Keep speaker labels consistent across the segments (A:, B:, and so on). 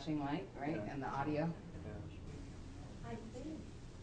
A: Light, right, and the audio.
B: I think.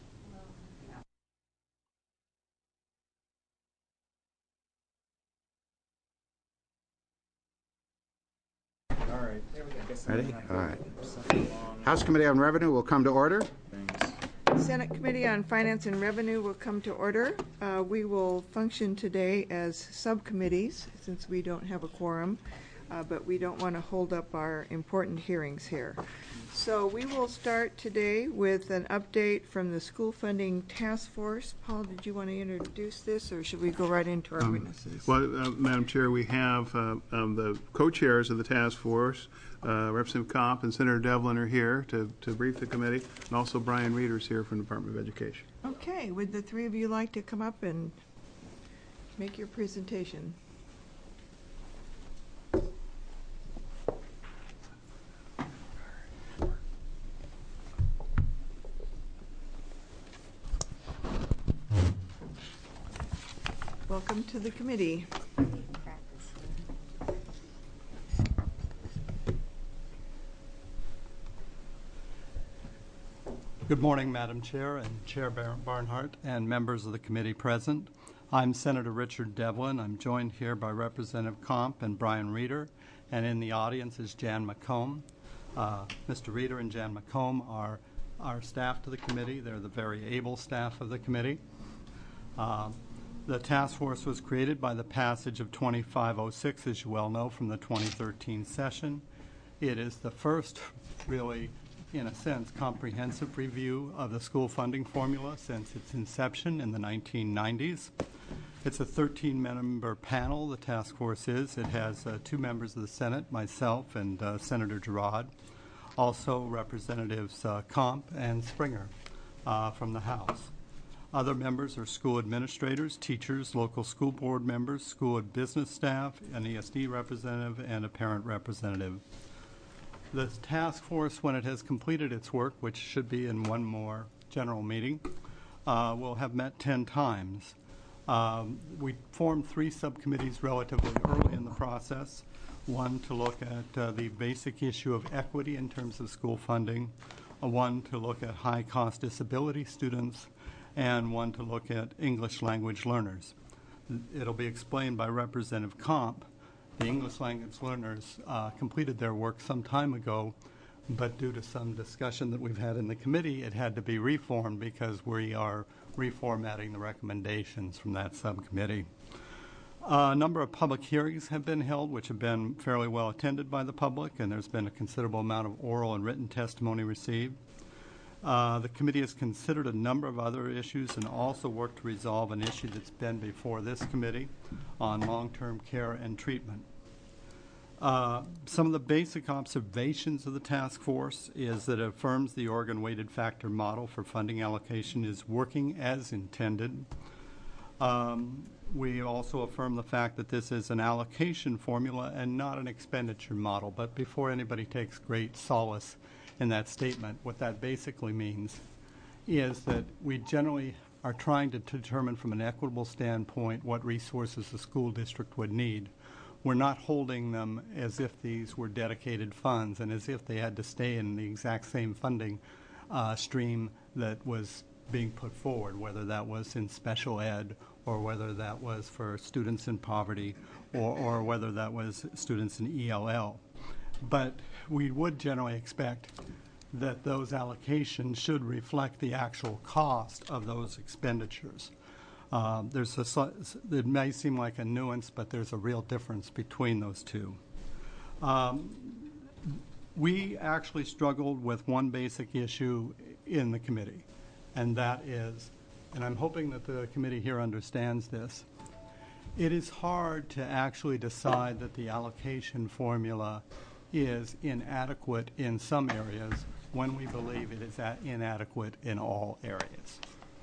C: All right.
A: There we go.
D: Ready? All right. House Committee on Revenue will come to order.
B: Senate Committee on Finance and Revenue will come to order. We will function today as subcommittees since we don't have a quorum, but we don't want to hold up our important hearings here. So we will start today with an update from the School Funding Task Force. Paul, did you want to introduce this, or should we go right into our witnesses?
E: Well, Madam Chair, we have the co-chairs of the task force, Representative Kopp and Senator Devlin are here to brief the committee, and also Brian Reeder is here from the Department of Education.
B: Okay, would the three of you like to come up and make your presentation? Welcome to the committee.
F: Good morning, Madam Chair and Chair Barnhart and members of the committee present. I'm Senator Richard Devlin. I'm joined here by Representative Kopp and Brian Reeder, and in the audience is Jan McComb. Mr. Reeder and Jan McComb are our staff to the committee. They're the very able staff of the committee. The task force was created by the passage of 2506, as you well know, from the 2013 session. It is the first really, in a sense, comprehensive review of the school funding formula since its inception in the 1990s. It's a 13-member panel, the task force is. It has 2 members of the Senate, myself and Senator Girod, also Representatives Kopp and Springer from the House. Other members are school administrators, teachers, local school board members, school business staff, an ESD representative, and a parent representative. The task force, when it has completed its work, which should be in one more general meeting, will have met 10 times. We formed 3 subcommittees relatively early in the process. One to look at the basic issue of equity in terms of school funding, one to look at high-cost disability students, and one to look at English language learners. It'll be explained by Representative Kopp. The English language learners completed their work some time ago, but due to some discussion that we've had in the committee, it had to be reformed because we are reformatting the recommendations from that subcommittee. A number of public hearings have been held, which have been fairly well attended by the public, and there's been a considerable amount of oral and written testimony received. The committee has considered a number of other issues and also worked to resolve an issue that's been before this committee on long-term care and treatment. Some of the basic observations of the task force is that it affirms the Oregon weighted factor model for funding allocation is working as intended. We also affirm the fact that this is an allocation formula and not an expenditure model. But before anybody takes great solace in that statement, what that basically means is that we generally are trying to determine from an equitable standpoint what resources the school district would need. We're not holding them as if these were dedicated funds and as if they had to stay in the exact same funding stream that was being put forward, whether that was in special ed or whether that was for students in poverty or whether that was students in ELL. But we would generally expect that those allocations should reflect the actual cost of those expenditures. It may seem like a nuance, but there's a real difference between those two. We actually struggled with one basic issue in the committee, and that is, and I'm hoping that the committee here understands this, it is hard to actually decide that the allocation formula is inadequate in some areas when we believe it is inadequate in all areas.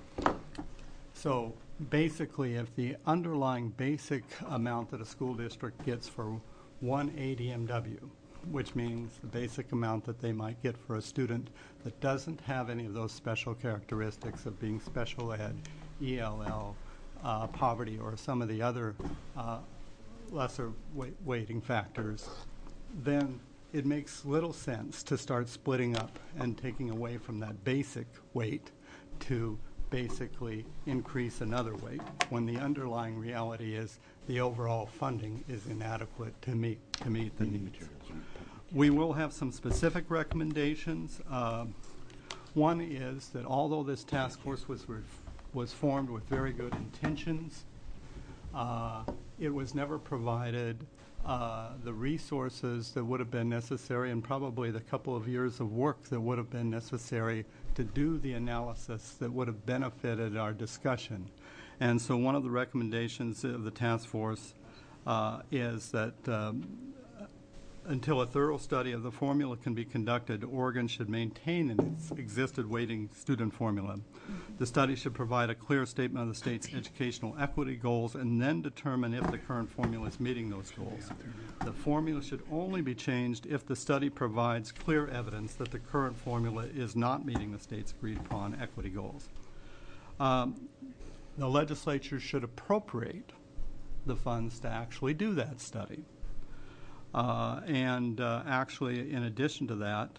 F: So basically, if the underlying basic amount that a school district gets for one ADMW, which means the basic amount that they might get for a student that doesn't have any of those special characteristics of being special ed, ELL, poverty, or some of the other lesser weighting factors, then it makes little sense to start splitting up and taking away from that basic weight to basically increase another weight when the underlying reality is the overall funding is inadequate to meet the needs. We will have some specific recommendations. One is that although this task force was formed with very good intentions, it was never provided the resources that would have been necessary and probably the couple of years of work that would have been necessary to do the analysis that would have benefited our discussion. And so one of the recommendations of the task force is that until a thorough study of the formula can be conducted, Oregon should maintain its existed weighting student formula. The study should provide a clear statement of the state's educational equity goals and then determine if the current formula is meeting those goals. The formula should only be changed if the study provides clear evidence that the current formula is not meeting the state's agreed upon equity goals. The legislature should appropriate the funds to actually do that study. Actually, in addition to that,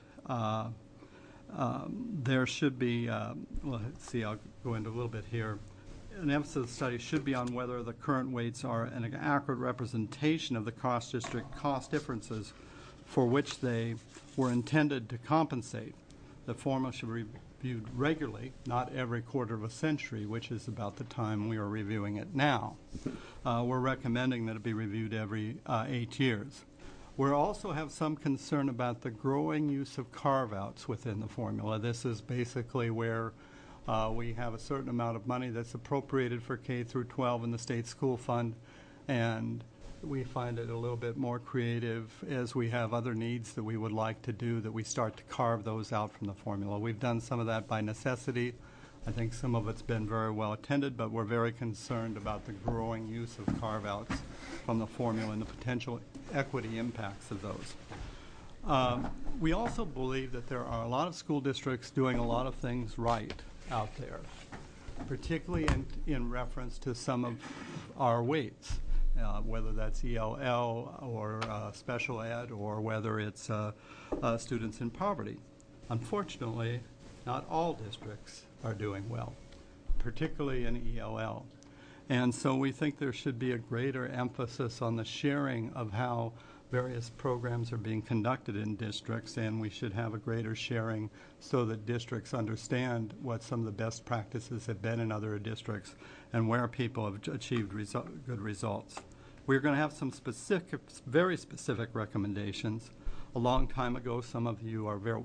F: there should be, well, let's see, I'll go into a little bit here. An emphasis of the study should be on whether the current weights are an accurate representation of the cross-district cost differences for which they were intended to compensate. The formula should be reviewed regularly, not every quarter of a century, which is about the time we are reviewing it now. We're recommending that it be reviewed every 8 years. We also have some concern about the growing use of carve-outs within the formula. This is basically where we have a certain amount of money that's appropriated for K through 12 in the state school fund, and we find it a little bit more creative as we have other needs that we would like to do, that we start to carve those out from the formula. We've done some of that by necessity. I think some of it's been very well attended, but we're very concerned about the growing use of carve-outs from the formula and the potential equity impacts of those. We also believe that there are a lot of school districts doing a lot of things right out there, particularly in reference to some of our weights, whether that's ELL or special ed or whether it's students in poverty. Unfortunately, not all districts are doing well, particularly in ELL. And so we think there should be a greater emphasis on the sharing of how various programs are being conducted in districts, and we should have a greater sharing so that districts understand what some of the best practices have been in other districts and where people have achieved good results. We're going to have some specific, very specific recommendations. A long time ago, some of you are very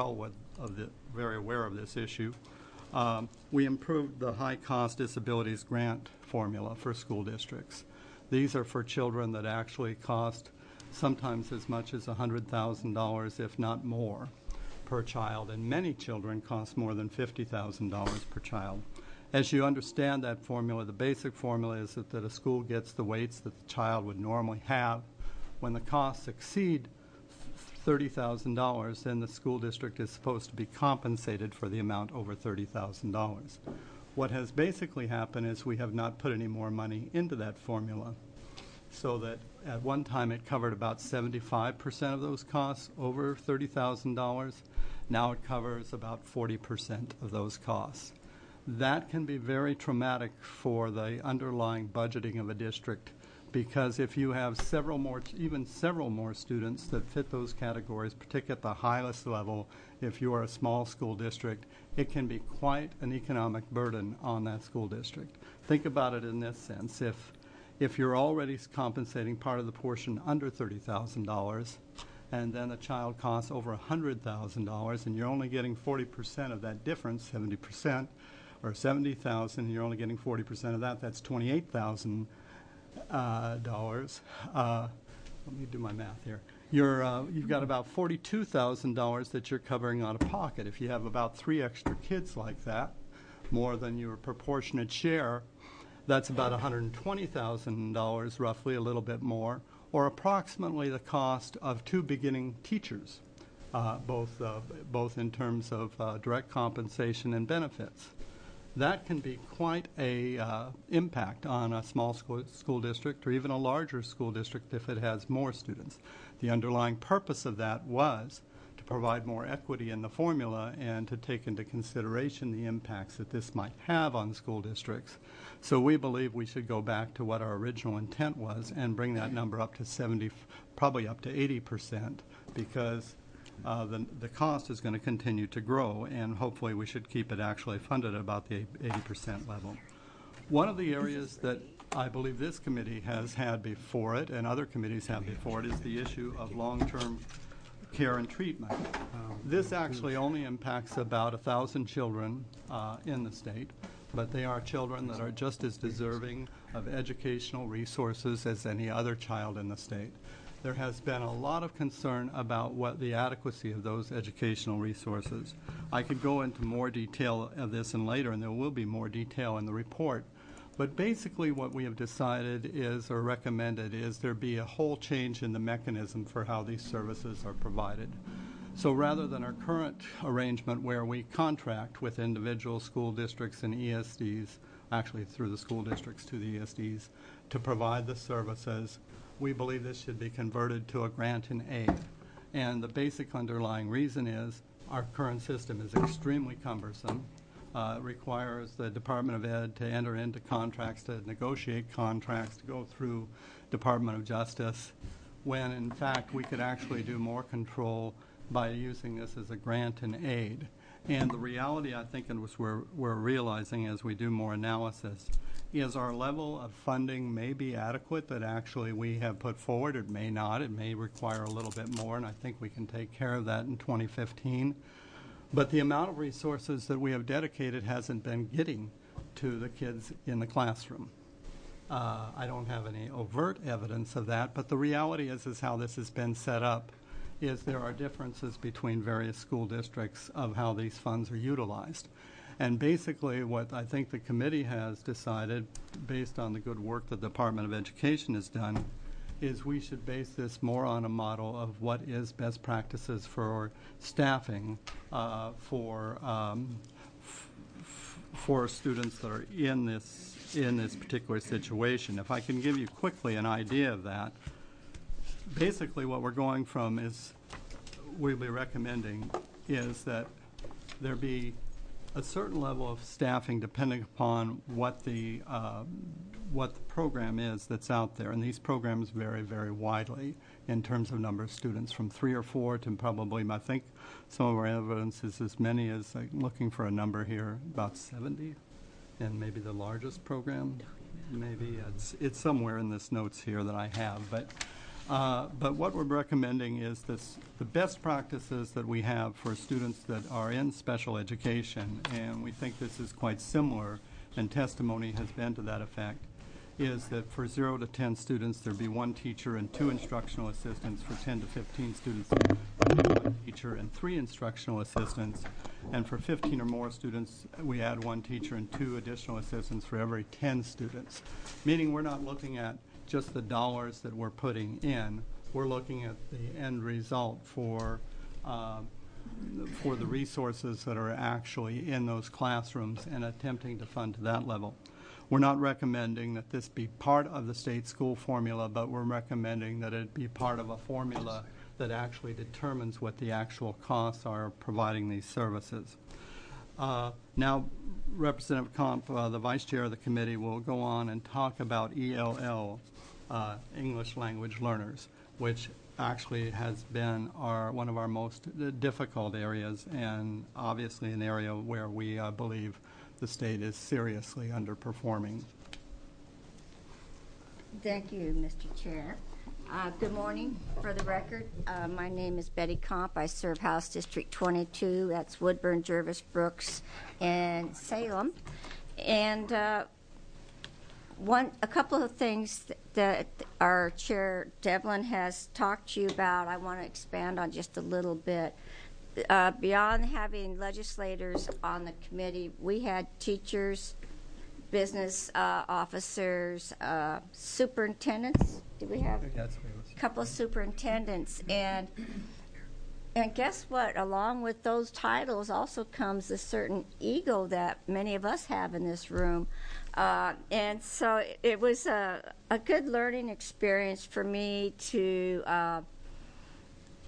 F: aware of this issue. We improved the high-cost disabilities grant formula for school districts. These are for children that actually cost sometimes as much as $100,000, if not more, per child, and many children cost more than $50,000 per child. As you understand that formula, the basic formula is that a school gets the weights that the child would normally have. When the costs exceed $30,000, then the school district is supposed to be compensated for the amount over $30,000. What has basically happened is we have not put any more money into that formula, so that at one time it covered about 75% of those costs over $30,000. Now it covers about 40% of those costs. That can be very traumatic for the underlying budgeting of a district, because if you have even several more students that fit those categories, particularly at the highest level, if you are a small school district, it can be quite an economic burden on that school district. Think about it in this sense. If you're already compensating part of the portion under $30,000, and then a child costs over $100,000, and you're only getting 40% of that difference, 70%, or $70,000, and you're only getting 40% of that, that's $28,000. Let me do my math here. You've got about $42,000 that you're covering out of pocket. If you have about 3 extra kids like that, more than your proportionate share, that's about $120,000, roughly, a little bit more, or approximately the cost of 2 beginning teachers, both in terms of direct compensation and benefits. That can be quite a impact on a small school district or even a larger school district if it has more students. The underlying purpose of that was to provide more equity in the formula and to take into consideration the impacts that this might have on school districts. So we believe we should go back to what our original intent was and bring that number up to 70, probably up to 80%, because the cost is going to continue to grow, and hopefully we should keep it actually funded at about the 80% level. One of the areas that I believe this committee has had before it, and other committees have before it, is the issue of long-term care and treatment. This actually only impacts about 1,000 children in the state, but they are children that are just as deserving of educational resources as any other child in the state. There has been a lot of concern about what the adequacy of those educational resources. I could go into more detail of this and later, and there will be more detail in the report. But basically what we have decided is, or recommended, is there be a whole change in the mechanism for how these services are provided. So rather than our current arrangement where we contract with individual school districts and ESDs, actually through the school districts to the ESDs, to provide the services, we believe this should be converted to a grant and aid. And the basic underlying reason is our current system is extremely cumbersome. It requires the Department of Ed to enter into contracts, to negotiate contracts, to go through Department of Justice, when in fact we could actually do more control by using this as a grant and aid. And the reality, I think, and what we're realizing as we do more analysis, is our level of funding may be adequate that actually we have put forward. It may not. It may require a little bit more, and I think we can take care of that in 2015. But the amount of resources that we have dedicated hasn't been getting to the kids in the classroom. I don't have any overt evidence of that, but the reality is how this has been set up is there are differences between various school districts of how these funds are utilized. And basically what I think the committee has decided, based on the good work the Department of Education has done, is we should base this more on a model of what is best practices for staffing for students that are in this particular situation. If I can give you quickly an idea of that, basically what we're going from is, we'll be recommending, is that there be a certain level of staffing depending upon what the program is that's out there. And these programs vary very widely in terms of number of students, from 3 or 4 to probably, I think some of our evidence is as many as, I'm looking for a number here, about 70. And maybe the largest program, maybe it's somewhere in this notes here that I have. But what we're recommending is the best practices that we have for students that are in special education, and we think this is quite similar, and testimony has been to that effect, is that for 0 to 10 students, there be 1 teacher and 2 instructional assistants. For 10 to 15 students, 1 teacher and 3 instructional assistants. And for 15 or more students, we add 1 teacher and 2 additional assistants for every 10 students. Meaning we're not looking at just the dollars that we're putting in. We're looking at the end result for the resources that are actually in those classrooms and attempting to fund to that level. We're not recommending that this be part of the state school formula, but we're recommending that it be part of a formula that actually determines what the actual costs are of providing these services. Now, Representative Comp, the Vice Chair of the committee, will go on and talk about ELL, English Language Learners, which actually has been one of our most difficult areas, and obviously an area where we believe the state is seriously underperforming.
G: Thank you, Mr. Chair. Good morning. For the record, my name is Betty Comp. I serve House District 22. That's Woodburn, Jervis, Brooks, and Salem. And a couple of things that our Chair Devlin has talked to you about, I want to expand on just a little bit. Beyond having legislators on the committee, we had teachers, business officers, superintendents. Did we have a couple of superintendents? And guess what? Along with those titles also comes a certain ego that many of us have in this room. And so it was a good learning experience for me to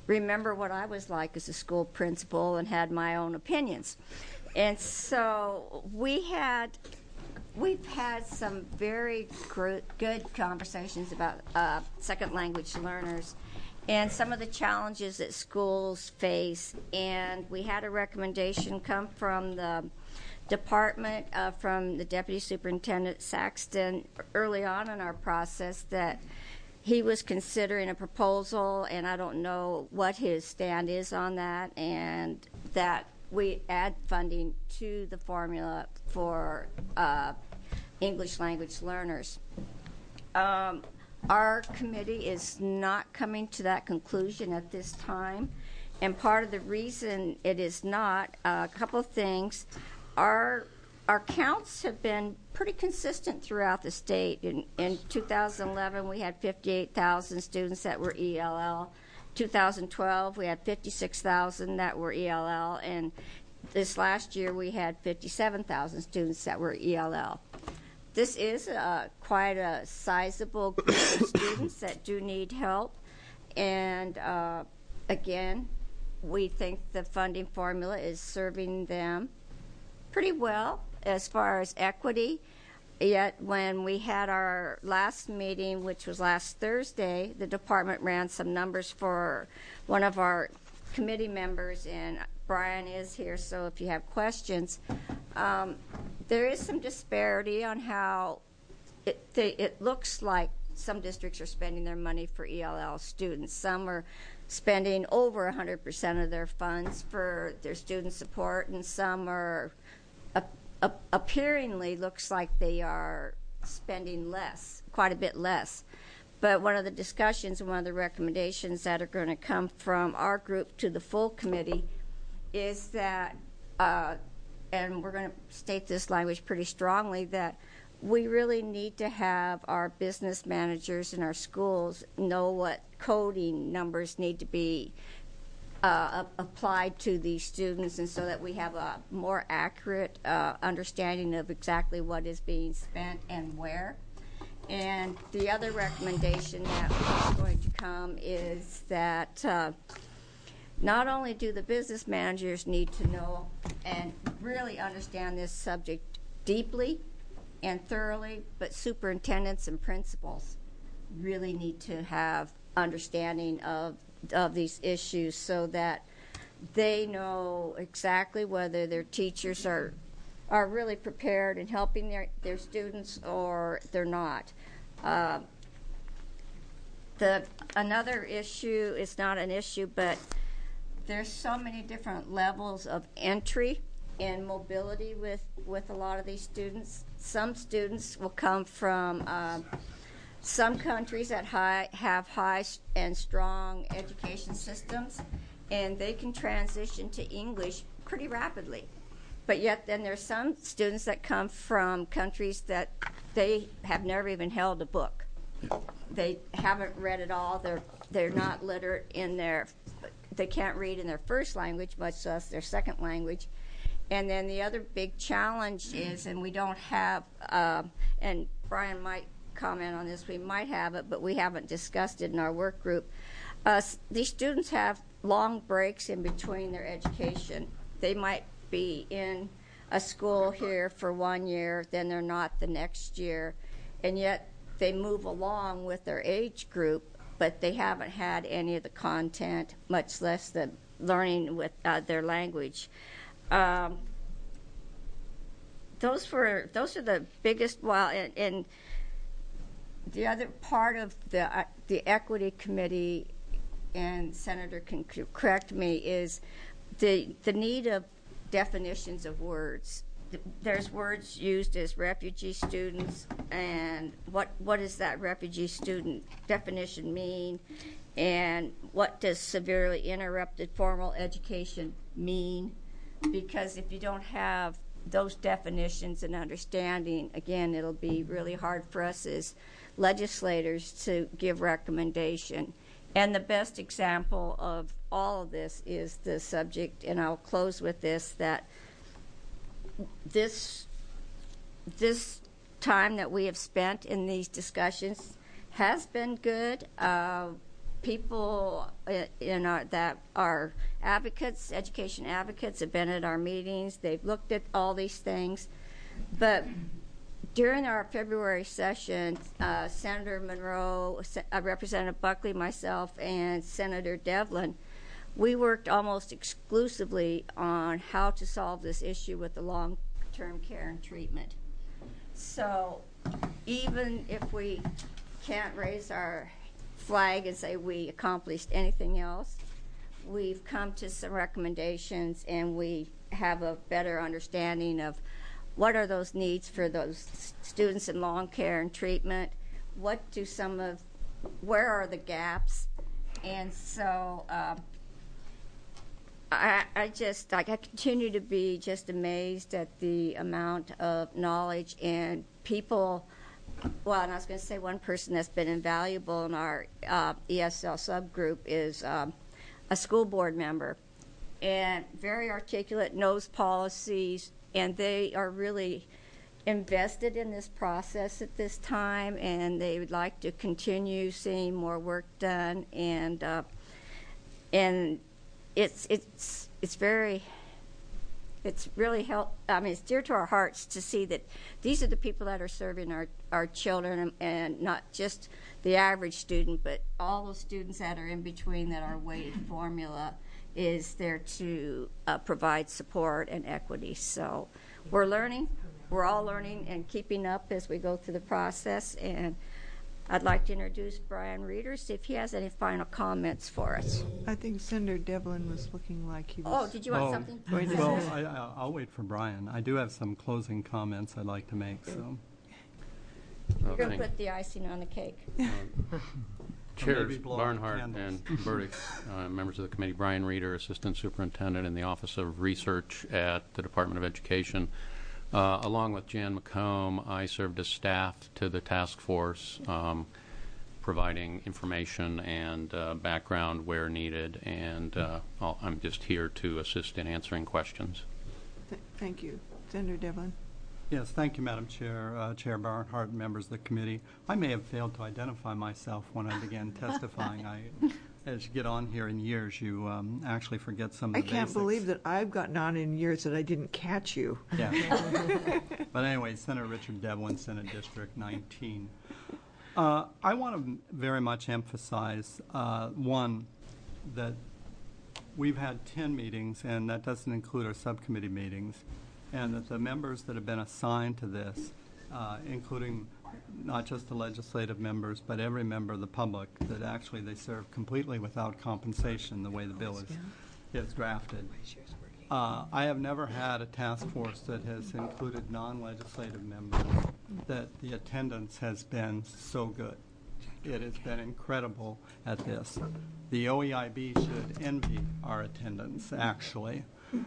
G: remember what I was like as a school principal and had my own opinions. And so we've had some very good conversations about second language learners and some of the challenges that schools face. And we had a recommendation come from the department, from the Deputy Superintendent Saxton early on in our process, that he was considering a proposal, and I don't know what his stand is on that, and that we add funding to the formula for English language learners. Our committee is not coming to that conclusion at this time, and part of the reason it is not, a couple of things. Our counts have been pretty consistent throughout the state. In 2011, we had 58,000 students that were ELL. 2012, we had 56,000 that were ELL, and this last year we had 57,000 students that were ELL. This is quite a sizable group of students that do need help, and again, we think the funding formula is serving them pretty well as far as equity. Yet when we had our last meeting, which was last Thursday, the department ran some numbers for one of our committee members, and Brian is here, so if you have questions. There is some disparity on how it looks like some districts are spending their money for ELL students. Some are spending over 100% of their funds for their student support, and some are appearingly looks like they are spending less, quite a bit less. But one of the discussions and one of the recommendations that are going to come from our group to the full committee is that, and we're going to state this language pretty strongly, that we really need to have our business managers in our schools know what coding numbers need to be applied to these students, and so that we have a more accurate understanding of exactly what is being spent and where. And the other recommendation that is going to come is that not only do the business managers need to know and really understand this subject deeply and thoroughly, but superintendents and principals really need to have understanding of these issues so that they know exactly whether their teachers are really prepared and helping their students or they're not. Another issue is not an issue, but there's so many different levels of entry and mobility with a lot of these students. Some students will come from some countries that have high and strong education systems, and they can transition to English pretty rapidly. But yet then there's some students that come from countries that they have never even held a book. They haven't read at all. They're not literate in they can't read in their first language, much less their second language. And then the other big challenge is, and we don't have, and Brian might comment on this, we might have it, but we haven't discussed it in our work group. These students have long breaks in between their education. They might be in a school here for 1 year, then they're not the next year, and yet they move along with their age group, but they haven't had any of the content, much less the learning with their language. Those are the biggest. And the other part of the equity committee, and Senator can correct me, is the need of definitions of words. There's words used as refugee students, and what does that refugee student definition mean, and what does severely interrupted formal education mean? Because if you don't have those definitions and understanding, again, it'll be really hard for us as legislators to give recommendation. And the best example of all of this is the subject, and I'll close with this, that this time that we have spent in these discussions has been good. people that are advocates, education advocates, have been at our meetings. They've looked at all these things. But during our February session, Senator Monroe, Representative Buckley, myself, and Senator Devlin, we worked almost exclusively on how to solve this issue with the long-term care and treatment. So even if we can't raise our flag and say we accomplished anything else, we've come to some recommendations, and we have a better understanding of what are those needs for those students in long care and treatment, where are the gaps. And so I continue to be just amazed at the amount of knowledge and people. Well, and I was going to say one person that's been invaluable in our ESL subgroup is a school board member, and very articulate, knows policies, and they are really invested in this process at this time, and they would like to continue seeing more work done, and it's really it's dear to our hearts to see that these are the people that are serving our children, and not just the average student, but all those students that are in between, that our weighted formula is there to provide support and equity. So we're learning. We're all learning and keeping up as we go through the process. And I'd like to introduce Brian Reeder, see if he has any final comments for us.
B: I think Senator Devlin was looking like he was.
G: Oh, did you want something?
F: Well, I'll wait for Brian. I do have some closing comments I'd like to make. So
G: you're going to put the icing on the cake.
H: Chairs Barnhart and Burdick, members of the committee, Brian Reeder, Assistant Superintendent in the Office of Research at the Department of Education. Along with Jan McComb, I served as staff to the task force, providing information and background where needed, and I'm just here to assist in answering questions.
B: Thank you. Senator Devlin.
F: Yes, thank you, Madam Chair, Chair Barnhart, and members of the committee. I may have failed to identify myself when I began testifying. As you get on here in years, you actually forget some of the basics.
B: I can't believe that I've gotten on in years that I didn't catch you.
F: Yeah. But anyway, Senator Richard Devlin, Senate District 19. I want to very much emphasize, one, that we've had 10 meetings, and that doesn't include our subcommittee meetings, and that the members that have been assigned to this, including not just the legislative members, but every member of the public, that actually they serve completely without compensation the way the bill is drafted. I have never had a task force that has included non-legislative members that the attendance has been so good. It has been incredible at this. The OEIB should envy our attendance, actually.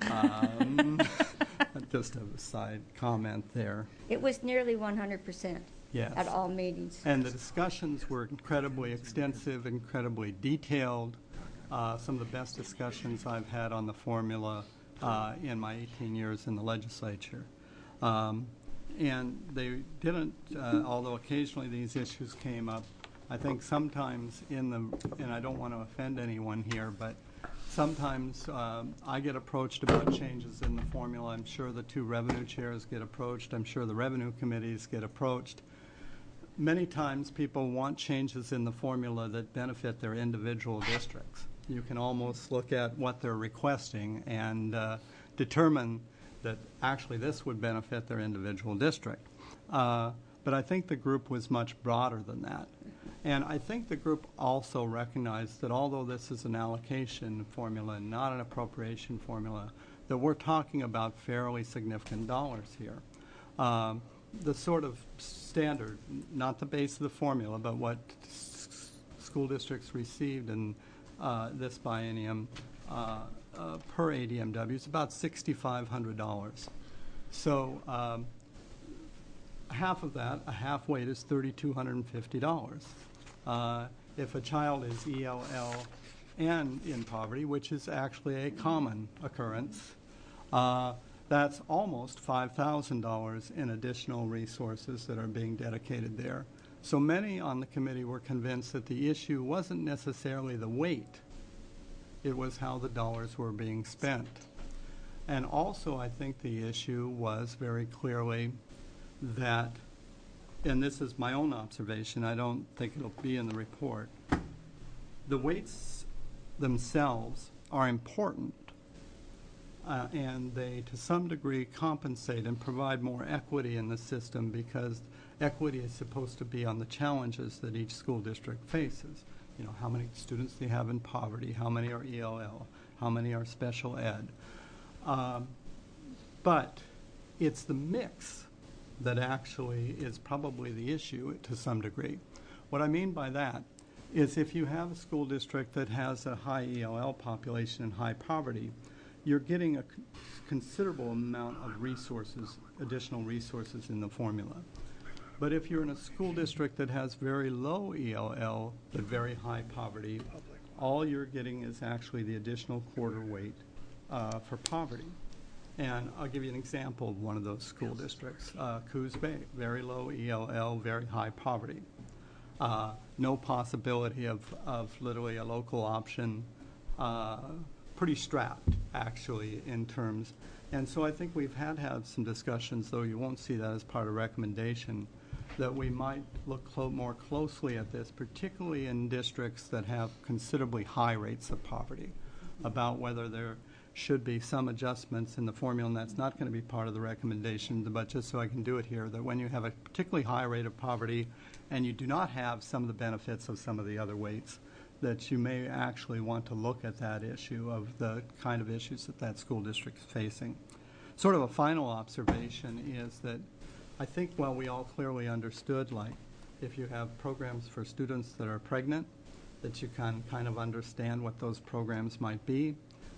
F: Just a side comment there.
G: It was nearly 100%.
F: Yes.
G: At all meetings.
F: And the discussions were incredibly extensive, incredibly detailed. Some of the best discussions I've had on the formula in my 18 years in the legislature. And they didn't, although occasionally these issues came up, I think sometimes and I don't want to offend anyone here, but sometimes I get approached about changes in the formula. I'm sure the two revenue chairs get approached. I'm sure the revenue committees get approached. Many times people want changes in the formula that benefit their individual districts. You can almost look at what they're requesting and determine that actually this would benefit their individual district. But I think the group was much broader than that. And I think the group also recognized that although this is an allocation formula and not an appropriation formula, that we're talking about fairly significant dollars here. The sort of standard, not the base of the formula, but what school districts received in this biennium per ADMW is about $6,500. So half of that, a half weight, is $3,250. If a child is ELL and in poverty, which is actually a common occurrence, that's almost $5,000 in additional resources that are being dedicated there. So many on the committee were convinced that the issue wasn't necessarily the weight, it was how the dollars were being spent. And also, I think the issue was very clearly that, and this is my own observation, I don't think it'll be in the report, the weights themselves are important, and they, to some degree, compensate and provide more equity in the system, because equity is supposed to be on the challenges that each school district faces. You know, how many students they have in poverty, how many are ELL, how many are special ed. But it's the mix that actually is probably the issue to some degree. What I mean by that is if you have a school district that has a high ELL population and high poverty, you're getting a considerable amount of resources, additional resources in the formula. But if you're in a school district that has very low ELL but very high poverty, all you're getting is actually the additional quarter weight for poverty. And I'll give you an example of one of those school districts. Coos Bay, very low ELL, very high poverty. No possibility of literally a local option, pretty strapped actually in terms. And so I think we've had some discussions, though you won't see that as part of recommendation, that we might look more closely at this, particularly in districts that have considerably high rates of poverty, about whether there should be some adjustments in the formula, and that's not going to be part of the recommendation, but just so I can do it here, that when you have a particularly high rate of poverty and you do not have some of the benefits of some of the other weights, that you may actually want to look at that issue of the kind of issues that that school district is facing. Sort of a final observation is that I think while we all clearly understood, like, if you have programs for students that are pregnant, that you can kind of understand what those programs might be.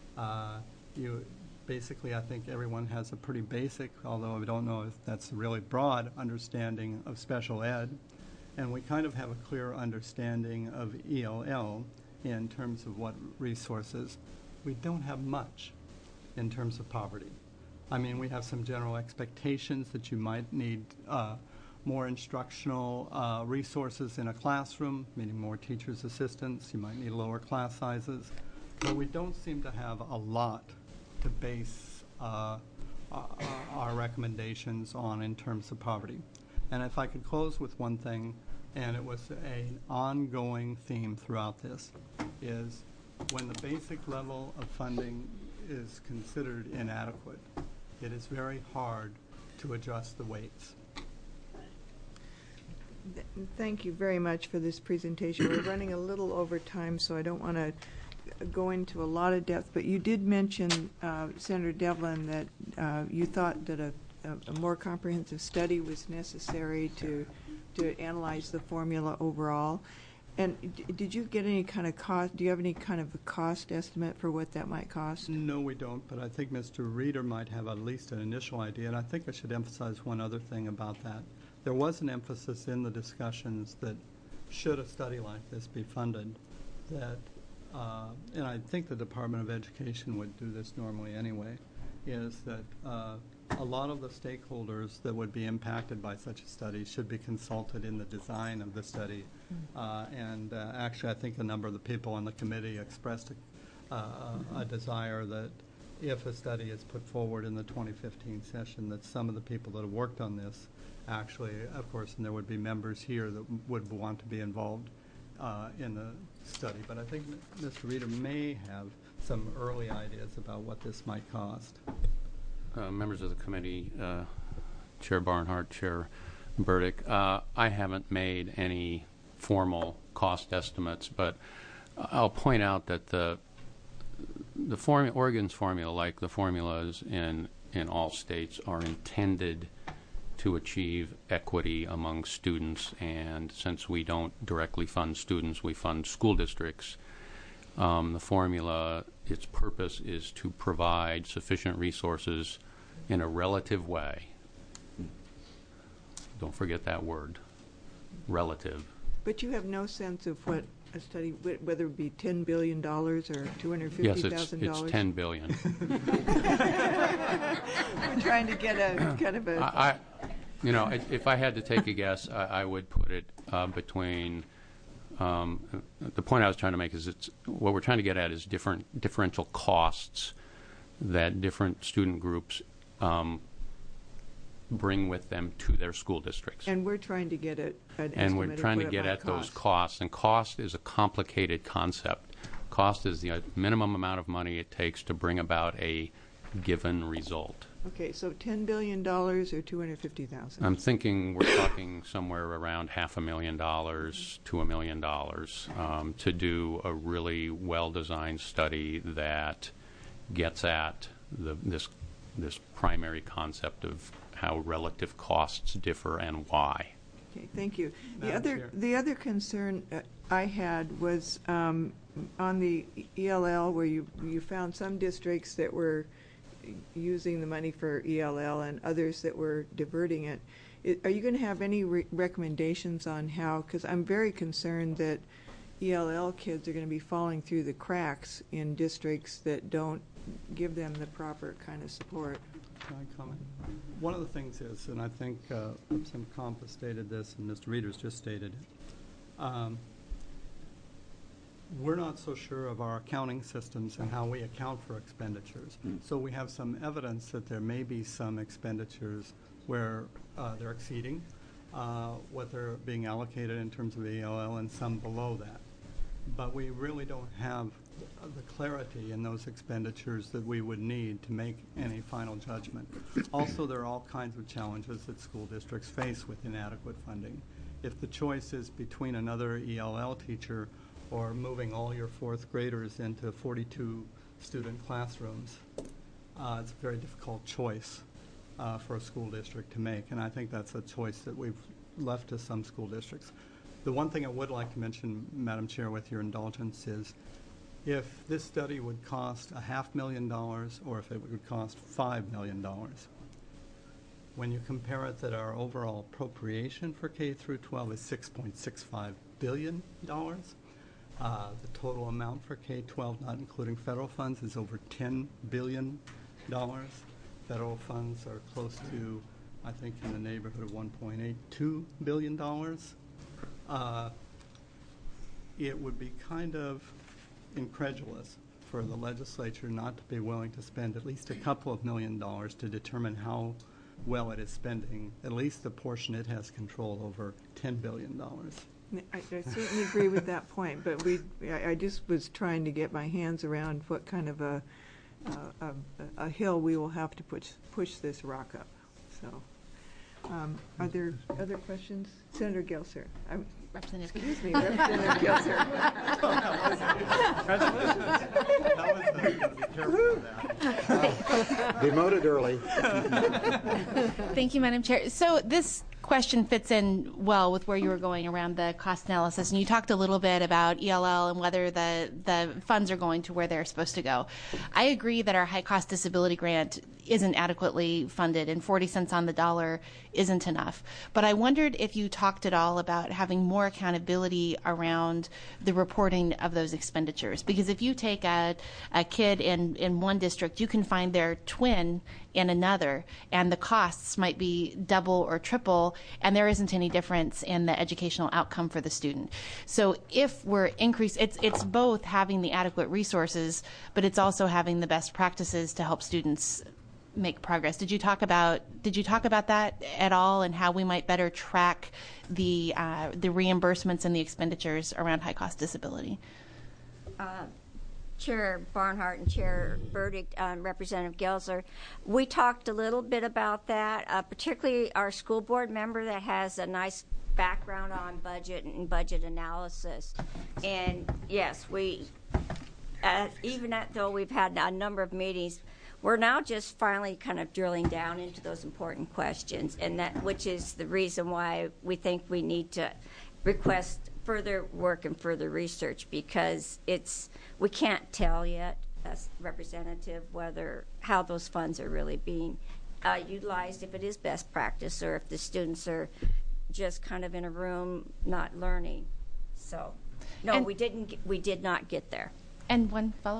F: You basically, I think everyone has a pretty basic, although I don't know if that's a really broad understanding of special ed. And we kind of have a clear understanding of ELL in terms of what resources. We don't have much in terms of poverty. I mean, we have some general expectations that you might need more instructional resources in a classroom, meaning more teachers' assistants. You might need lower class sizes. But we don't seem to have a lot to base our recommendations on in terms of poverty. And if I could close with one thing, and it was an ongoing theme throughout this, is when the basic level of funding is considered inadequate, it is very hard to adjust the weights.
B: Thank you very much for this presentation. We're running a little over time, so I don't want to go into a lot of depth, but you did mention, Senator Devlin, that you thought that a more comprehensive study was necessary to analyze the formula overall. And did you get any kind of cost? Do you have any kind of a cost estimate for what that might cost?
F: No, we don't, but I think Mr. Reeder might have at least an initial idea, and I think I should emphasize one other thing about that. There was an emphasis in the discussions that should a study like this be funded, that, and I think the Department of Education would do this normally anyway, is that a lot of the stakeholders that would be impacted by such a study should be consulted in the design of the study. And actually, I think a number of the people on the committee expressed a desire that if a study is put forward in the 2015 session, that some of the people that have worked on this actually, of course, and there would be members here that would want to be involved in the study. But I think Mr. Reeder may have some early ideas about what this might cost.
H: Members of the committee, Chair Barnhart, Chair Burdick, I haven't made any formal cost estimates, but I'll point out that the Oregon's formula, like the formulas in all states, are intended to achieve equity among students, and since we don't directly fund students, we fund school districts. The formula, its purpose is to provide sufficient resources in a relative way. Don't forget that word, relative.
B: But you have no sense of what a study, whether it be $10 billion or $250,000?
H: Yes, it's $10 billion.
B: We're trying to get a kind of a...
H: If I had to take a guess, I would put it between. The point I was trying to make is what we're trying to get at is differential costs that different student groups bring with them to their school districts.
B: And we're trying to get an estimate
H: And we're trying to
B: of
H: get
B: what it
H: at those
B: might cost.
H: costs. And cost is a complicated concept. Cost is the minimum amount of money it takes to bring about a given result.
B: Okay, so $10 billion or $250,000?
H: I'm thinking we're talking somewhere around $500,000 to $1 million to do a really well-designed study that gets at this primary concept of how relative costs differ and why.
B: Okay, thank you.
F: Madam Chair.
B: The other concern I had was on the ELL, where you found some districts that were using the money for ELL and others that were diverting it. Are you going to have any recommendations on how, because I'm very concerned that ELL kids are going to be falling through the cracks in districts that don't give them the proper kind of support.
F: Can I comment? One of the things is, and I think Representative Comp has stated this and Mr. Reeder's just stated it, we're not so sure of our accounting systems and how we account for expenditures. So we have some evidence that there may be some expenditures where they're exceeding what they're being allocated in terms of ELL and some below that. But we really don't have the clarity in those expenditures that we would need to make any final judgment. Also, there are all kinds of challenges that school districts face with inadequate funding. If the choice is between another ELL teacher or moving all your fourth graders into 42 student classrooms, it's a very difficult choice for a school district to make, and I think that's a choice that we've left to some school districts. The one thing I would like to mention, Madam Chair, with your indulgence, is if this study would cost $500,000 or if it would cost $5 million, when you compare it that our overall appropriation for K through 12 is $6.65 billion, the total amount for K-12, not including federal funds, is over $10 billion. Federal funds are close to, I think, in the neighborhood of $1.82 billion. It would be kind of incredulous for the legislature not to be willing to spend at least a couple of $1 million to determine how well it is spending at least the portion it has control over, $10 billion.
B: I certainly agree with that point, but I just was trying to get my hands around what kind of a hill we will have to push this rock up. So, are there other questions? Senator Gelser.
A: Representative.
B: Excuse me, Representative Gelser.
D: Demoted early.
I: Thank you, Madam Chair. So this question fits in well with where you were going around the cost analysis, and you talked a little bit about ELL and whether the funds are going to where they're supposed to go. I agree that our high-cost disability grant isn't adequately funded, and 40 cents on the dollar isn't enough. But I wondered if you talked at all about having more accountability around the reporting of those expenditures. Because if you take a kid in one district, you can find their twin in another, and the costs might be double or triple, and there isn't any difference in the educational outcome for the student. So if we're it's both having the adequate resources, but it's also having the best practices to help students make progress. Did you talk about that at all, and how we might better track the reimbursements and the expenditures around high cost disability?
G: Chair Barnhart and Chair Burdick, Representative Gelser, we talked a little bit about that, particularly our school board member that has a nice background on budget and budget analysis. And yes, we, though we've had a number of meetings, we're now just finally kind of drilling down into those important questions, and which is the reason why we think we need to request further work and further research, because we can't tell yet as representative how those funds are really being utilized, if it is best practice or if the students are just kind of in a room not learning. So no, we did not get there.
I: And one follow-up?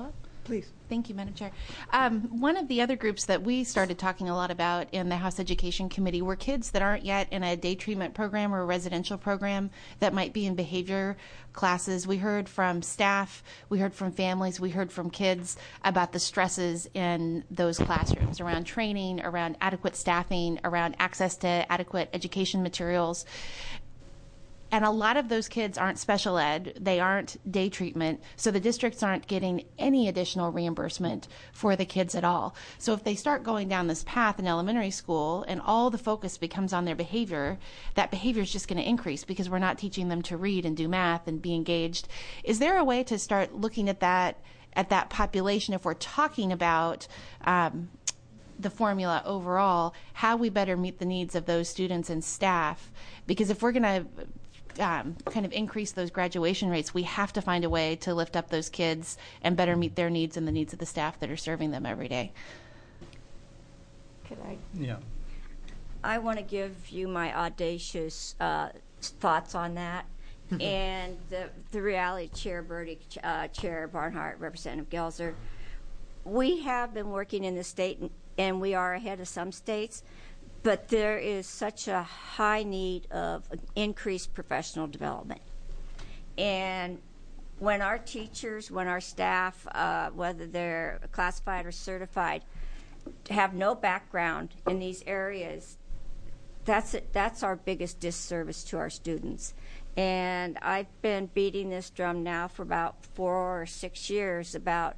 B: Please.
I: Thank you, Madam Chair. One of the other groups that we started talking a lot about in the House Education Committee were kids that aren't yet in a day treatment program or a residential program that might be in behavior classes. We heard from staff, we heard from families, we heard from kids about the stresses in those classrooms around training, around adequate staffing, around access to adequate education materials. And a lot of those kids aren't special ed, they aren't day treatment, so the districts aren't getting any additional reimbursement for the kids at all. So if they start going down this path in elementary school and all the focus becomes on their behavior, that behavior is just going to increase because we're not teaching them to read and do math and be engaged. Is there a way to start looking at that population if we're talking about the formula overall, how we better meet the needs of those students and staff? Because if we're going to kind of increase those graduation rates, we have to find a way to lift up those kids and better meet their needs and the needs of the staff that are serving them every day.
G: Could I?
F: Yeah.
G: I want to give you my audacious thoughts on that. And the reality, Chair Burdick, Chair Barnhart, Representative Gelser, we have been working in the state, and we are ahead of some states, but there is such a high need of increased professional development. And when our teachers, when our staff, whether they're classified or certified, have no background in these areas, that's our biggest disservice to our students. And I've been beating this drum now for about 4 or 6 years about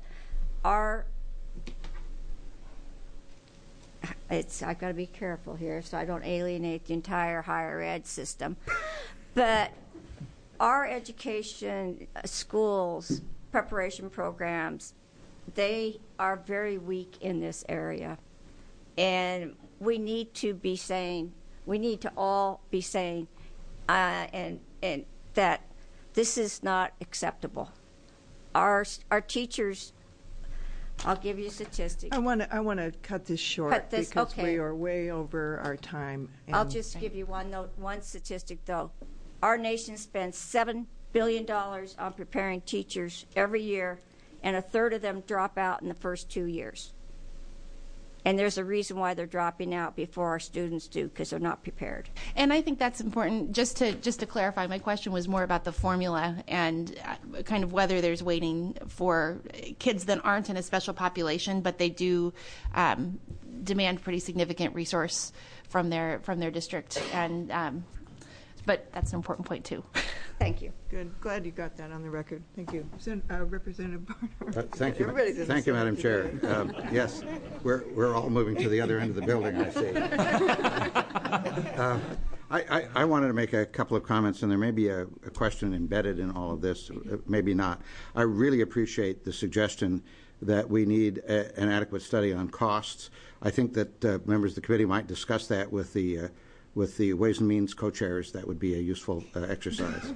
G: I've got to be careful here so I don't alienate the entire higher ed system. But our education schools, preparation programs, they are very weak in this area. And we need to all be saying, and that this is not acceptable. Our teachers, I'll give you statistics.
B: I want to cut this short because
G: okay.
B: we are way over our time.
G: I'll just give you one statistic, though. Our nation spends $7 billion on preparing teachers every year, and a third of them drop out in the first 2 years. And there's a reason why they're dropping out before our students do, because they're not prepared.
I: And I think that's important. Just to clarify, my question was more about the formula and kind of whether there's waiting for kids that aren't in a special population, but they do demand pretty significant resource from their district. And but that's an important point too.
G: Thank you.
B: Good. Glad you got that on the record. Thank you. Representative Barnhart.
D: Thank you. Thank you, Madam Chair. Yes, we're all moving to the other end of the building, I see. I wanted to make a couple of comments, and there may be a question embedded in all of this, maybe not. I really appreciate the suggestion that we need an adequate study on costs. I think that members of the committee might discuss that with the Ways and Means co-chairs. That would be a useful exercise.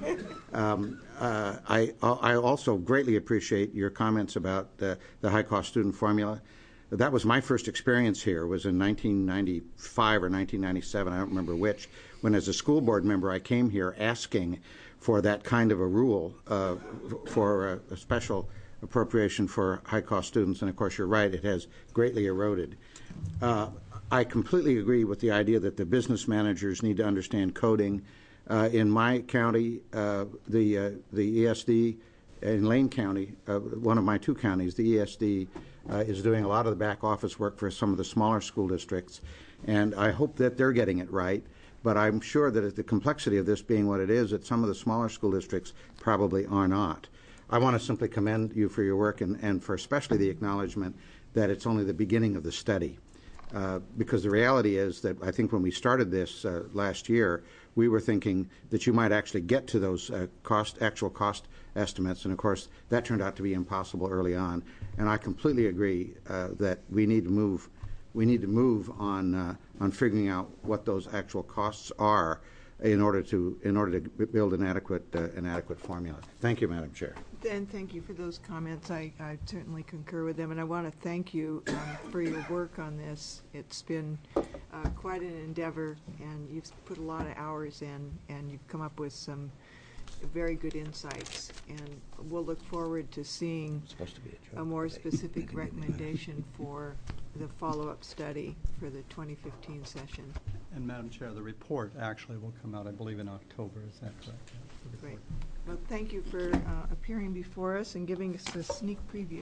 D: I also greatly appreciate your comments about the high-cost student formula. That was my first experience here, was in 1995 or 1997, I don't remember which, when as a school board member I came here asking for that kind of a rule for a special appropriation for high-cost students, and of course you're right, it has greatly eroded. I completely agree with the idea that the business managers need to understand coding. In my county, the ESD, in Lane County, one of my 2 counties, the ESD is doing a lot of the back office work for some of the smaller school districts, and I hope that they're getting it right. But I'm sure that the complexity of this being what it is, that some of the smaller school districts probably are not. I want to simply commend you for your work and for especially the acknowledgement that it's only the beginning of the study. Because the reality is that I think when we started this last year, we were thinking that you might actually get to those actual cost estimates, and of course that turned out to be impossible early on. And I completely agree that we need to move. We need to move on figuring out what those actual costs are in order to build an adequate formula. Thank you, Madam Chair.
B: And thank you for those comments. I certainly concur with them, and I want to thank you for your work on this. It's been quite an endeavor, and you've put a lot of hours in, and you've come up with some very good insights, and we'll look forward to seeing a more specific recommendation for the follow-up study for the 2015 session.
F: And Madam Chair, the report actually will come out, I believe, in October. Is that correct?
B: Great. Well, thank you for appearing before us and giving us a sneak preview.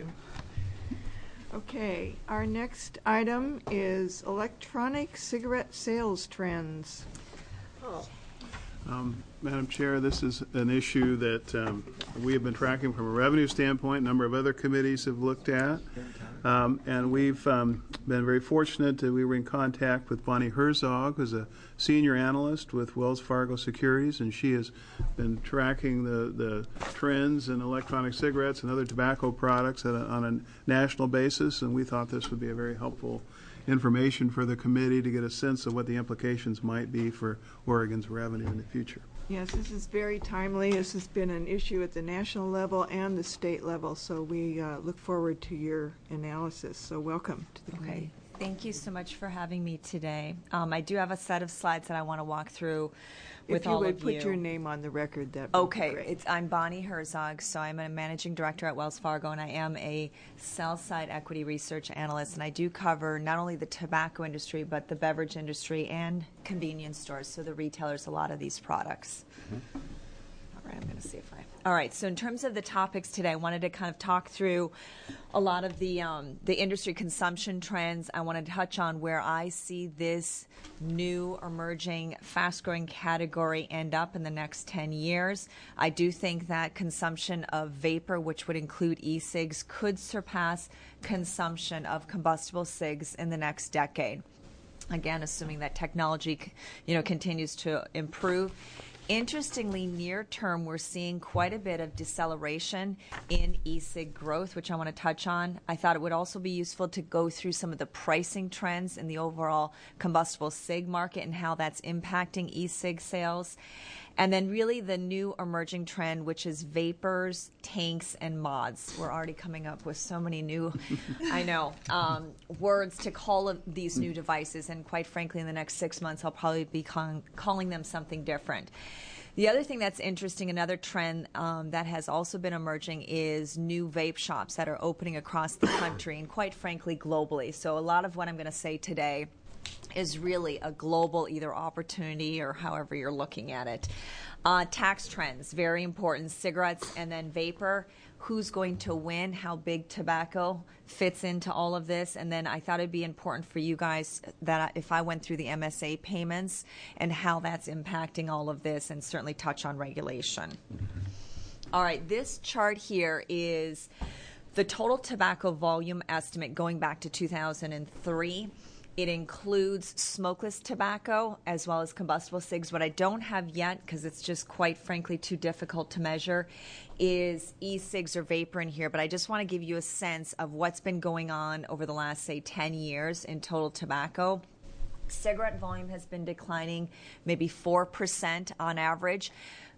B: Okay, our next item is electronic cigarette sales trends.
E: Madam Chair, this is an issue that we have been tracking from a revenue standpoint. A number of other committees have looked at. And we've been very fortunate that we were in contact with Bonnie Herzog, who's a senior analyst with Wells Fargo Securities, and she has been tracking the trends in electronic cigarettes and other tobacco products on a national basis, and we thought this would be a very helpful information for the committee to get a sense of what the implications might be for Oregon's revenue in the future.
B: Yes, this is very timely. This has been an issue at the national level and the state level, so we look forward to your analysis. So welcome to the committee.
J: Thank you so much for having me today. I do have a set of slides that I want to walk through with all of you.
B: If you would put your name on the record, that would be great.
J: I'm Bonnie Herzog, so I'm a managing director at Wells Fargo, and I am a sell-side equity research analyst, and I do cover not only the tobacco industry, but the beverage industry and convenience stores, so the retailers, a lot of these products. All right, I'm going to see if All right, so in terms of the topics today, I wanted to kind of talk through a lot of the industry consumption trends. I want to touch on where I see this new, emerging, fast-growing category end up in the next 10 years. I do think that consumption of vapor, which would include e-cigs, could surpass consumption of combustible cigs in the next decade. Again, assuming that technology, continues to improve. Interestingly, near term, we're seeing quite a bit of deceleration in e-cig growth, which I want to touch on. I thought it would also be useful to go through some of the pricing trends in the overall combustible cig market and how that's impacting e-cig sales. And then really the new emerging trend, which is vapors, tanks, and mods. We're already coming up with so many new, words to call these new devices. And quite frankly, in the next 6 months, I'll probably be calling them something different. The other thing that's interesting, another trend that has also been emerging is new vape shops that are opening across the country and quite frankly, globally. So a lot of what I'm going to say today is really a global either opportunity or however you're looking at it. Tax trends, very important. Cigarettes and then vapor. Who's going to win? How big tobacco fits into all of this? And then I thought it'd be important for you guys that if I went through the MSA payments and how that's impacting all of this, and certainly touch on regulation. All right, this chart here is the total tobacco volume estimate going back to 2003. It includes smokeless tobacco as well as combustible cigs. What I don't have yet, because it's just quite frankly too difficult to measure, is e-cigs or vapor in here. But I just want to give you a sense of what's been going on over the last, say, 10 years in total tobacco. Cigarette volume has been declining maybe 4% on average.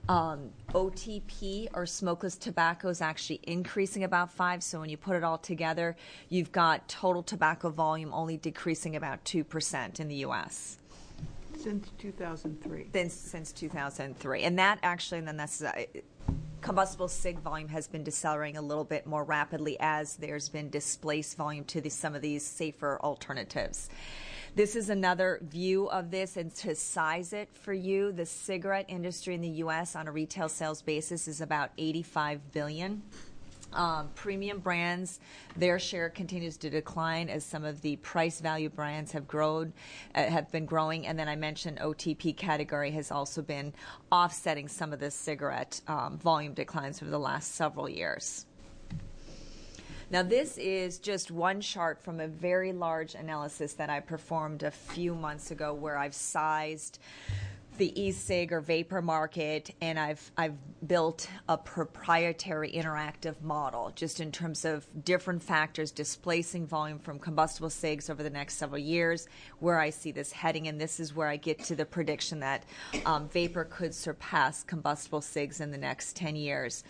J: OTP, or smokeless tobacco, is actually increasing about 5%. So when you put it all together, you've got total tobacco volume only decreasing about 2% in the U.S.
B: Since 2003.
J: Since 2003. And that actually, and then that's combustible cig volume has been decelerating a little bit more rapidly as there's been displaced volume to some of these safer alternatives. This is another view of this, and to size it for you, the cigarette industry in the U.S. on a retail sales basis is about $85 billion. Premium brands, their share continues to decline as some of the price value brands have been growing. And then I mentioned OTP category has also been offsetting some of the cigarette volume declines over the last several years. Now, this is just one chart from a very large analysis that I performed a few months ago where I've sized the e-cig or vapor market, and I've built a proprietary interactive model just in terms of different factors displacing volume from combustible cigs over the next several years, where I see this heading, and this is where I get to the prediction that vapor could surpass combustible cigs in the next 10 years.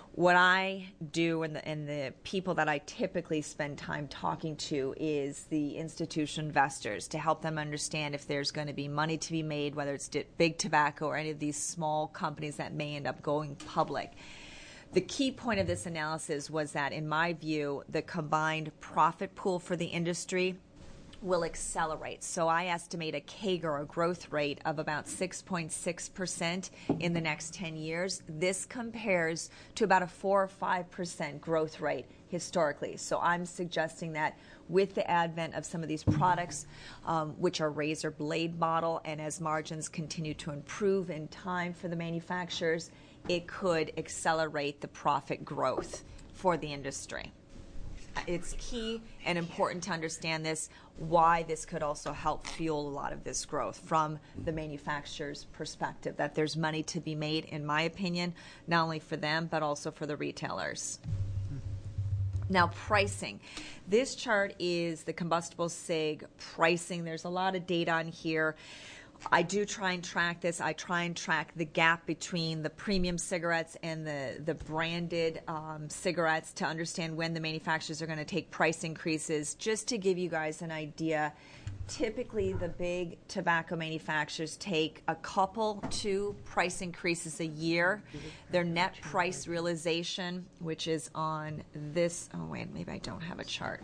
J: What I do and the people that I typically spend time talking to is the institutional investors to help them understand if there's going to be money to be made, whether it's big tobacco or any of these small companies that may end up going public. The key point of this analysis was that, in my view, the combined profit pool for the industry will accelerate. So I estimate a CAGR, a growth rate, of about 6.6% in the next 10 years. This compares to about a 4 or 5% growth rate historically. So I'm suggesting that with the advent of some of these products, which are razor blade model, and as margins continue to improve in time for the manufacturers, it could accelerate the profit growth for the industry. It's key and important to understand this, why this could also help fuel a lot of this growth from the manufacturer's perspective, that there's money to be made, in my opinion, not only for them, but also for the retailers. Now, pricing. This chart is the combustible cig pricing. There's a lot of data on here. I do try and track this. I try and track the gap between the premium cigarettes and the branded cigarettes to understand when the manufacturers are going to take price increases. Just to give you guys an idea, typically the big tobacco manufacturers take a couple, 2 price increases a year. Their net price realization, which is on this, oh wait, maybe I don't have a chart.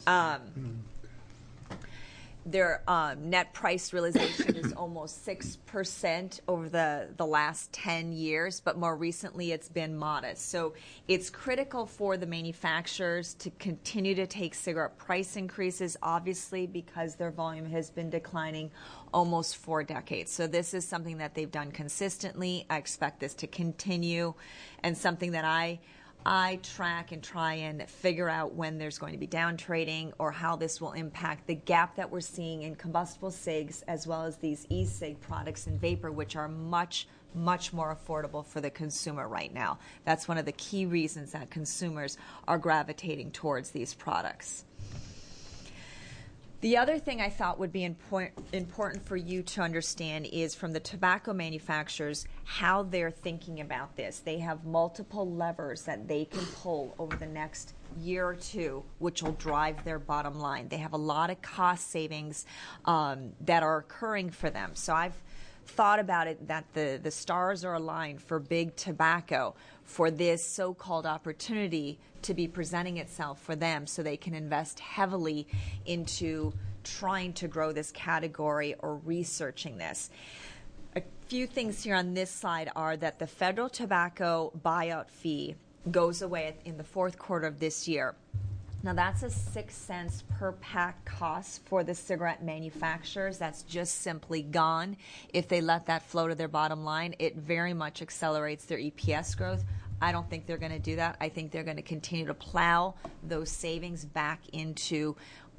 J: Their net price realization is almost 6% over the last 10 years, but more recently it's been modest. So it's critical for the manufacturers to continue to take cigarette price increases, obviously, because their volume has been declining almost 4 decades. So this is something that they've done consistently. I expect this to continue, and something that I track and try and figure out when there's going to be down trading or how this will impact the gap that we're seeing in combustible cigs as well as these e-cig products and vapor, which are much, much more affordable for the consumer right now. That's one of the key reasons that consumers are gravitating towards these products. The other thing I thought would be important for you to understand is from the tobacco manufacturers how they're thinking about this. They have multiple levers that they can pull over the next year or two, which will drive their bottom line. They have a lot of cost savings that are occurring for them. So I've thought about it that the stars are aligned for big tobacco for this so-called opportunity to be presenting itself for them so they can invest heavily into trying to grow this category or researching this. A few things here on this slide are that the federal tobacco buyout fee goes away in the 4th quarter of this year. Now, that's a 6 cents per pack cost for the cigarette manufacturers. That's just simply gone. If they let that flow to their bottom line, it very much accelerates their EPS growth. I don't think they're going to do that. I think they're going to continue to plow those savings back into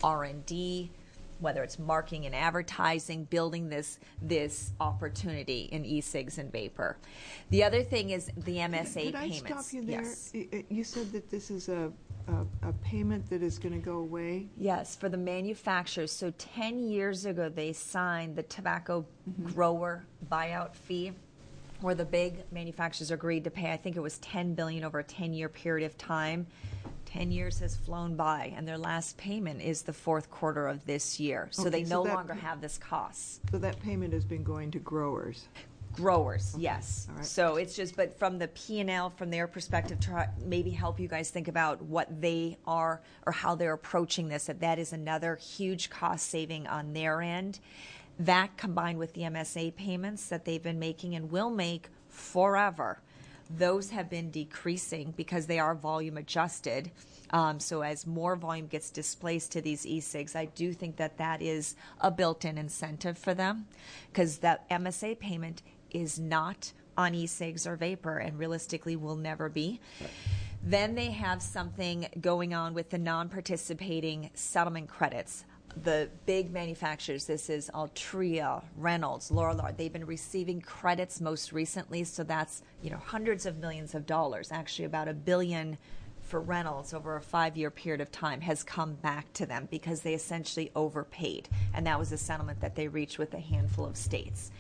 J: R&D, whether it's marketing and advertising, building this opportunity in e-cigs and vapor. The other thing is the MSA payments.
B: Could I stop you there?
J: Yes.
B: You said that this is a payment that is going to go away?
J: Yes, for the manufacturers. So 10 years ago, they signed the tobacco grower buyout fee, where the big manufacturers agreed to pay, I think it was $10 billion over a 10-year period of time. 10 years has flown by, and their last payment is the 4th quarter of this year. So they no longer have this cost.
B: So that payment has been going to growers?
J: Growers, yes.
B: All right.
J: So it's just, but from the P&L, from their perspective, to maybe help you guys think about what they are or how they're approaching this, that is another huge cost saving on their end. That combined with the MSA payments that they've been making and will make forever, those have been decreasing because they are volume adjusted. So as more volume gets displaced to these e-cigs, I do think that that is a built-in incentive for them, because that MSA payment is not on e-cigs or vapor and realistically will never be. Right. Then they have something going on with the non-participating settlement credits. The big manufacturers, this is Altria, Reynolds, Lorillard, they've been receiving credits most recently, so that's hundreds of millions of dollars, actually about $1 billion for Reynolds over a 5-year period of time has come back to them because they essentially overpaid, and that was a settlement that they reached with a handful of states.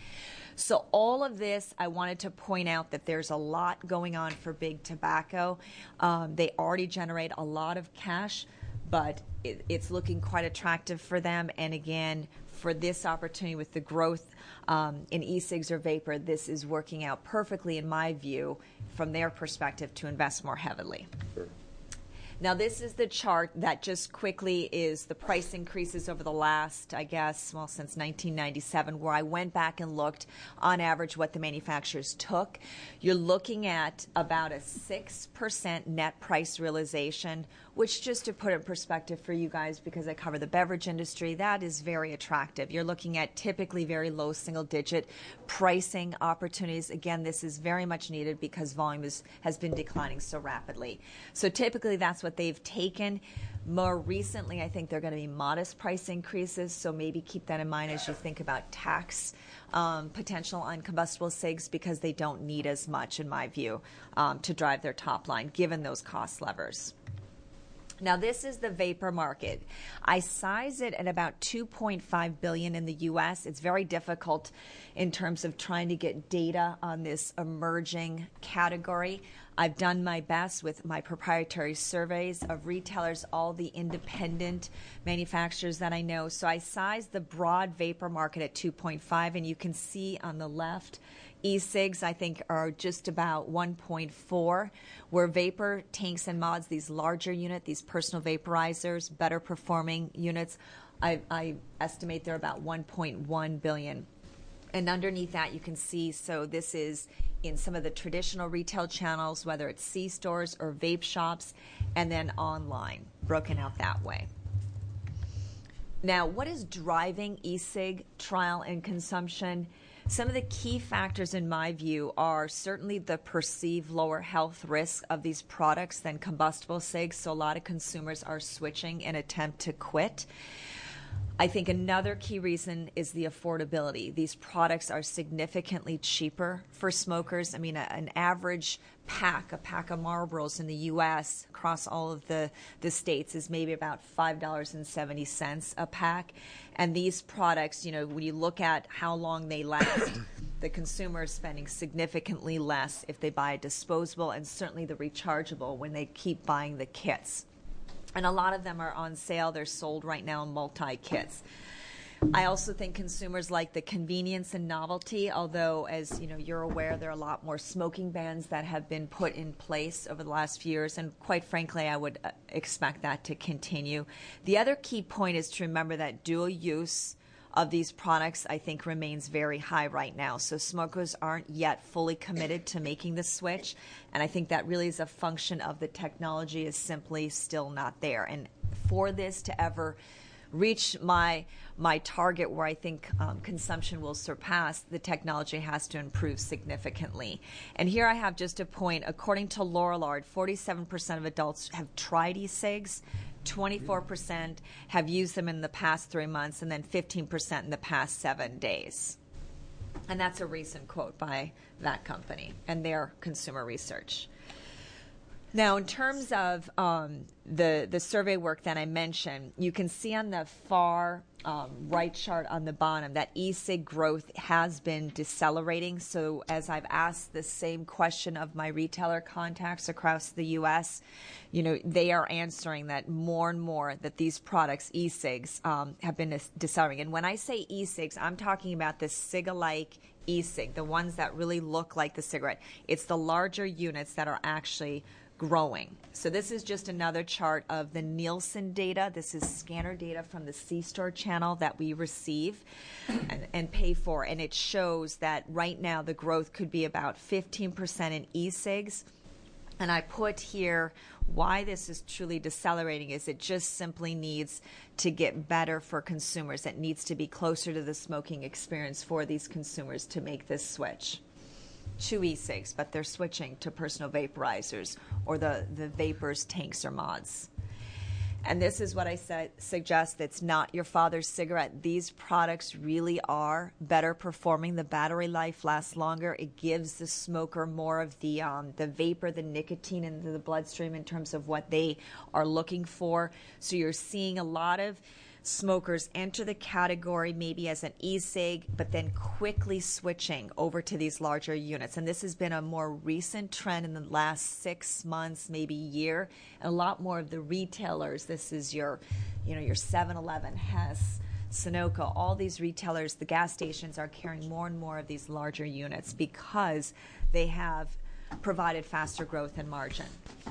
J: So all of this, I wanted to point out that there's a lot going on for big tobacco. They already generate a lot of cash, but it's looking quite attractive for them. And again, for this opportunity with the growth in e-cigs or vapor, this is working out perfectly, in my view, from their perspective, to invest more heavily.
C: Sure.
J: Now, this is the chart that just quickly is the price increases over the last, I guess, well, since 1997, where I went back and looked on average what the manufacturers took. You're looking at about a 6% net price realization, which, just to put it in perspective for you guys, because I cover the beverage industry, that is very attractive. You're looking at typically very low single-digit pricing opportunities. Again, this is very much needed because volume has been declining so rapidly. So typically that's what they've taken. More recently, I think they're going to be modest price increases, so maybe keep that in mind as you think about tax potential on combustible cigs, because they don't need as much, in my view, to drive their top line, given those cost levers. Now, this is the vapor market. I size it at about $2.5 billion in the U.S. It's very difficult in terms of trying to get data on this emerging category. I've done my best with my proprietary surveys of retailers, all the independent manufacturers that I know. So I sized the broad vapor market at 2.5, and you can see on the left, e-cigs, I think, are just about 1.4, where vapor tanks and mods, these larger unit, these personal vaporizers, better performing units, I estimate they're about 1.1 billion. And underneath that, you can see, so this is in some of the traditional retail channels, whether it's C-stores or vape shops, and then online, broken out that way. Now, what is driving e-cig trial and consumption? Some of the key factors, in my view, are certainly the perceived lower health risk of these products than combustible cigs, so a lot of consumers are switching in an attempt to quit. I think another key reason is the affordability. These products are significantly cheaper for smokers. I mean, an average pack, a pack of Marlboros in the U.S. across all of the states is maybe about $5.70 a pack. And these products, you know, when you look at how long they last, the consumer is spending significantly less if they buy a disposable, and certainly the rechargeable when they keep buying the kits. And a lot of them are on sale. They're sold right now in multi-kits. I also think consumers like the convenience and novelty, although, as you know, you're aware, there are a lot more smoking bans that have been put in place over the last few years, and quite frankly, I would expect that to continue. The other key point is to remember that dual use of these products, I think, remains very high right now. So smokers aren't yet fully committed to making the switch, and I think that really is a function of the technology is simply still not there. And for this to ever reach my target where I think consumption will surpass, the technology has to improve significantly. And here I have just a point. According to Lorillard, 47% of adults have tried e-cigs, 24% have used them in the past 3 months, and then 15% in the past 7 days. And that's a recent quote by that company and their consumer research. Now, in terms of the survey work that I mentioned, you can see on the far right chart on the bottom that e-cig growth has been decelerating. So as I've asked the same question of my retailer contacts across the U.S., you know, they are answering that more and more that these products, e-cigs, have been decelerating. And when I say e-cigs, I'm talking about the cig-alike e-cig, the ones that really look like the cigarette. It's the larger units that are actually growing. So this is just another chart of the Nielsen data. This is scanner data from the C-store channel that we receive and pay for. And it shows that right now the growth could be about 15% in e-cigs. And I put here why this is truly decelerating is it just simply needs to get better for consumers. It needs to be closer to the smoking experience for these consumers to make this switch. To e-cigs, but they're switching to personal vaporizers or the vapors, tanks, or mods. And this is what I suggest. It's not your father's cigarette. These products really are better performing. The battery life lasts longer. It gives the smoker more of the vapor, the nicotine into the bloodstream in terms of what they are looking for. So you're seeing a lot of smokers enter the category maybe as an e-cig, but then quickly switching over to these larger units. And this has been a more recent trend in the last 6 months, maybe year. And a lot more of the retailers, this is your 7-Eleven, Hess, Sunoco, all these retailers, the gas stations are carrying more and more of these larger units because they have provided faster growth and margin.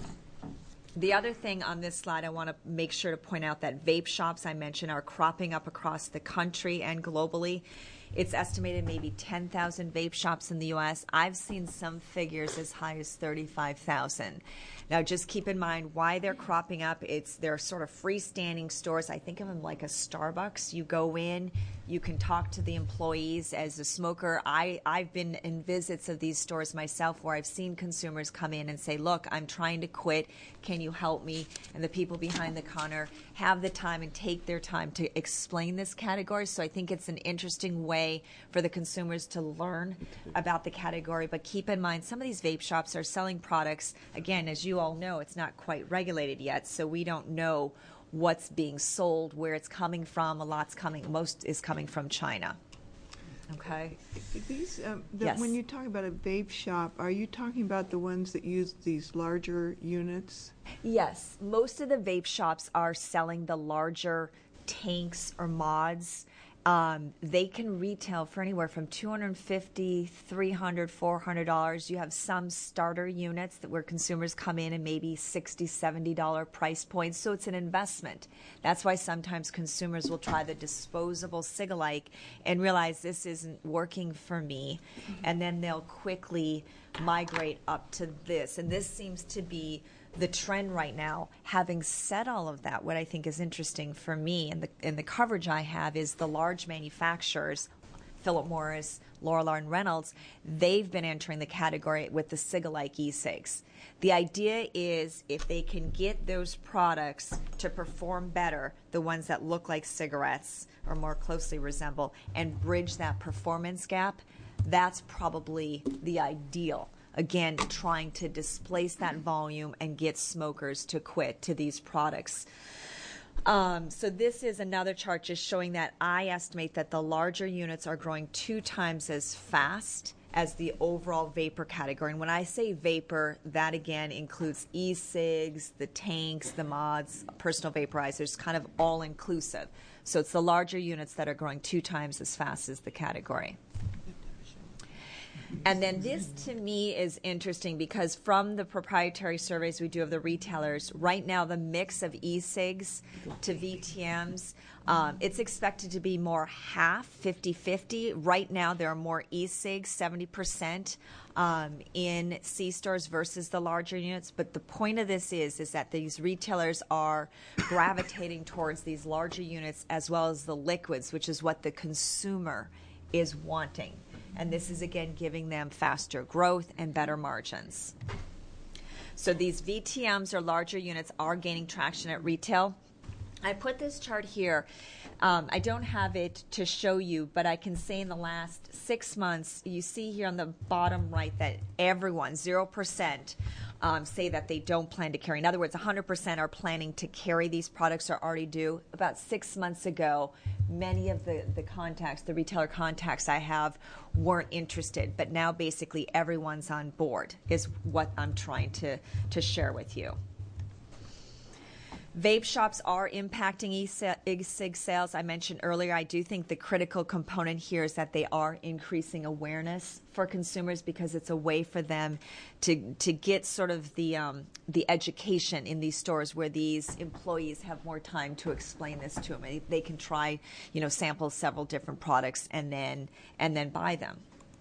J: The other thing on this slide, I want to make sure to point out that vape shops I mentioned are cropping up across the country and globally. It's estimated maybe 10,000 vape shops in the U.S. I've seen some figures as high as 35,000. Now, just keep in mind why they're cropping up. They're sort of freestanding stores. I think of them like a Starbucks. You go in, you can talk to the employees. As a smoker, I've been in visits of these stores myself where I've seen consumers come in and say, look, I'm trying to quit. Can you help me? And the people behind the counter have the time and take their time to explain this category. So I think it's an interesting way for the consumers to learn about the category. But keep in mind, some of these vape shops are selling products, again, as you all know, it's not quite regulated yet, so we don't know what's being sold, where it's coming from. Most is coming from China. Okay.
B: These,
J: Yes.
B: When you talk about a vape shop, are you talking about the ones that use these larger units?
J: Yes, most of the vape shops are selling the larger tanks or mods. They can retail for anywhere from $250, $300, $400. You have some starter units where consumers come in and maybe $60, $70 price points. So it's an investment. That's why sometimes consumers will try the disposable cig-alike and realize this isn't working for me. And then they'll quickly migrate up to this. And this seems to be the trend right now. Having said all of that, what I think is interesting for me and the coverage I have is the large manufacturers, Philip Morris, Lorillard, and Reynolds, they've been entering the category with the cig-alike e-cigs. The idea is if they can get those products to perform better, the ones that look like cigarettes or more closely resemble, and bridge that performance gap, that's probably the ideal. Again, trying to displace that volume and get smokers to quit to these products. So this is another chart just showing that I estimate that the larger units are growing 2 times as fast as the overall vapor category. And when I say vapor, that again includes e-cigs, the tanks, the mods, personal vaporizers, kind of all inclusive. So it's the larger units that are growing 2 times as fast as the category. And then this, to me, is interesting because from the proprietary surveys we do of the retailers, right now the mix of e-cigs to VTMs, it's expected to be more half, 50-50. Right now there are more e-cigs, 70% in C-stores versus the larger units. But the point of this is that these retailers are gravitating towards these larger units as well as the liquids, which is what the consumer is wanting. And this is, again, giving them faster growth and better margins. So these VTMs or larger units are gaining traction at retail. I put this chart here. I don't have it to show you, but I can say in the last 6 months, you see here on the bottom right that everyone, 0%, say that they don't plan to carry. In other words, 100% are planning to carry. These products are already due. About 6 months ago, many of the retailer contacts I have weren't interested, but now basically everyone's on board is what I'm trying to share with you. Vape shops are impacting e-cig sales. I mentioned earlier, I do think the critical component here is that they are increasing awareness for consumers because it's a way for them to get sort of the education in these stores where these employees have more time to explain this to them. They can try, sample several different products and then buy them.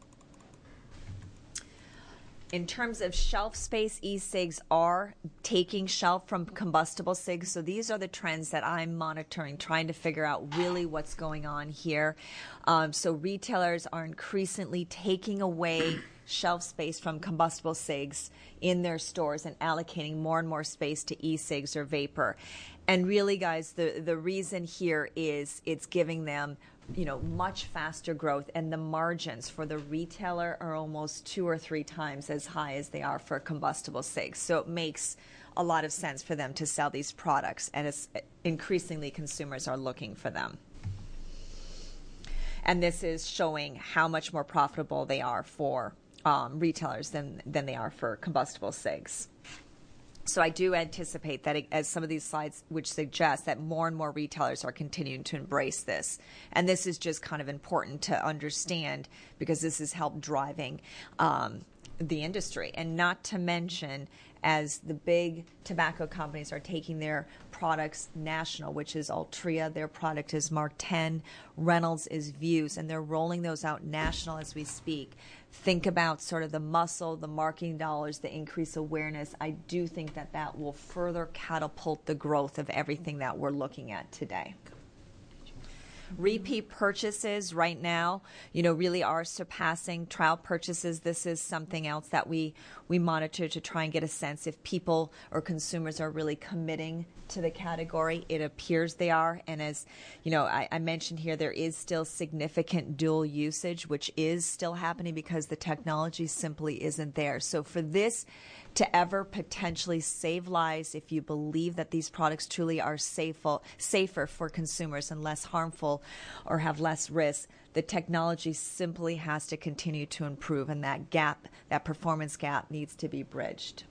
J: In terms of shelf space, e-cigs are taking shelf from combustible cigs. So these are the trends that I'm monitoring, trying to figure out really what's going on here. So retailers are increasingly taking away shelf space from combustible cigs in their stores and allocating more and more space to e-cigs or vapor. And really, guys, the reason here is it's giving them much faster growth, and the margins for the retailer are almost 2 or 3 times as high as they are for combustible cigs. So it makes a lot of sense for them to sell these products, and increasingly consumers are looking for them. And this is showing how much more profitable they are for retailers than they are for combustible cigs. So I do anticipate that, as some of these slides which suggest, that more and more retailers are continuing to embrace this. And this is just kind of important to understand, because this has helped driving the industry. And not to mention, as the big tobacco companies are taking their products national, which is Altria, their product is Mark 10, Reynolds is Vuse, and they're rolling those out national as we speak. Think about sort of the muscle, the marketing dollars, the increased awareness. I do think that that will further catapult the growth of everything that we're looking at today. Repeat purchases right now, really are surpassing trial purchases. This is something else that we monitor to try and get a sense if people or consumers are really committing to the category. It appears they are. And as I mentioned here, there is still significant dual usage, which is still happening because the technology simply isn't there. So for this to ever potentially save lives, if you believe that these products truly are safer for consumers and less harmful or have less risk, the technology simply has to continue to improve, and that gap, that performance gap, needs to be bridged.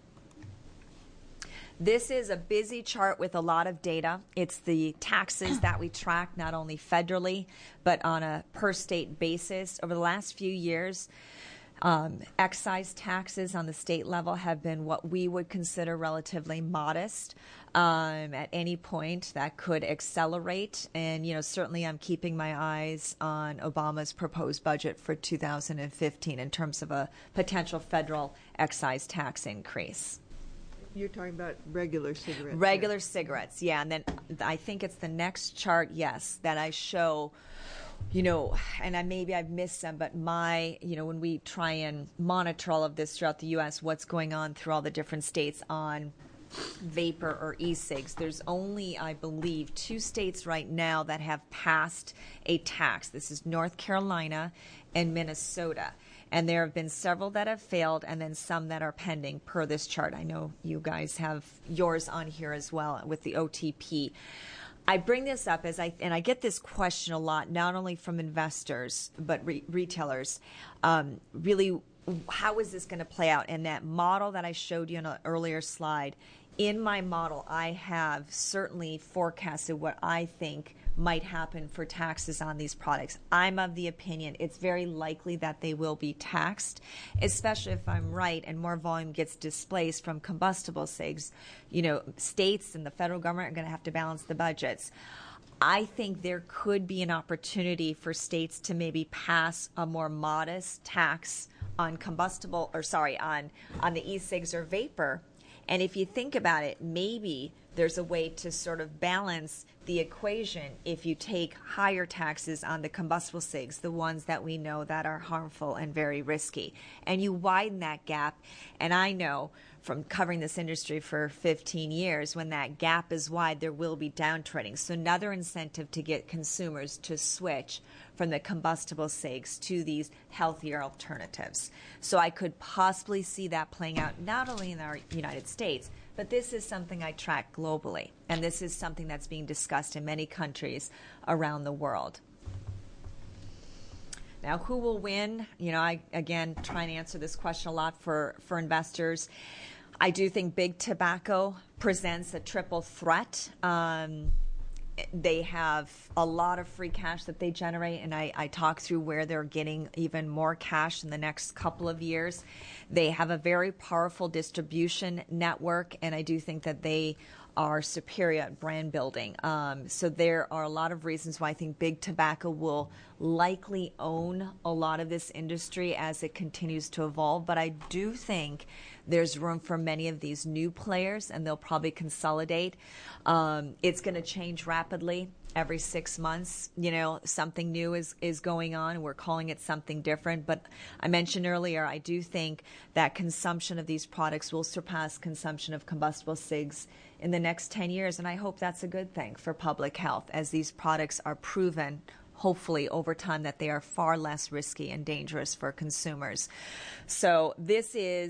J: This is a busy chart with a lot of data. It's the taxes that we track, not only federally, but on a per state basis. Over the last few years, excise taxes on the state level have been what we would consider relatively modest. At any point, that could accelerate. And, certainly I'm keeping my eyes on Obama's proposed budget for 2015 in terms of a potential federal excise tax increase.
B: You're talking about regular cigarettes.
J: Regular cigarettes, yeah. And then I think it's the next chart, yes, that I show, and maybe I've missed some, but when we try and monitor all of this throughout the U.S., what's going on through all the different states on vapor or e-cigs, there's only, I believe, 2 states right now that have passed a tax. This is North Carolina and Minnesota. And there have been several that have failed, and then some that are pending per this chart. I know you guys have yours on here as well with the OTP. I bring this up and I get this question a lot, not only from investors but retailers. Really, how is this going to play out? And that model that I showed you on an earlier slide, in my model, I have certainly forecasted what I think might happen for taxes on these products. I'm of the opinion it's very likely that they will be taxed, especially if I'm right and more volume gets displaced from combustible cigs. States and the federal government are going to have to balance the budgets. I think there could be an opportunity for states to maybe pass a more modest tax on on the e-cigs or vapor. And if you think about it, maybe there's a way to sort of balance the equation if you take higher taxes on the combustible cigs, the ones that we know that are harmful and very risky, and you widen that gap. And I know from covering this industry for 15 years, when that gap is wide, there will be downtrading. So another incentive to get consumers to switch from the combustible cigs to these healthier alternatives. So I could possibly see that playing out not only in our United States, but this is something I track globally, and this is something that's being discussed in many countries around the world. Now, who will win? I, again, try and answer this question a lot for investors. I do think big tobacco presents a triple threat. They have a lot of free cash that they generate, and I talk through where they're getting even more cash in the next couple of years. They have a very powerful distribution network, and I do think that they are superior at brand building. So there are a lot of reasons why I think big tobacco will likely own a lot of this industry as it continues to evolve. But I do think there's room for many of these new players, and they'll probably consolidate. It's going to change rapidly. Every 6 months, something new is going on, and we're calling it something different. But I mentioned earlier, I do think that consumption of these products will surpass consumption of combustible cigs in the next 10 years, and I hope that's a good thing for public health, as these products are proven, hopefully over time, that they are far less risky and dangerous for consumers. So this is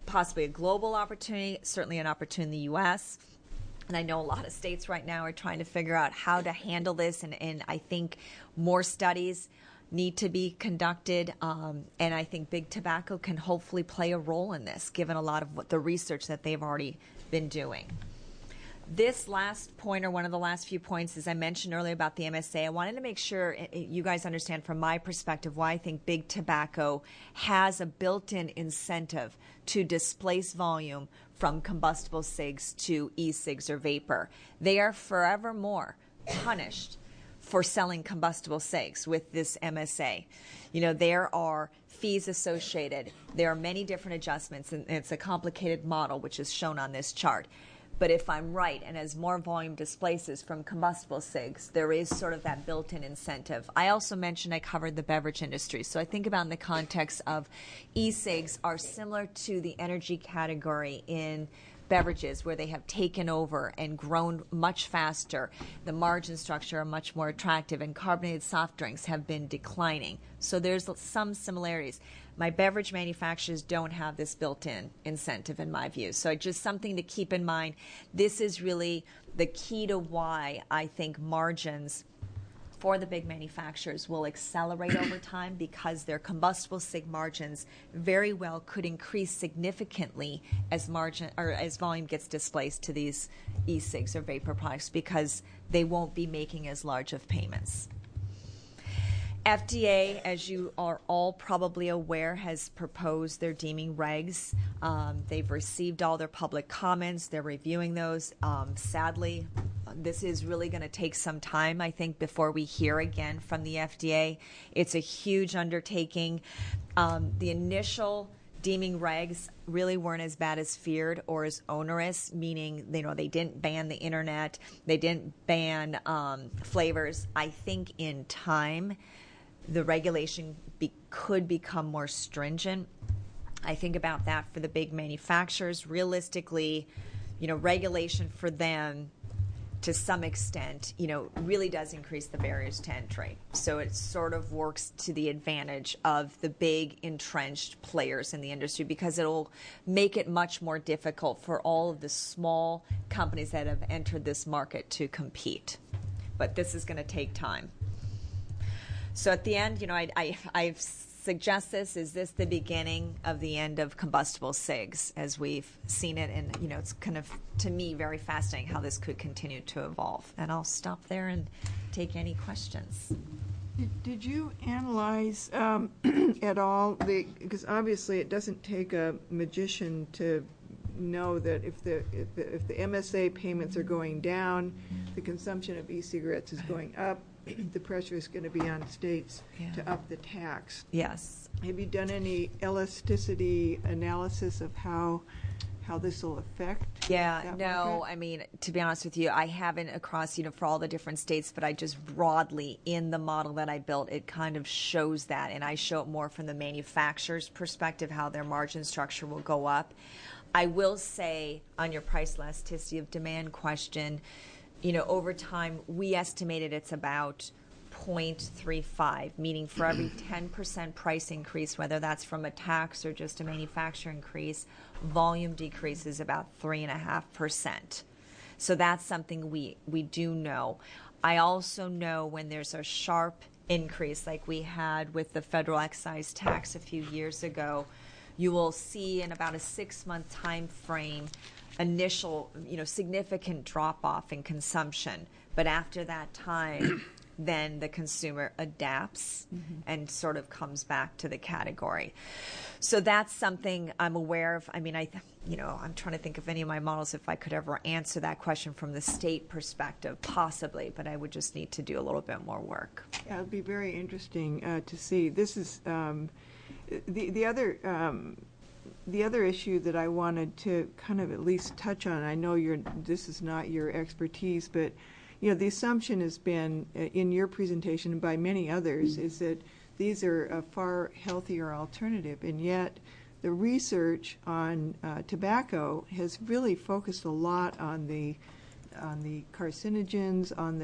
J: possibly a global opportunity, certainly an opportunity in the U.S., and I know a lot of states right now are trying to figure out how to handle this, and I think more studies need to be conducted, and I think Big Tobacco can hopefully play a role in this, given a lot of what the research that they've already been doing. This last point, or one of the last few points, as I mentioned earlier about the MSA, I wanted to make sure you guys understand from my perspective why I think Big Tobacco has a built-in incentive to displace volume from combustible cigs to e-cigs or vapor. They are forevermore punished for selling combustible cigs with this MSA. You know, there are fees associated. There are many different adjustments, and it's a complicated model, which is shown on this chart. But if I'm right, and as more volume displaces from combustible cigs, there is sort of that built-in incentive. I also mentioned I covered the beverage industry. So I think about in the context of e-cigs are similar to the energy category in beverages, where they have taken over and grown much faster. The margin structure are much more attractive, and carbonated soft drinks have been declining. So there's some similarities. My beverage manufacturers don't have this built-in incentive, in my view. So just something to keep in mind. This is really the key to why I think margins for the big manufacturers will accelerate over time, because their combustible cig margins very well could increase significantly as volume gets displaced to these e-cigs or vapor products, because they won't be making as large of payments. FDA, as you are all probably aware, has proposed their deeming regs. They've received all their public comments. They're reviewing those. Sadly, this is really going to take some time, I think, before we hear again from the FDA. It's a huge undertaking. The initial deeming regs really weren't as bad as feared or as onerous, meaning they didn't ban the internet, they didn't ban flavors. I think in time the regulation could become more stringent. I think about that for the big manufacturers. Realistically, regulation for them to some extent, really does increase the barriers to entry. So it sort of works to the advantage of the big entrenched players in the industry, because it'll make it much more difficult for all of the small companies that have entered this market to compete. But this is going to take time. So at the end, I suggest this. Is this the beginning of the end of combustible cigs as we've seen it? And, it's kind of, to me, very fascinating how this could continue to evolve. And I'll stop there and take any questions.
B: Did you analyze at all, because obviously it doesn't take a magician to know that if the MSA payments are going down, the consumption of e-cigarettes is going up, the pressure is going to be on states to up the tax.
J: Yes.
B: Have you done any elasticity analysis of how this will affect?
J: Yeah, no,
B: market?
J: I mean, to be honest with you, I haven't across, for all the different states, but I just broadly, in the model that I built, it kind of shows that, and I show it more from the manufacturer's perspective, how their margin structure will go up. I will say, on your price elasticity of demand question, over time, we estimated it's about 0.35, meaning for every 10% price increase, whether that's from a tax or just a manufacturer increase, volume decreases about 3.5%. So that's something we do know. I also know when there's a sharp increase like we had with the federal excise tax a few years ago, you will see in about a 6-month time frame initial, significant drop-off in consumption. But after that time, then the consumer adapts and sort of comes back to the category. So that's something I'm aware of. I mean, I'm trying to think of any of my models if I could ever answer that question from the state perspective, possibly, but I would just need to do a little bit more work.
B: Yeah, it would be very interesting to see. This is the other issue that I wanted to kind of at least touch on. I know this is not your expertise, but the assumption has been in your presentation and by many others is that these are a far healthier alternative, and yet the research on tobacco has really focused a lot on the carcinogens, on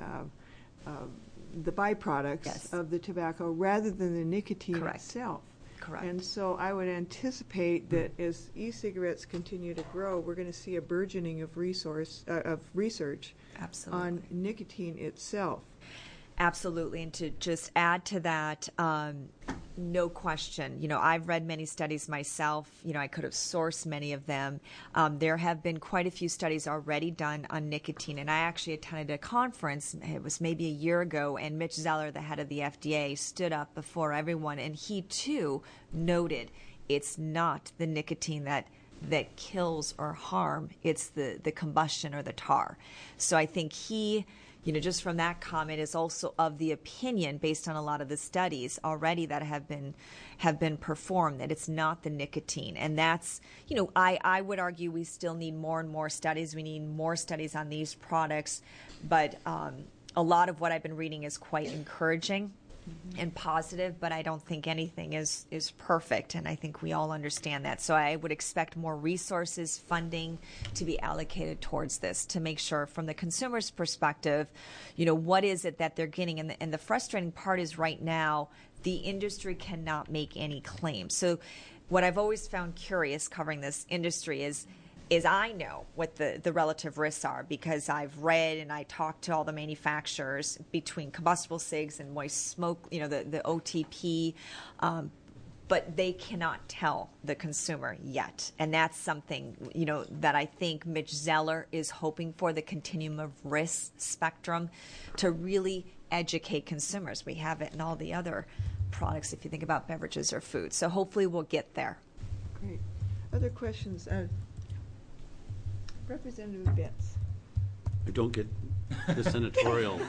B: the byproducts of the tobacco rather than the nicotine itself.
J: Correct.
B: And so I would anticipate that as e-cigarettes continue to grow, we're going to see a burgeoning of research
J: Absolutely.
B: on nicotine itself.
J: Absolutely. And to just add to that, no question, I've read many studies myself. I could have sourced many of them. There have been quite a few studies already done on nicotine. And I actually attended a conference, it was maybe a year ago, and Mitch Zeller, the head of the FDA, stood up before everyone. And he, too, noted it's not the nicotine that kills or harm, it's the combustion or the tar. So I think he, just from that comment, is also of the opinion, based on a lot of the studies already that have been performed, that it's not the nicotine. And that's, I would argue we still need more and more studies. We need more studies on these products. But a lot of what I've been reading is quite encouraging and positive, but I don't think anything is perfect, and I think we all understand that. So I would expect more resources, funding to be allocated towards this to make sure from the consumer's perspective, what is it that they're getting? And the frustrating part is right now, the industry cannot make any claims. So what I've always found curious covering this industry is I know what the relative risks are because I've read and I talked to all the manufacturers between combustible cigs and moist smoke, the OTP, but they cannot tell the consumer yet. And that's something, that I think Mitch Zeller is hoping for, the continuum of risk spectrum, to really educate consumers. We have it in all the other products if you think about beverages or food. So hopefully we'll get there.
B: Great. Other questions? Representative Betts.
K: I don't get the senatorial.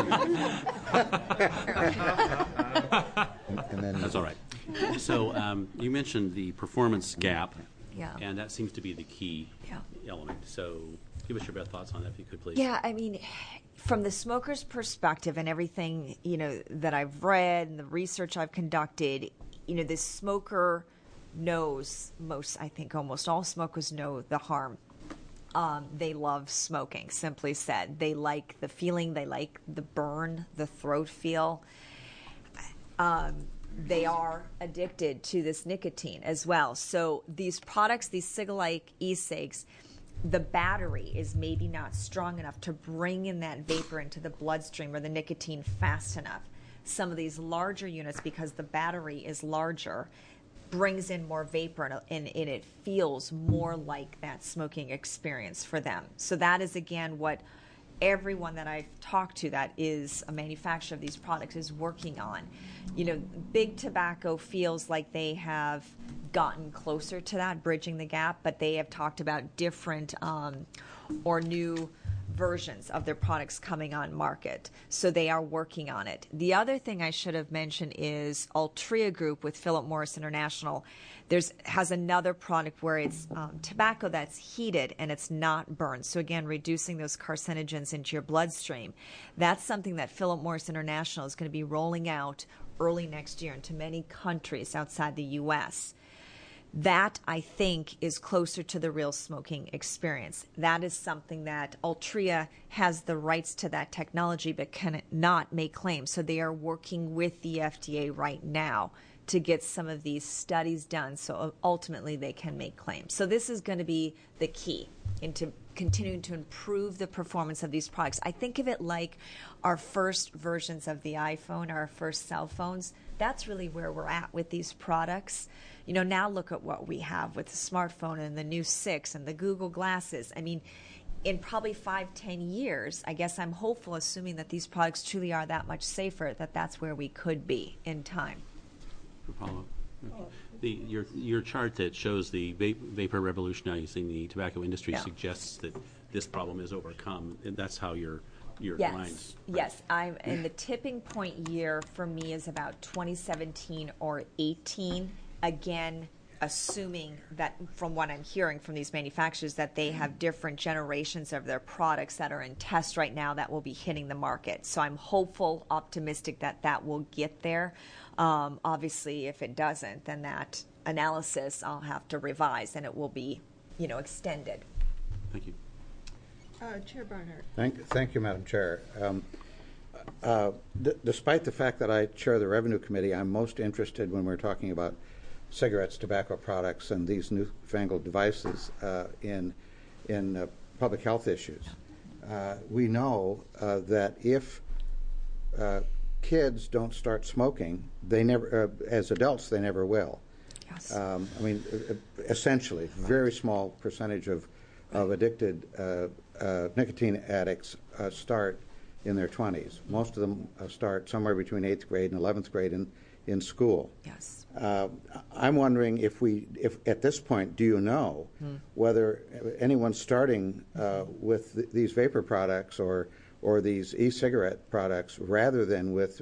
D: And then
K: that's all right. So you mentioned the performance gap,
J: Yeah.
K: and that seems to be the key element. So give us your best thoughts on that, if you could, please.
J: Yeah, I mean, from the smoker's perspective and everything, that I've read and the research I've conducted, the smoker knows I think almost all smokers know the harm. They love smoking, simply said. They like the feeling. They like the burn, the throat feel. They are addicted to this nicotine as well. So these products, these cig-alike e-cigs, the battery is maybe not strong enough to bring in that vapor into the bloodstream or the nicotine fast enough. Some of these larger units, because the battery is larger, brings in more vapor and it feels more like that smoking experience for them. So that is, again, what everyone that I've talked to that is a manufacturer of these products is working on. Big Tobacco feels like they have gotten closer to that, bridging the gap, but they have talked about different or new versions of their products coming on market. So they are working on it. The other thing I should have mentioned is Altria Group with Philip Morris International has another product where it's tobacco that's heated and it's not burned. So again, reducing those carcinogens into your bloodstream. That's something that Philip Morris International is going to be rolling out early next year into many countries outside the U.S. That, I think, is closer to the real smoking experience. That is something that Altria has the rights to that technology but cannot make claims. So they are working with the FDA right now to get some of these studies done so ultimately they can make claims. So this is going to be the key into continuing to improve the performance of these products. I think of it like our first versions of the iPhone, our first cell phones. That's really where we're at with these products. Now look at what we have with the smartphone and the new 6 and the Google Glasses. I mean, in probably 5-10 years, I guess I'm hopeful, assuming that these products truly are that much safer, that that's where we could be in time.
K: Follow-up. Okay. Your chart that shows the vapor revolutionizing the tobacco industry suggests that this problem is overcome. And that's how your lines.
J: Yes, and the tipping point year for me is about 2017 or 18. Again, assuming that from what I'm hearing from these manufacturers that they have different generations of their products that are in test right now that will be hitting the market. So I'm hopeful, optimistic that will get there. Obviously, if it doesn't, then that analysis I'll have to revise and it will be, extended.
K: Thank you.
B: Chair Barnhart.
D: Thank you, Madam Chair. Despite the fact that I chair the Revenue Committee, I'm most interested when we're talking about cigarettes, tobacco products, and these newfangled devices in public health issues. We know that if kids don't start smoking, they never, as adults, they never will.
J: Yes.
D: I mean, essentially, very small percentage of addicted nicotine addicts start in their 20s. Most of them start somewhere between 8th grade and 11th grade in school.
J: Yes.
D: I'm wondering if at this point, do you know whether anyone's starting with these vapor products or these e-cigarette products rather than with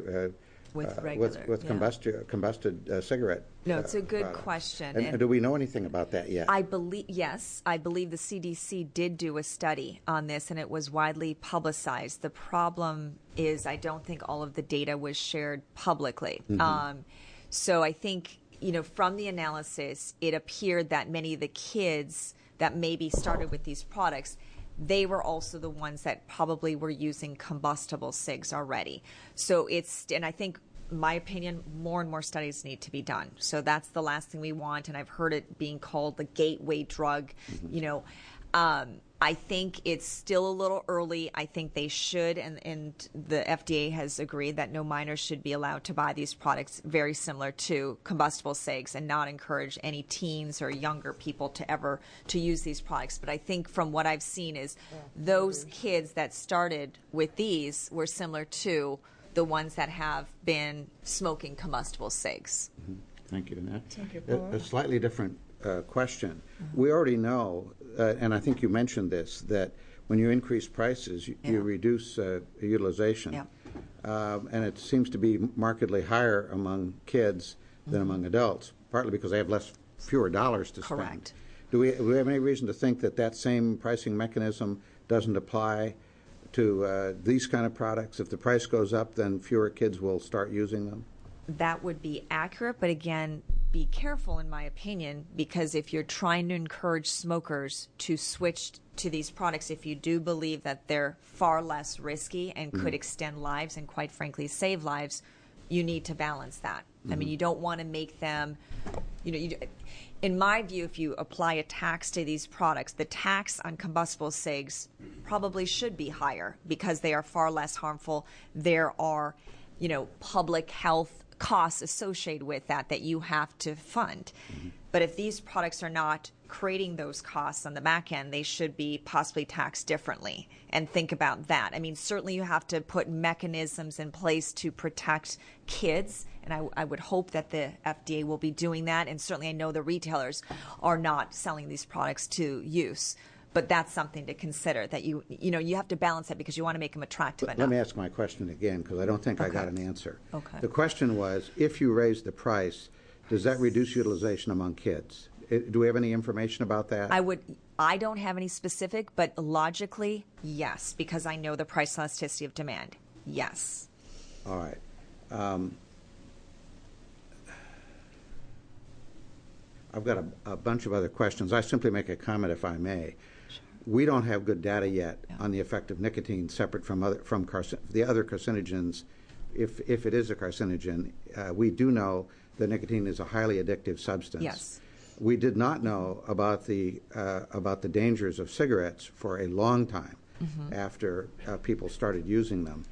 D: combusted cigarette?
J: No, it's a good
D: products.
J: question.
D: And do we know anything about that yet?
J: I believe the CDC did do a study on this, and it was widely publicized. The problem is I don't think all of the data was shared publicly. So I think, from the analysis, it appeared that many of the kids that maybe started with these products, they were also the ones that probably were using combustible cigs already. So and I think, my opinion, more and more studies need to be done. So that's the last thing we want, and I've heard it being called the gateway drug. I think it's still a little early. I think they should, and the FDA has agreed that no minors should be allowed to buy these products, very similar to combustible cigs, and not encourage any teens or younger people to use these products. But I think from what I've seen is those kids that started with these were similar to the ones that have been smoking combustible cigs.
D: Thank you, Annette. A slightly different question. We already know, and I think you mentioned this, that when you increase prices, you reduce utilization. And it seems to be markedly higher among kids than among adults, partly because they have fewer dollars to spend.
J: Correct.
D: Do we have any reason to think that same pricing mechanism doesn't apply to these kind of products? If the price goes up, then fewer kids will start using them?
J: That would be accurate, but again, be careful, in my opinion, because if you're trying to encourage smokers to switch to these products, if you do believe that they're far less risky and could extend lives and, quite frankly, save lives, you need to balance that. I mean, you don't want to make them, in my view, if you apply a tax to these products, the tax on combustible cigs probably should be higher because they are far less harmful. There are, public health costs associated with that you have to fund. But if these products are not creating those costs on the back end, they should be possibly taxed differently. And think about that. I mean, certainly you have to put mechanisms in place to protect kids, and I would hope that the FDA will be doing that. And certainly I know the retailers are not selling these products to use. But that's something to consider, that you have to balance that because you want to make them attractive enough.
D: Let me ask my question again, because I don't think I got an answer.
J: Okay.
D: The question was, if you raise the price, does that reduce utilization among kids? Do we have any information about that?
J: I don't have any specific, but logically, yes, because I know the price elasticity of demand. Yes.
D: All right. I've got a bunch of other questions. I simply make a comment, if I may. We don't have good data yet on the effect of nicotine separate from the other carcinogens. If it is a carcinogen, we do know that nicotine is a highly addictive substance.
J: Yes.
D: We did not know about the dangers of cigarettes for a long time after people started using them.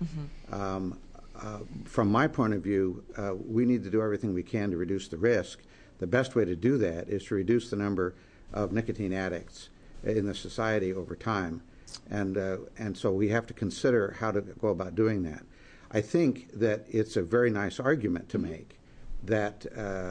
D: From my point of view, we need to do everything we can to reduce the risk. The best way to do that is to reduce the number of nicotine addicts in the society over time, and so we have to consider how to go about doing that. I think that it's a very nice argument to make that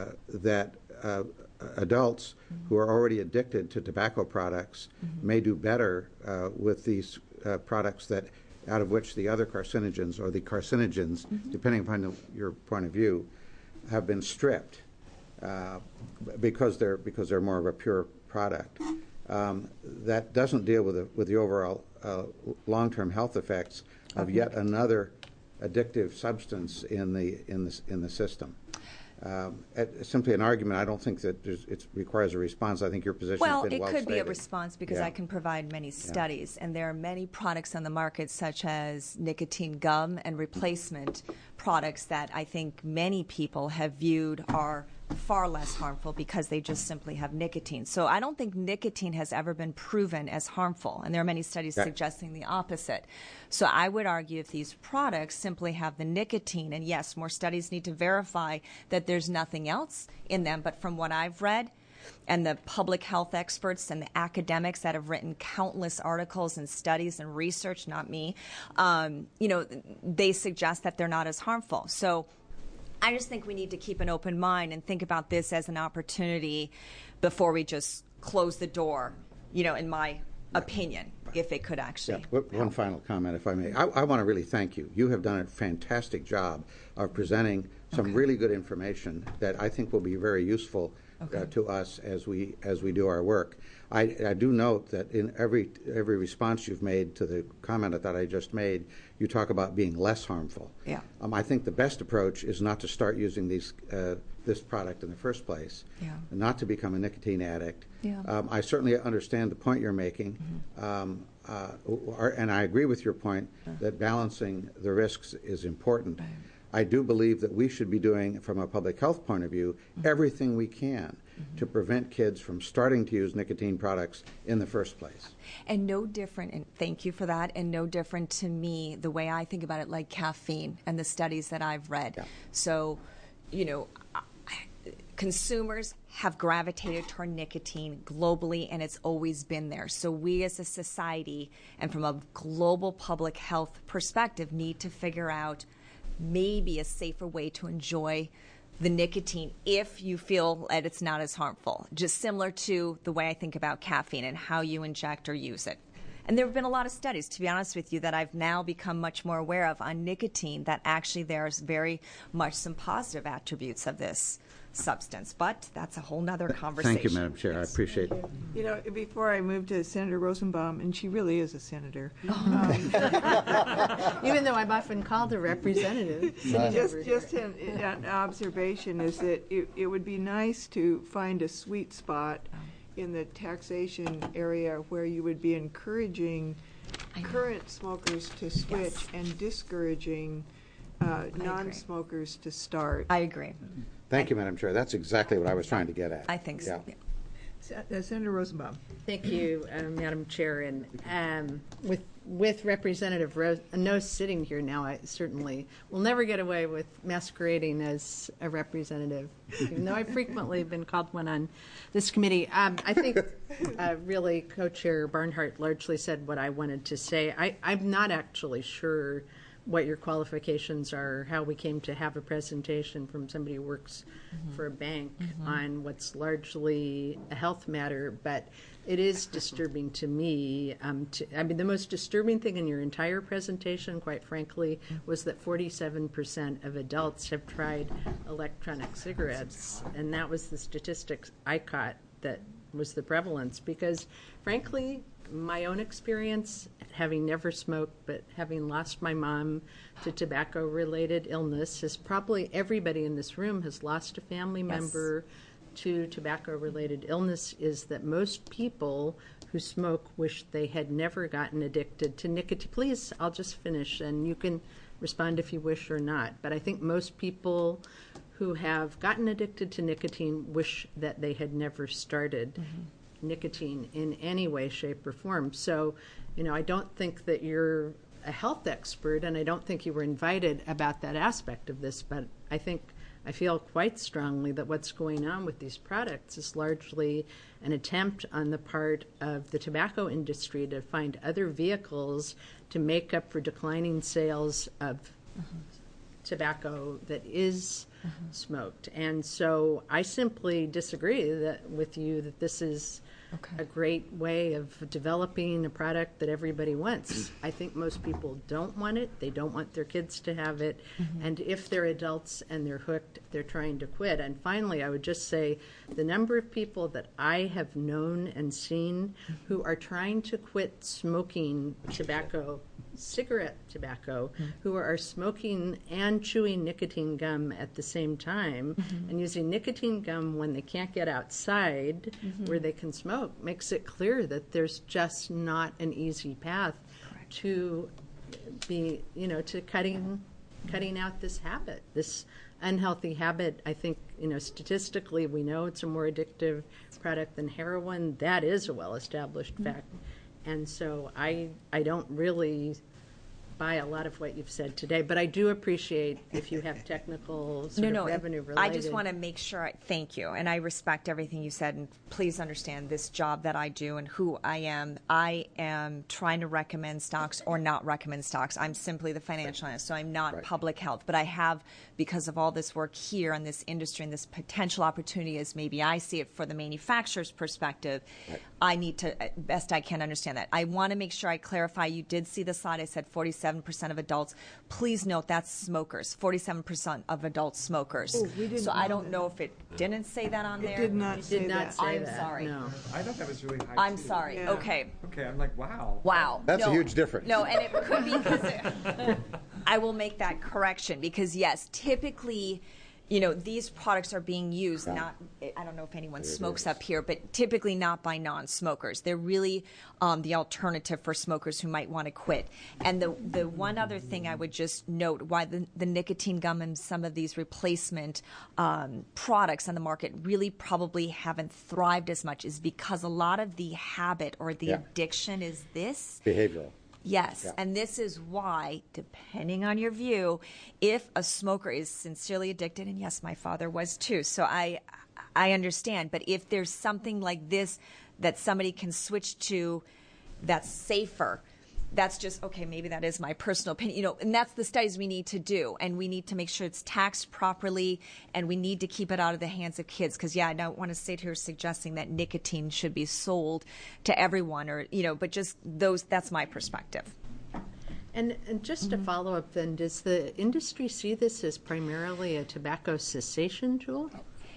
D: adults who are already addicted to tobacco products may do better with these products out of which the other carcinogens or the carcinogens, depending upon your point of view, have been stripped because they're more of a pure product. That doesn't deal with the overall long-term health effects of yet another addictive substance in the system. Simply an argument. I don't think that it requires a response. I think your position has been well stated.
J: Well, it could be a response because I can provide many studies, and there are many products on the market, such as nicotine gum and replacement products, that I think many people have viewed are far less harmful because they just simply have nicotine. So I don't think nicotine has ever been proven as harmful, and there are many studies suggesting the opposite. So I would argue if these products simply have the nicotine, and yes, more studies need to verify that there's nothing else in them, but from what I've read, and the public health experts and the academics that have written countless articles and studies and research, not me, they suggest that they're not as harmful. So I just think we need to keep an open mind and think about this as an opportunity before we just close the door, in my opinion, if it could actually.
D: Yeah. One final comment, if I may. I want to really thank you. You have done a fantastic job of presenting some really good information that I think will be very useful to us as we do our work. I do note that in every response you've made to the comment that I just made, you talk about being less harmful.
J: Yeah.
D: I think the best approach is not to start using this product in the first place, not to become a nicotine addict.
J: Yeah.
D: I certainly understand the point you're making, and I agree with your point that balancing the risks is important.
J: Right.
D: I do believe that we should be doing, from a public health point of view, everything we can to prevent kids from starting to use nicotine products in the first place.
J: And no different, and thank you for that, and no different to me, the way I think about it, like caffeine and the studies that I've read. Yeah. So, consumers have gravitated toward nicotine globally, and it's always been there. So we as a society, and from a global public health perspective, need to figure out maybe a safer way to enjoy the nicotine if you feel that it's not as harmful, just similar to the way I think about caffeine and how you inject or use it. And there have been a lot of studies, to be honest with you, that I've now become much more aware of on nicotine, that actually there's very much some positive attributes of this substance. But that's a whole nother conversation.
D: Thank you, Madam Chair. I appreciate it.
B: Before I move to Senator Rosenbaum, and she really is a senator.
L: Even though I'm often called a representative.
B: Just an observation is that it would be nice to find a sweet spot in the taxation area where you would be encouraging current smokers to switch and discouraging non-smokers to start.
J: I agree.
D: Thank you, Madam Chair. That's exactly what I was trying to get at.
J: I think so.
B: Yeah. Senator Rosenbaum.
L: Thank you, Madam Chair. And with Representative Rose sitting here now, I certainly will never get away with masquerading as a representative, even though I've frequently been called one on this committee. I think really Co-Chair Barnhart largely said what I wanted to say. I'm not actually sure what your qualifications are, how we came to have a presentation from somebody who works for a bank on what's largely a health matter, but it is disturbing to me. The most disturbing thing in your entire presentation, quite frankly, was that 47% of adults have tried electronic cigarettes, and that was the statistics I caught that was the prevalence, because frankly, my own experience, having never smoked but having lost my mom to tobacco-related illness, is probably everybody in this room has lost a family member to tobacco-related illness, is that most people who smoke wish they had never gotten addicted to nicotine. Please, I'll just finish, and you can respond if you wish or not. But I think most people who have gotten addicted to nicotine wish that they had never started nicotine in any way, shape, or form. So, I don't think that you're a health expert, and I don't think you were invited about that aspect of this, but I feel quite strongly that what's going on with these products is largely an attempt on the part of the tobacco industry to find other vehicles to make up for declining sales of tobacco that is smoked. And so I simply disagree with you that this is a great way of developing a product that everybody wants. I think most people don't want it. They don't want their kids to have it. And if they're adults and they're hooked, they're trying to quit. And finally, I would just say the number of people that I have known and seen who are trying to quit smoking tobacco, cigarette tobacco, who are smoking and chewing nicotine gum at the same time and using nicotine gum when they can't get outside where they can smoke, makes it clear that there's just not an easy path to be, to cutting out this habit, this unhealthy habit. I think, statistically, we know it's a more addictive product than heroin. That is a well-established fact. And so I don't really buy a lot of what you've said today, but I do appreciate if you have technical revenue related.
J: I just want to make sure, thank you, and I respect everything you said, and please understand this job that I do and who I am trying to recommend stocks or not recommend stocks. I'm simply the financial analyst, so I'm not public health, but I have, because of all this work here in this industry and this potential opportunity as maybe I see it for the manufacturer's perspective, I need to, best I can, understand that. I want to make sure I clarify, you did see the slide, I said 47% of adults. Please note that's smokers, 47% of adult smokers.
B: Oh, we didn't
J: so I don't
B: that.
J: know if it didn't say that on there.
B: It did not say that.
J: I'm sorry.
L: No.
C: I thought that was really high.
J: I'm
C: too.
J: sorry.
B: Yeah.
J: Okay.
C: Okay, I'm like, wow.
J: Wow.
D: That's
J: No.
D: a huge difference.
J: No, and it could be because I will make that correction because, yes, typically, these products are being used not, I don't know if anyone smokes up here, but typically not by non-smokers. They're really the alternative for smokers who might want to quit. And the one other thing I would just note, why the nicotine gum and some of these replacement products on the market really probably haven't thrived as much is because a lot of the habit or the addiction is this.
D: Behavioral.
J: Yes,
D: Yeah.
J: and this is why, depending on your view, if a smoker is sincerely addicted, and yes, my father was too, so I understand, but if there's something like this that somebody can switch to that's safer, that's just, okay, maybe that is my personal opinion, and that's the studies we need to do, and we need to make sure it's taxed properly, and we need to keep it out of the hands of kids, because, I don't want to sit here suggesting that nicotine should be sold to everyone, or, but just that's my perspective.
L: And just to follow up then, does the industry see this as primarily a tobacco cessation tool?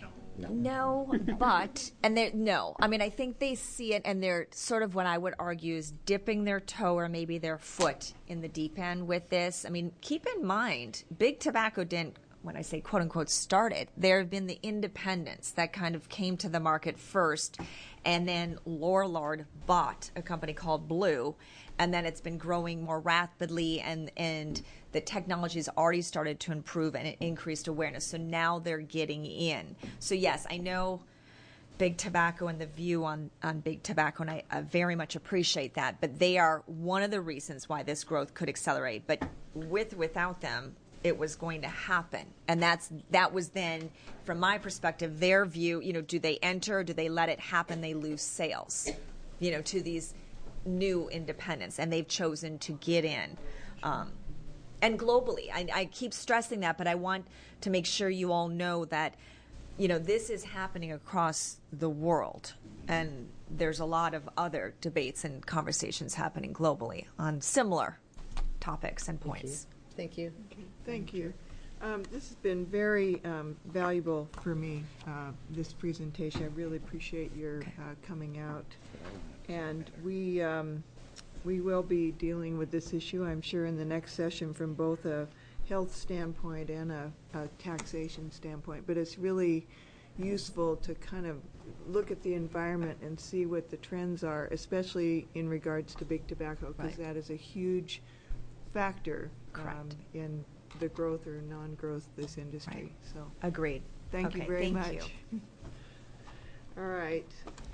J: No, but, and no. I mean, I think they see it and they're sort of what I would argue is dipping their toe or maybe their foot in the deep end with this. I mean, keep in mind, big tobacco didn't, when I say quote unquote started, there have been the independents that kind of came to the market first, and then Lorillard bought a company called Blue, and then it's been growing more rapidly, and the technology has already started to improve and it increased awareness. So now they're getting in. So yes, I know big tobacco and the view on big tobacco, and I very much appreciate that, but they are one of the reasons why this growth could accelerate. But without them, it was going to happen. And that was then, from my perspective, their view, do they enter, or do they let it happen, they lose sales, to these new independents, and they've chosen to get in. And globally, I keep stressing that, but I want to make sure you all know that, this is happening across the world. And there's a lot of other debates and conversations happening globally on similar topics and points.
L: Thank you.
B: Okay, thank you. This has been very valuable for me, this presentation. I really appreciate your coming out. And we will be dealing with this issue, I'm sure, in the next session from both a health standpoint and a taxation standpoint. But it's really useful to kind of look at the environment and see what the trends are, especially in regards to big tobacco, because that is a huge factor in the growth or non-growth of this industry.
J: Right.
B: So
J: Agreed.
B: Thank you very much.
J: You.
B: All right.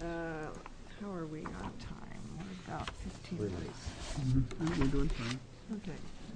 B: How are we on time? We're about 15 minutes.
E: We're doing fine.
B: Okay.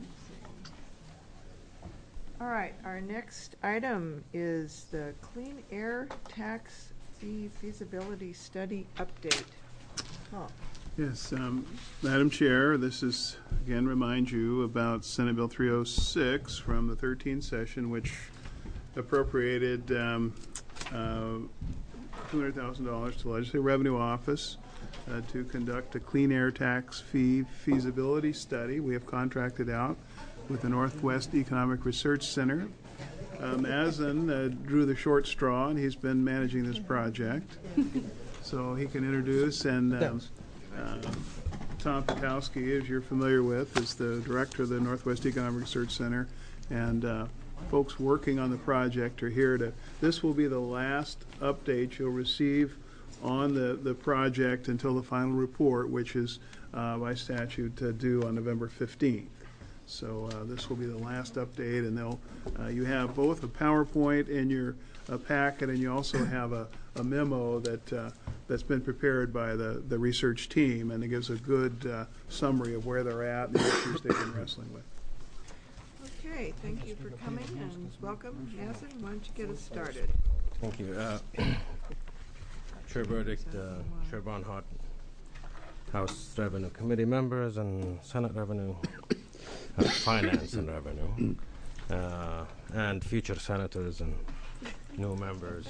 B: All right. Our next item is the Clean Air Tax Fee Feasibility Study Update. Oh.
E: Yes, Madam Chair, this is, again, remind you about Senate Bill 306 from the 13th session, which appropriated $200,000 to Legislative Revenue Office to conduct a clean air tax fee feasibility study. We have contracted out with the Northwest Economic Research Center. Mazen drew the short straw, and he's been managing this project. So he can introduce, and Tom Patowski, as you're familiar with, is the director of the Northwest Economic Research Center, and folks working on the project are here to. This will be the last update you'll receive on the project until the final report, which is by statute due on November 15th. So this will be the last update, and you have both a PowerPoint in your packet, and you also have a memo that's been prepared by the research team, and it gives a good summary of where they're at and the issues they've been wrestling with.
B: Okay, thank you for coming and welcome. Nazan, why don't you get us started?
M: Thank you. Chair Burdick, Chair Barnhart, House Revenue Committee members, and Senate Revenue, Finance and Revenue, and future senators and new members.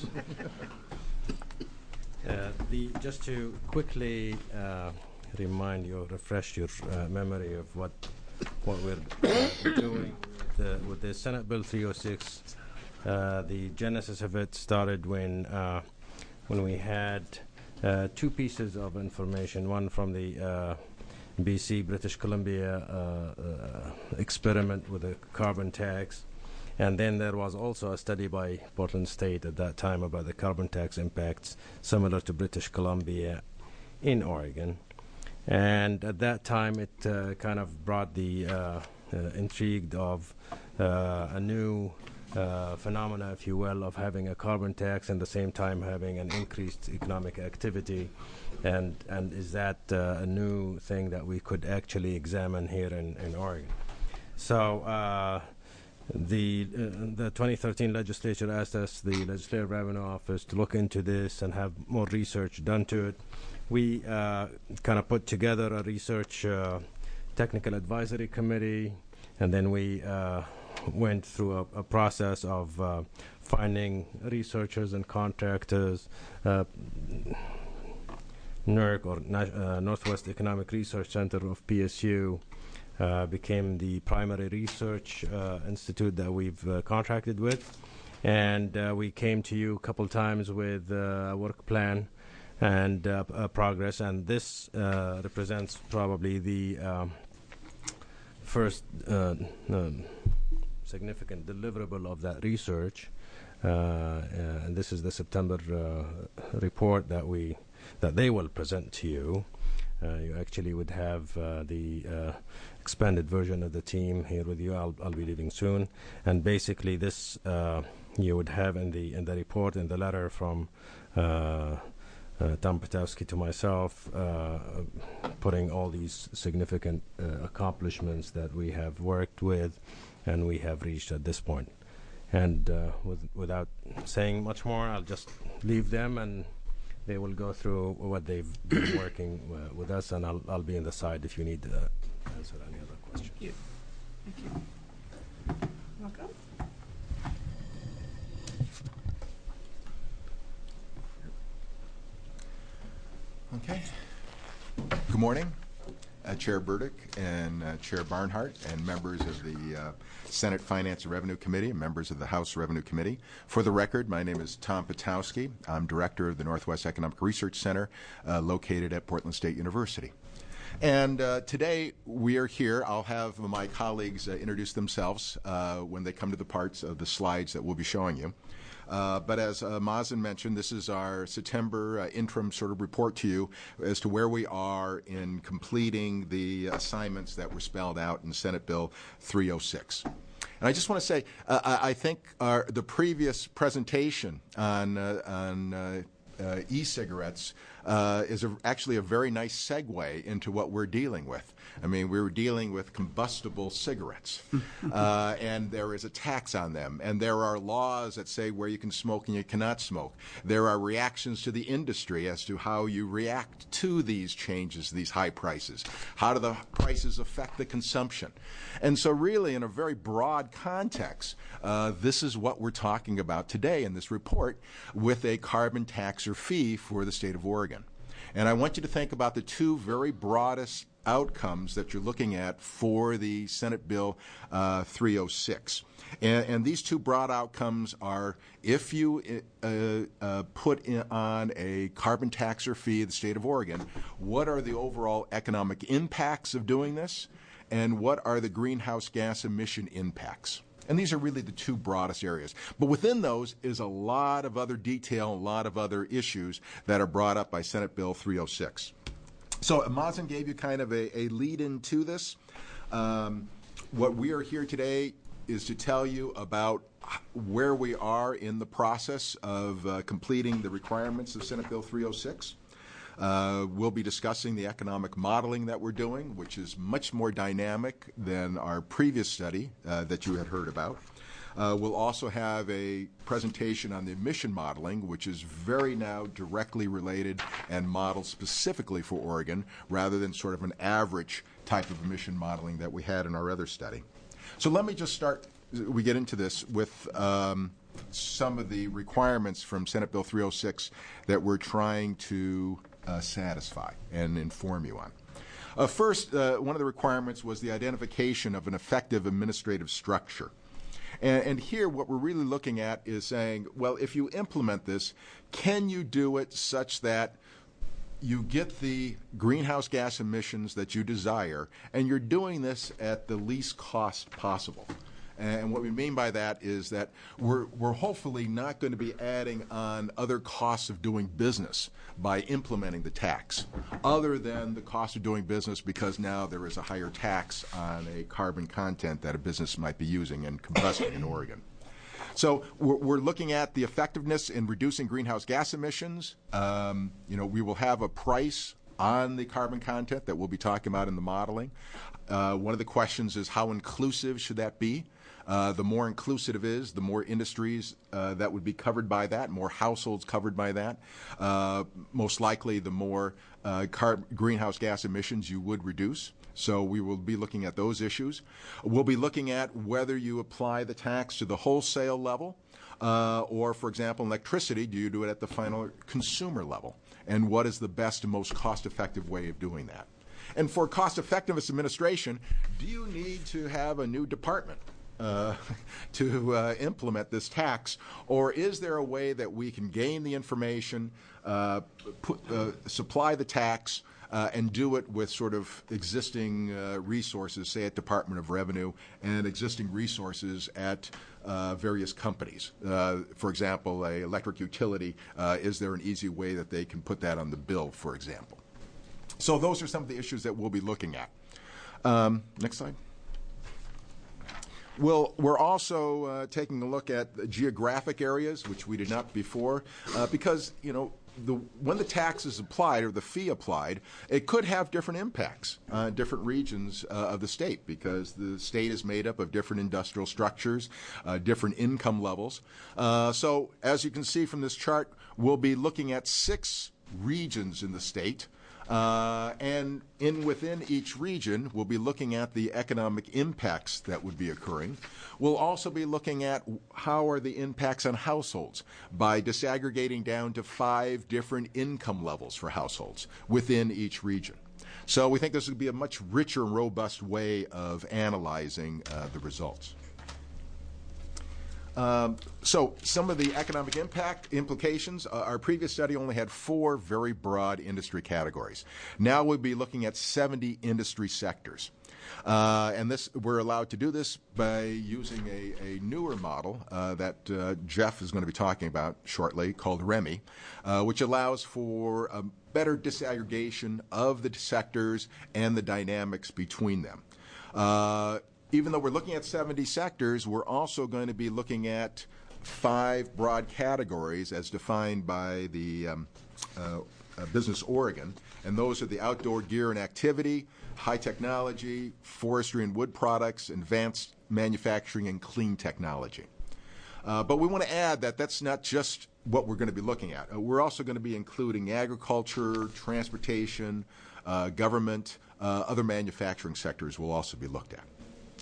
M: Just to quickly remind you, refresh your memory of what we're doing with the Senate Bill 306. The genesis of it started when we had two pieces of information, one from the BC, British Columbia experiment with a carbon tax, and then there was also a study by Portland State at that time about the carbon tax impacts similar to British Columbia in Oregon. And at that time, it kind of brought the intrigue of a new phenomena, if you will, of having a carbon tax and at the same time having an increased economic activity. And is that a new thing that we could actually examine here in Oregon? So the 2013 legislature asked us, the Legislative Revenue Office, to look into this and have more research done to it. We kind of put together a research technical advisory committee, and then we went through a process of finding researchers and contractors. NERC, or Northwest Economic Research Center of PSU, became the primary research institute that we've contracted with. And we came to you a couple times with a work plan and progress. And this represents probably the first significant deliverable of that research. And this is the September report that they will present to you. You actually would have the expanded version of the team here with you. I'll be leaving soon, and basically this you would have in the report, in the letter from Tom Patowski to myself, putting all these significant accomplishments that we have worked with and we have reached at this point. And without saying much more, I'll just leave them, and they will go through what they've been working with us, and I'll be on the side if you need to answer any other questions.
B: Thank you. Thank you. Welcome.
N: Okay. Good morning, Chair Burdick and Chair Barnhart, and members of the Senate Finance and Revenue Committee and members of the House Revenue Committee. For the record, my name is Tom Patowski. I'm director of the Northwest Economic Research Center located at Portland State University. And today we are here. I'll have my colleagues introduce themselves when they come to the parts of the slides that we'll be showing you. But as Mazen mentioned, this is our September interim sort of report to you as to where we are in completing the assignments that were spelled out in Senate Bill 306. And I just want to say, I think the previous presentation on e-cigarettes is actually a very nice segue into what we're dealing with. I mean, we were dealing with combustible cigarettes, and there is a tax on them, and there are laws that say where you can smoke and you cannot smoke. There are reactions to the industry as to how you react to these changes, these high prices. How do the prices affect the consumption? And so really, in a very broad context, this is what we're talking about today in this report with a carbon tax or fee for the state of Oregon. And I want you to think about the two very broadest outcomes that you're looking at for the Senate Bill 306. And these two broad outcomes are, if you put on a carbon tax or fee in the state of Oregon, what are the overall economic impacts of doing this? And what are the greenhouse gas emission impacts? And these are really the two broadest areas. But within those is a lot of other detail, a lot of other issues that are brought up by Senate Bill 306. So Mazen gave you kind of a lead into this. What we are here today is to tell you about where we are in the process of completing the requirements of Senate Bill 306. We'll be discussing the economic modeling that we're doing, which is much more dynamic than our previous study that you had heard about. We'll also have a presentation on the emission modeling, which is very now directly related and modeled specifically for Oregon, rather than sort of an average type of emission modeling that we had in our other study. So let me just start, we get into this, with some of the requirements from Senate Bill 306 that we're trying to satisfy and inform you on. First, one of the requirements was the identification of an effective administrative structure. And here what we're really looking at is saying, well, if you implement this, can you do it such that you get the greenhouse gas emissions that you desire, and you're doing this at the least cost possible? And what we mean by that is that we're hopefully not going to be adding on other costs of doing business by implementing the tax, other than the cost of doing business because now there is a higher tax on a carbon content that a business might be using and combusting in Oregon. So we're looking at the effectiveness in reducing greenhouse gas emissions. We will have a price on the carbon content that we'll be talking about in the modeling. One of the questions is how inclusive should that be? The more inclusive it is, the more industries that would be covered by that, more households covered by that. Most likely, the more greenhouse gas emissions you would reduce. So we will be looking at those issues. We'll be looking at whether you apply the tax to the wholesale level, or, for example, electricity, do you do it at the final consumer level? And what is the best and most cost-effective way of doing that? And for cost-effectiveness administration, do you need to have a new department to implement this tax, or is there a way that we can gain the information, supply the tax, and do it with sort of existing resources, say at Department of Revenue, and existing resources at various companies? For example, an electric utility, is there an easy way that they can put that on the bill, for example? So those are some of the issues that we'll be looking at. Next slide. We're also taking a look at the geographic areas, which we did not before, because, when the tax is applied or the fee applied, it could have different impacts on different regions of the state, because the state is made up of different industrial structures, different income levels. So as you can see from this chart, we'll be looking at 6 regions in the state. And within each region, we'll be looking at the economic impacts that would be occurring. We'll also be looking at how are the impacts on households by disaggregating down to 5 different income levels for households within each region. So we think this would be a much richer and robust way of analyzing the results. So some of the economic impact implications, our previous study only had 4 very broad industry categories. Now we'll be looking at 70 industry sectors. And we're allowed to do this by using a newer model that Jeff is going to be talking about shortly, called REMI, which allows for a better disaggregation of the sectors and the dynamics between them. Even though we're looking at 70 sectors, we're also going to be looking at 5 broad categories as defined by the Business Oregon, and those are the outdoor gear and activity, high technology, forestry and wood products, advanced manufacturing, and clean technology. But we want to add that that's not just what we're going to be looking at. We're also going to be including agriculture, transportation, government, other manufacturing sectors will also be looked at.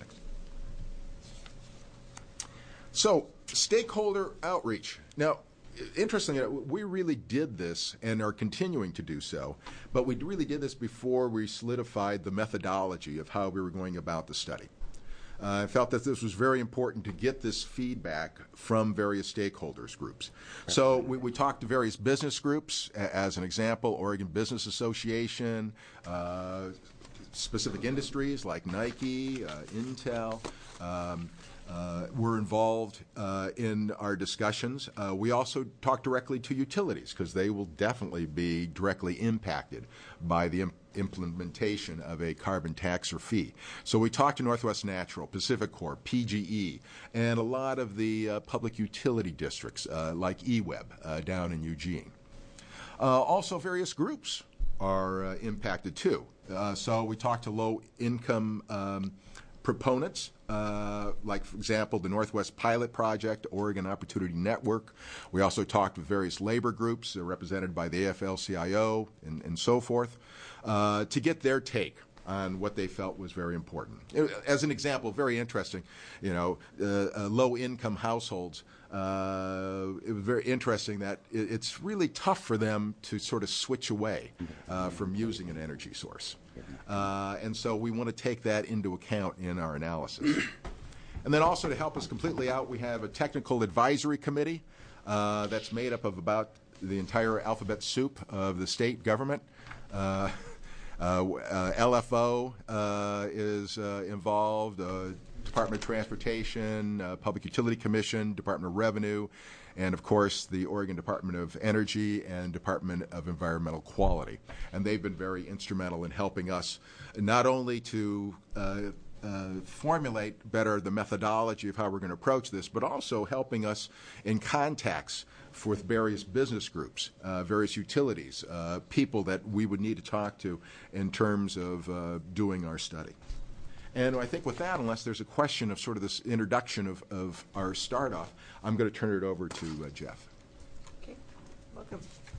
N: So, stakeholder outreach. Now, interestingly, we really did this and are continuing to do so, but we really did this before we solidified the methodology of how we were going about the study. I felt that this was very important to get this feedback from various stakeholders groups. So we talked to various business groups, as an example, Oregon Business Association, specific industries like Nike, Intel, were involved in our discussions. We also talked directly to utilities because they will definitely be directly impacted by the implementation of a carbon tax or fee. So we talked to Northwest Natural, Pacific Corp, PGE, and a lot of the public utility districts like EWEB down in Eugene. Also, various groups are impacted too. So we talked to low-income proponents, like, for example, the Northwest Pilot Project, Oregon Opportunity Network. We also talked with various labor groups represented by the AFL-CIO and so forth to get their take on what they felt was very important. As an example, very interesting, low-income households. It was very interesting that it's really tough for them to sort of switch away from using an energy source. And so we want to take that into account in our analysis. And then also to help us completely out, we have a technical advisory committee that's made up of about the entire alphabet soup of the state government. LFO is involved, Department of Transportation, Public Utility Commission, Department of Revenue, and of course the Oregon Department of Energy and Department of Environmental Quality. And they've been very instrumental in helping us not only to formulate better the methodology of how we're going to approach this, but also helping us in contacts with various business groups, various utilities, people that we would need to talk to in terms of doing our study. And I think with that, unless there's a question of sort of this introduction of our start off, I'm going to turn it over to Jeff.
B: Okay, welcome.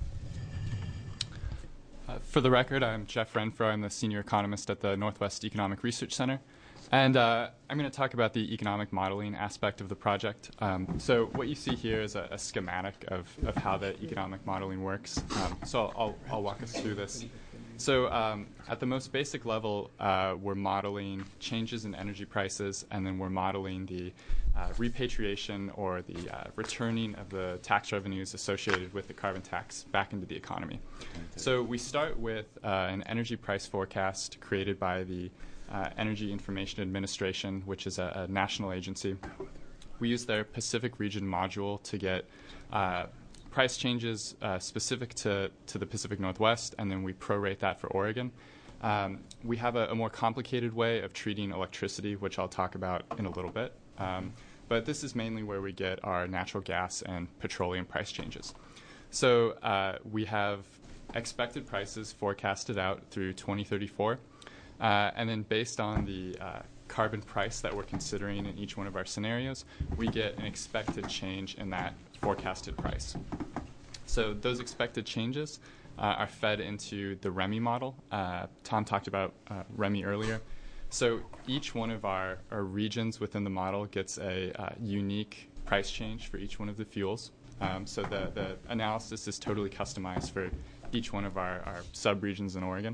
O: For the record, I'm Jeff Renfro. I'm the senior economist at the Northwest Economic Research Center. And I'm going to talk about the economic modeling aspect of the project. So what you see here is a schematic of how the economic modeling works. So I'll walk us through this. So at the most basic level, we're modeling changes in energy prices, and then we're modeling the repatriation or the returning of the tax revenues associated with the carbon tax back into the economy. So we start with an energy price forecast created by the Energy Information Administration, which is a national agency. We use their Pacific Region module to get price changes specific to the Pacific Northwest, and then we prorate that for Oregon. We have a more complicated way of treating electricity, which I'll talk about in a little bit. But this is mainly where we get our natural gas and petroleum price changes. So we have expected prices forecasted out through 2034. And then based on the carbon price that we're considering in each one of our scenarios, we get an expected change in that forecasted price. So those expected changes are fed into the REMI model. Tom talked about REMI earlier. So each one of our regions within the model gets a unique price change for each one of the fuels. So the analysis is totally customized for each one of our sub-regions in Oregon.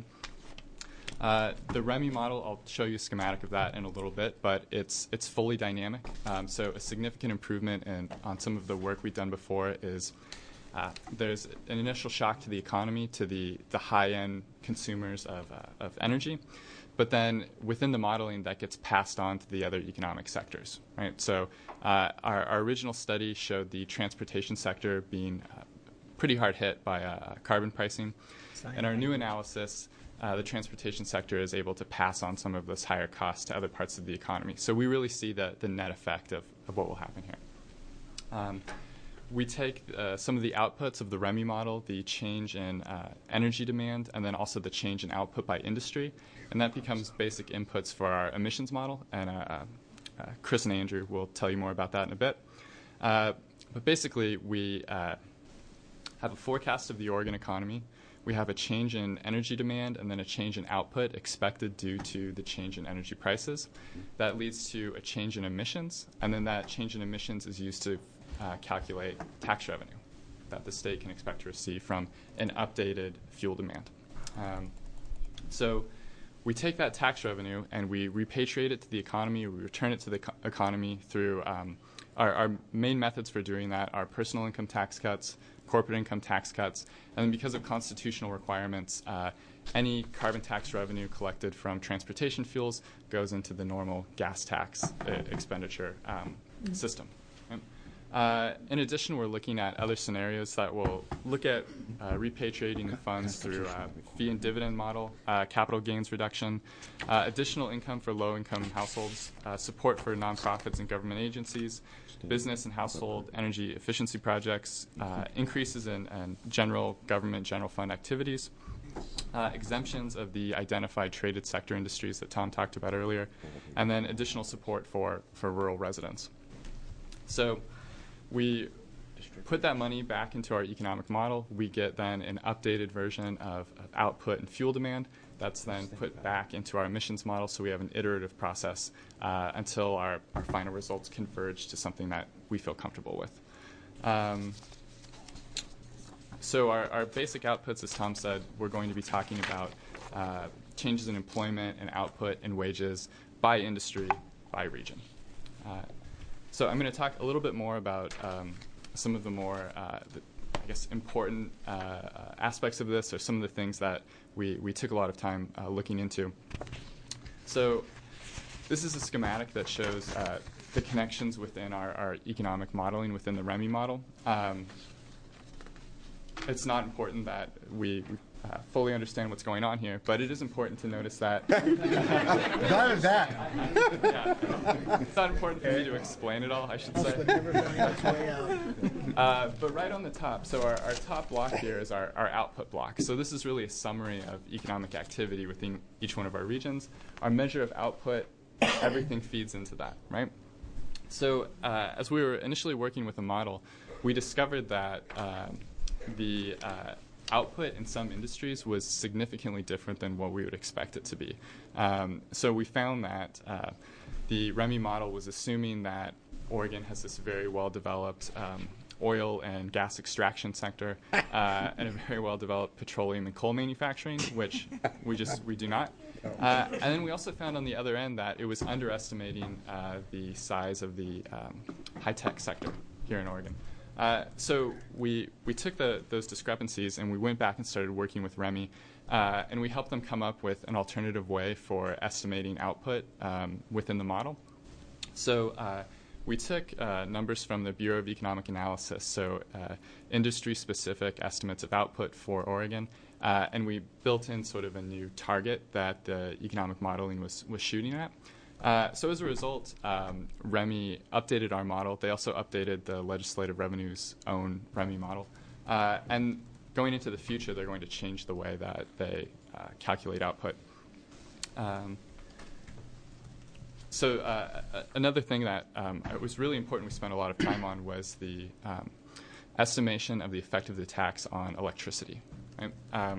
O: The REMI model, I'll show you a schematic of that in a little bit, but it's fully dynamic. So a significant improvement on some of the work we've done before is there's an initial shock to the economy, to the high-end consumers of energy, but then within the modeling that gets passed on to the other economic sectors. Right? So our original study showed the transportation sector being pretty hard hit by carbon pricing. In our new analysis, the transportation sector is able to pass on some of those higher costs to other parts of the economy. So we really see the net effect of what will happen here. We take some of the outputs of the REMI model, the change in energy demand, and then also the change in output by industry, and that becomes basic inputs for our emissions model. And Chris and Andrew will tell you more about that in a bit. But basically, we have a forecast of the Oregon economy. We have a change in energy demand and then a change in output expected due to the change in energy prices. That leads to a change in emissions, and then that change in emissions is used to calculate tax revenue that the state can expect to receive from an updated fuel demand. So we take that tax revenue and we repatriate it to the economy, we return it to the economy through our main methods for doing that are personal income tax cuts, corporate income tax cuts, and then because of constitutional requirements, any carbon tax revenue collected from transportation fuels goes into the normal gas tax expenditure system. In addition, we're looking at other scenarios that will look at repatriating the funds through fee and dividend model, capital gains reduction, additional income for low-income households, support for nonprofits and government agencies, business and household energy efficiency projects, increases in general government general fund activities, exemptions of the identified traded sector industries that Tom talked about earlier, and then additional support for rural residents. So we put that money back into our economic model. We get then an updated version of output and fuel demand. That's then put back into our emissions model, so we have an iterative process until our final results converge to something that we feel comfortable with. So our basic outputs, as Tom said, we're going to be talking about changes in employment and output and wages by industry, by region. So I'm going to talk a little bit more about some of the more, important aspects of this, or some of the things that we took a lot of time looking into. So this is a schematic that shows the connections within our economic modeling within the REMI model. It's not important that we fully understand what's going on here, but it is important to notice that.
P: None of that.
O: Yeah. It's not important for me to explain it all, I should say. But right on the top, so our top block here is our output block. So this is really a summary of economic activity within each one of our regions. Our measure of output, everything feeds into that, right? So as we were initially working with the model, we discovered that the output in some industries was significantly different than what we would expect it to be. So we found that the REMI model was assuming that Oregon has this very well-developed oil and gas extraction sector and a very well-developed petroleum and coal manufacturing, which we do not. And then we also found on the other end that it was underestimating the size of the high-tech sector here in Oregon. So we took those discrepancies and we went back and started working with REMI, and we helped them come up with an alternative way for estimating output within the model. So we took numbers from the Bureau of Economic Analysis, so industry-specific estimates of output for Oregon, and we built in sort of a new target that the economic modeling was shooting at. So as a result, REMI updated our model. They also updated the Legislative Revenue's own REMI model. And going into the future, they're going to change the way that they calculate output. So another thing that was really important we spent a lot of time on was the estimation of the effect of the tax on electricity. Right?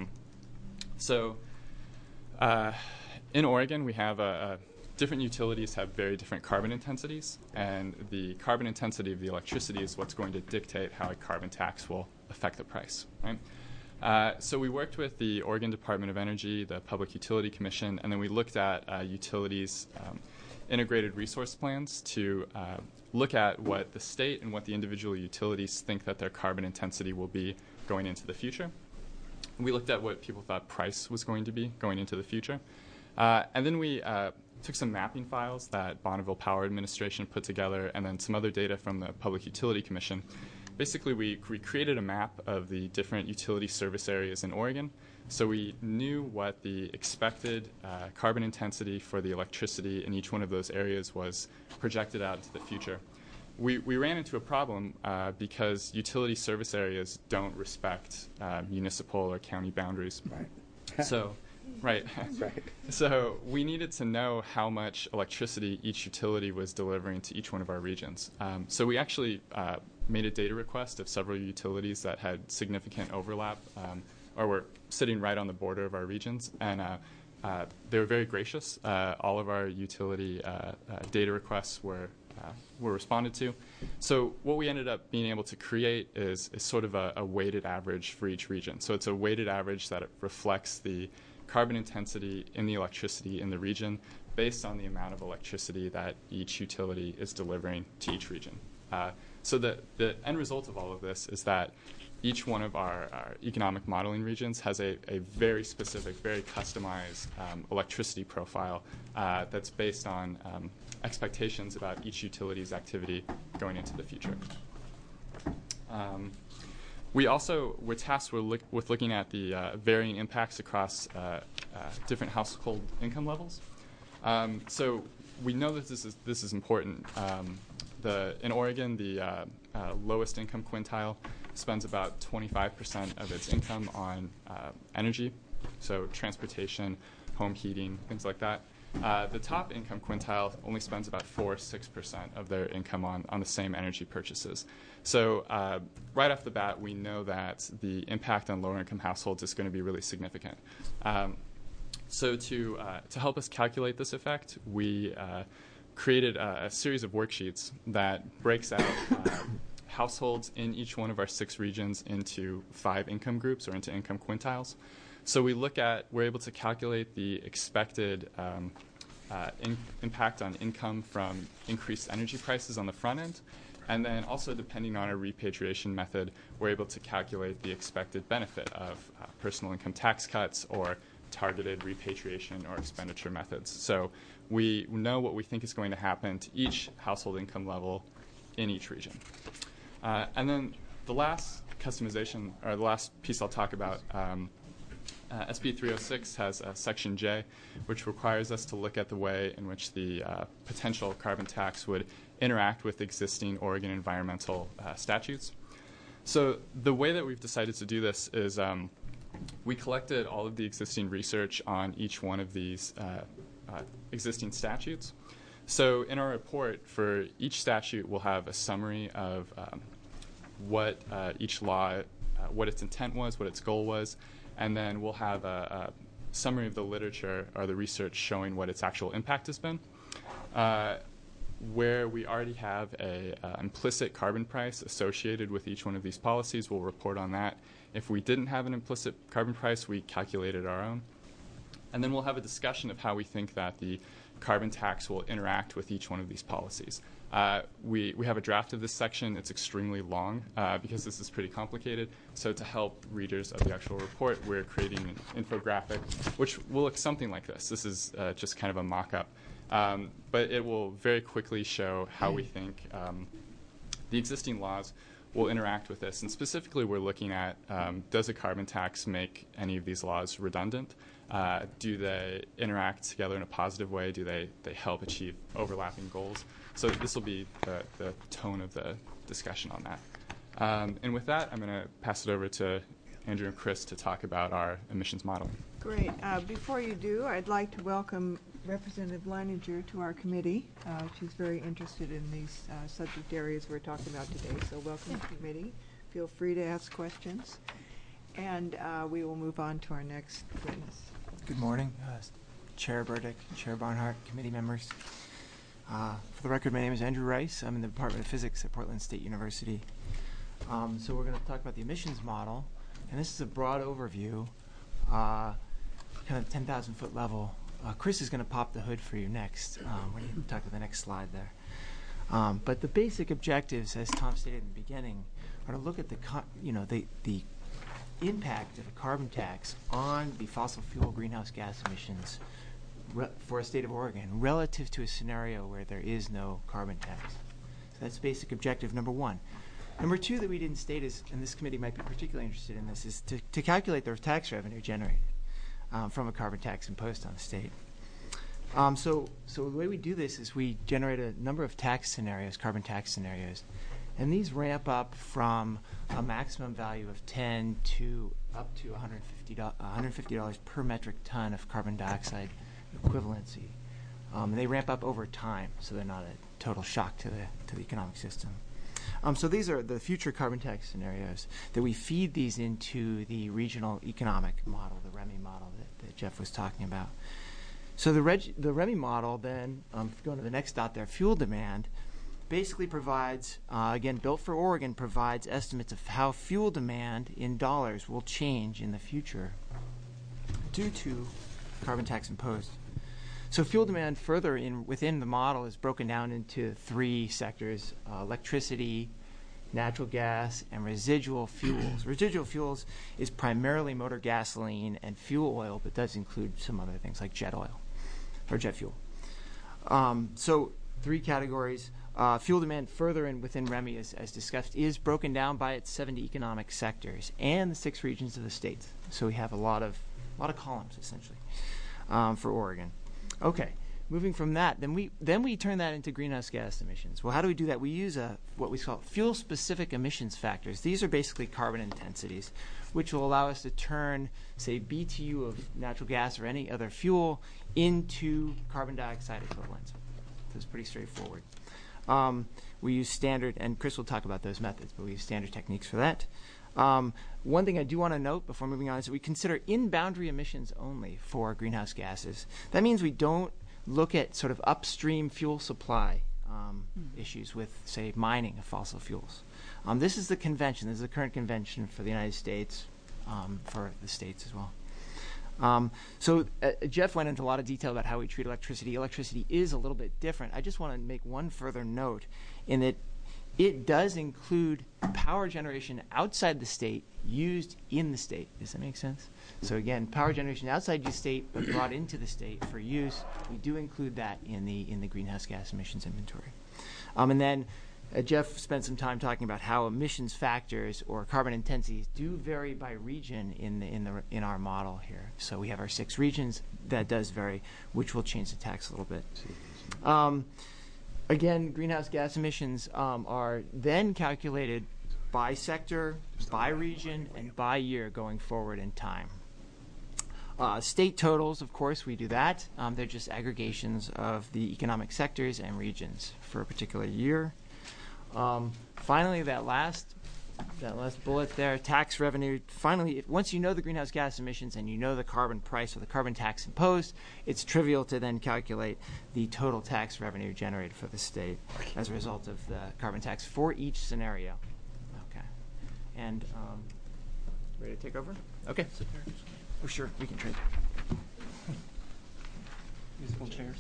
O: In Oregon, we have different utilities have very different carbon intensities, and the carbon intensity of the electricity is what's going to dictate how a carbon tax will affect the price. Right? So we worked with the Oregon Department of Energy, the Public Utility Commission, and then we looked at utilities' integrated resource plans to look at what the state and what the individual utilities think that their carbon intensity will be going into the future. We looked at what people thought price was going to be going into the future. And then we took some mapping files that Bonneville Power Administration put together, and then some other data from the Public Utility Commission. Basically, we created a map of the different utility service areas in Oregon, so we knew what the expected carbon intensity for the electricity in each one of those areas was projected out into the future. We ran into a problem because utility service areas don't respect municipal or county boundaries.
P: Right.
O: So. Right.
P: Right.
O: So we needed to know how much electricity each utility was delivering to each one of our regions. So we actually made a data request of several utilities that had significant overlap or were sitting right on the border of our regions, and they were very gracious. All of our utility data requests were responded to. So what we ended up being able to create is sort of a weighted average for each region. So it's a weighted average that reflects the carbon intensity in the electricity in the region based on the amount of electricity that each utility is delivering to each region. So the end result of all of this is that each one of our economic modeling regions has a very specific, very customized electricity profile that's based on expectations about each utility's activity going into the future. We also were tasked with looking at the varying impacts across different household income levels. So we know that this is important. In Oregon, the lowest income quintile spends about 25% of its income on energy, so transportation, home heating, things like that. The top income quintile only spends about 4 or 6% of their income on the same energy purchases. So right off the bat, we know that the impact on lower income households is going to be really significant. So to help us calculate this effect, we created a series of worksheets that breaks out households in each one of our 6 regions into 5 income groups or into income quintiles. So we're able to calculate the expected impact on income from increased energy prices on the front end. And then also, depending on our repatriation method, we're able to calculate the expected benefit of personal income tax cuts or targeted repatriation or expenditure methods. So we know what we think is going to happen to each household income level in each region. And then the last customization, or the last piece I'll talk about, SB 306 has Section J, which requires us to look at the way in which the potential carbon tax would interact with existing Oregon environmental statutes. So the way that we've decided to do this is we collected all of the existing research on each one of these existing statutes. So in our report, for each statute, we'll have a summary of what each law, what its intent was, what its goal was, and then we'll have a summary of the literature or the research showing what its actual impact has been. Where we already have an implicit carbon price associated with each one of these policies, we'll report on that. If we didn't have an implicit carbon price, we calculated our own. And then we'll have a discussion of how we think that the carbon tax will interact with each one of these policies. We have a draft of this section. It's extremely long because this is pretty complicated. So to help readers of the actual report, we're creating an infographic, which will look something like this. This is just kind of a mock-up. But it will very quickly show how we think the existing laws will interact with this. And specifically, we're looking at, does a carbon tax make any of these laws redundant? Do they interact together in a positive way? Do they help achieve overlapping goals? So this will be the tone of the discussion on that. And with that, I'm going to pass it over to Andrew and Chris to talk about our emissions modeling.
B: Great. Before you do, I'd like to welcome Representative Leininger to our committee. She's very interested in these subject areas we're talking about today. So welcome to the committee. Feel free to ask questions. And we will move on to our next witness.
Q: Good morning, Chair Burdick, Chair Barnhart, committee members. For the record, my name is Andrew Rice. I'm in the Department of Physics at Portland State University. So we're going to talk about the emissions model. And this is a broad overview, kind of 10,000-foot level. Chris is going to pop the hood for you next when you talk to the next slide there. But the basic objectives, as Tom stated in the beginning, are to look at the impact of a carbon tax on the fossil fuel greenhouse gas emissions for a state of Oregon relative to a scenario where there is no carbon tax. So that's basic objective number one. Number two that we didn't state is, and this committee might be particularly interested in this, is to calculate the tax revenue generated from a carbon tax imposed on the state. So the way we do this is we generate a number of tax scenarios, carbon tax scenarios, and these ramp up from a maximum value of 10 to up to $150 per metric ton of carbon dioxide equivalency. And they ramp up over time, so they're not a total shock to the economic system. So these are the future carbon tax scenarios that we feed these into the regional economic model, the REMI model that Jeff was talking about. So the REMI model then, going to the next dot there, fuel demand, basically provides, again, built for Oregon, provides estimates of how fuel demand in dollars will change in the future due to carbon tax imposed. So fuel demand further within the model is broken down into 3 sectors, electricity, natural gas, and residual fuels. Residual fuels is primarily motor gasoline and fuel oil, but does include some other things like jet oil or jet fuel. So 3 categories. Fuel demand further in within REMI, as discussed, is broken down by its 70 economic sectors and the 6 regions of the states. So we have a lot of columns, essentially, for Oregon. Okay. Moving from that, then we turn that into greenhouse gas emissions. Well, how do we do that? We use what we call fuel-specific emissions factors. These are basically carbon intensities, which will allow us to turn, say, BTU of natural gas or any other fuel into carbon dioxide equivalents. So it's pretty straightforward. We use standard, and Chris will talk about those methods, but we use standard techniques for that. One thing I do want to note before moving on is that we consider in-boundary emissions only for greenhouse gases. That means we don't look at sort of upstream fuel supply issues with, say, mining of fossil fuels. This is the convention. This is the current convention for the United States, for the states as well. So Jeff went into a lot of detail about how we treat electricity. Electricity is a little bit different. I just want to make one further note in that it does include power generation outside the state used in the state. Does that make sense? So again, power generation outside the state but brought into the state for use, we do include that in the greenhouse gas emissions inventory. And then Jeff spent some time talking about how emissions factors or carbon intensities do vary by region in our model here. So we have our 6 regions. That does vary, which will change the tax a little bit. Again, greenhouse gas emissions are then calculated by sector, by region, and by year going forward in time. State totals, of course, we do that. They're just aggregations of the economic sectors and regions for a particular year. Finally, that last bullet there, tax revenue. Finally, once you know the greenhouse gas emissions and you know the carbon price or the carbon tax imposed, it's trivial to then calculate the total tax revenue generated for the state as a result of the carbon tax for each scenario. Okay. And ready to take over? Okay. Oh, sure. We can trade.
R: Musical chairs.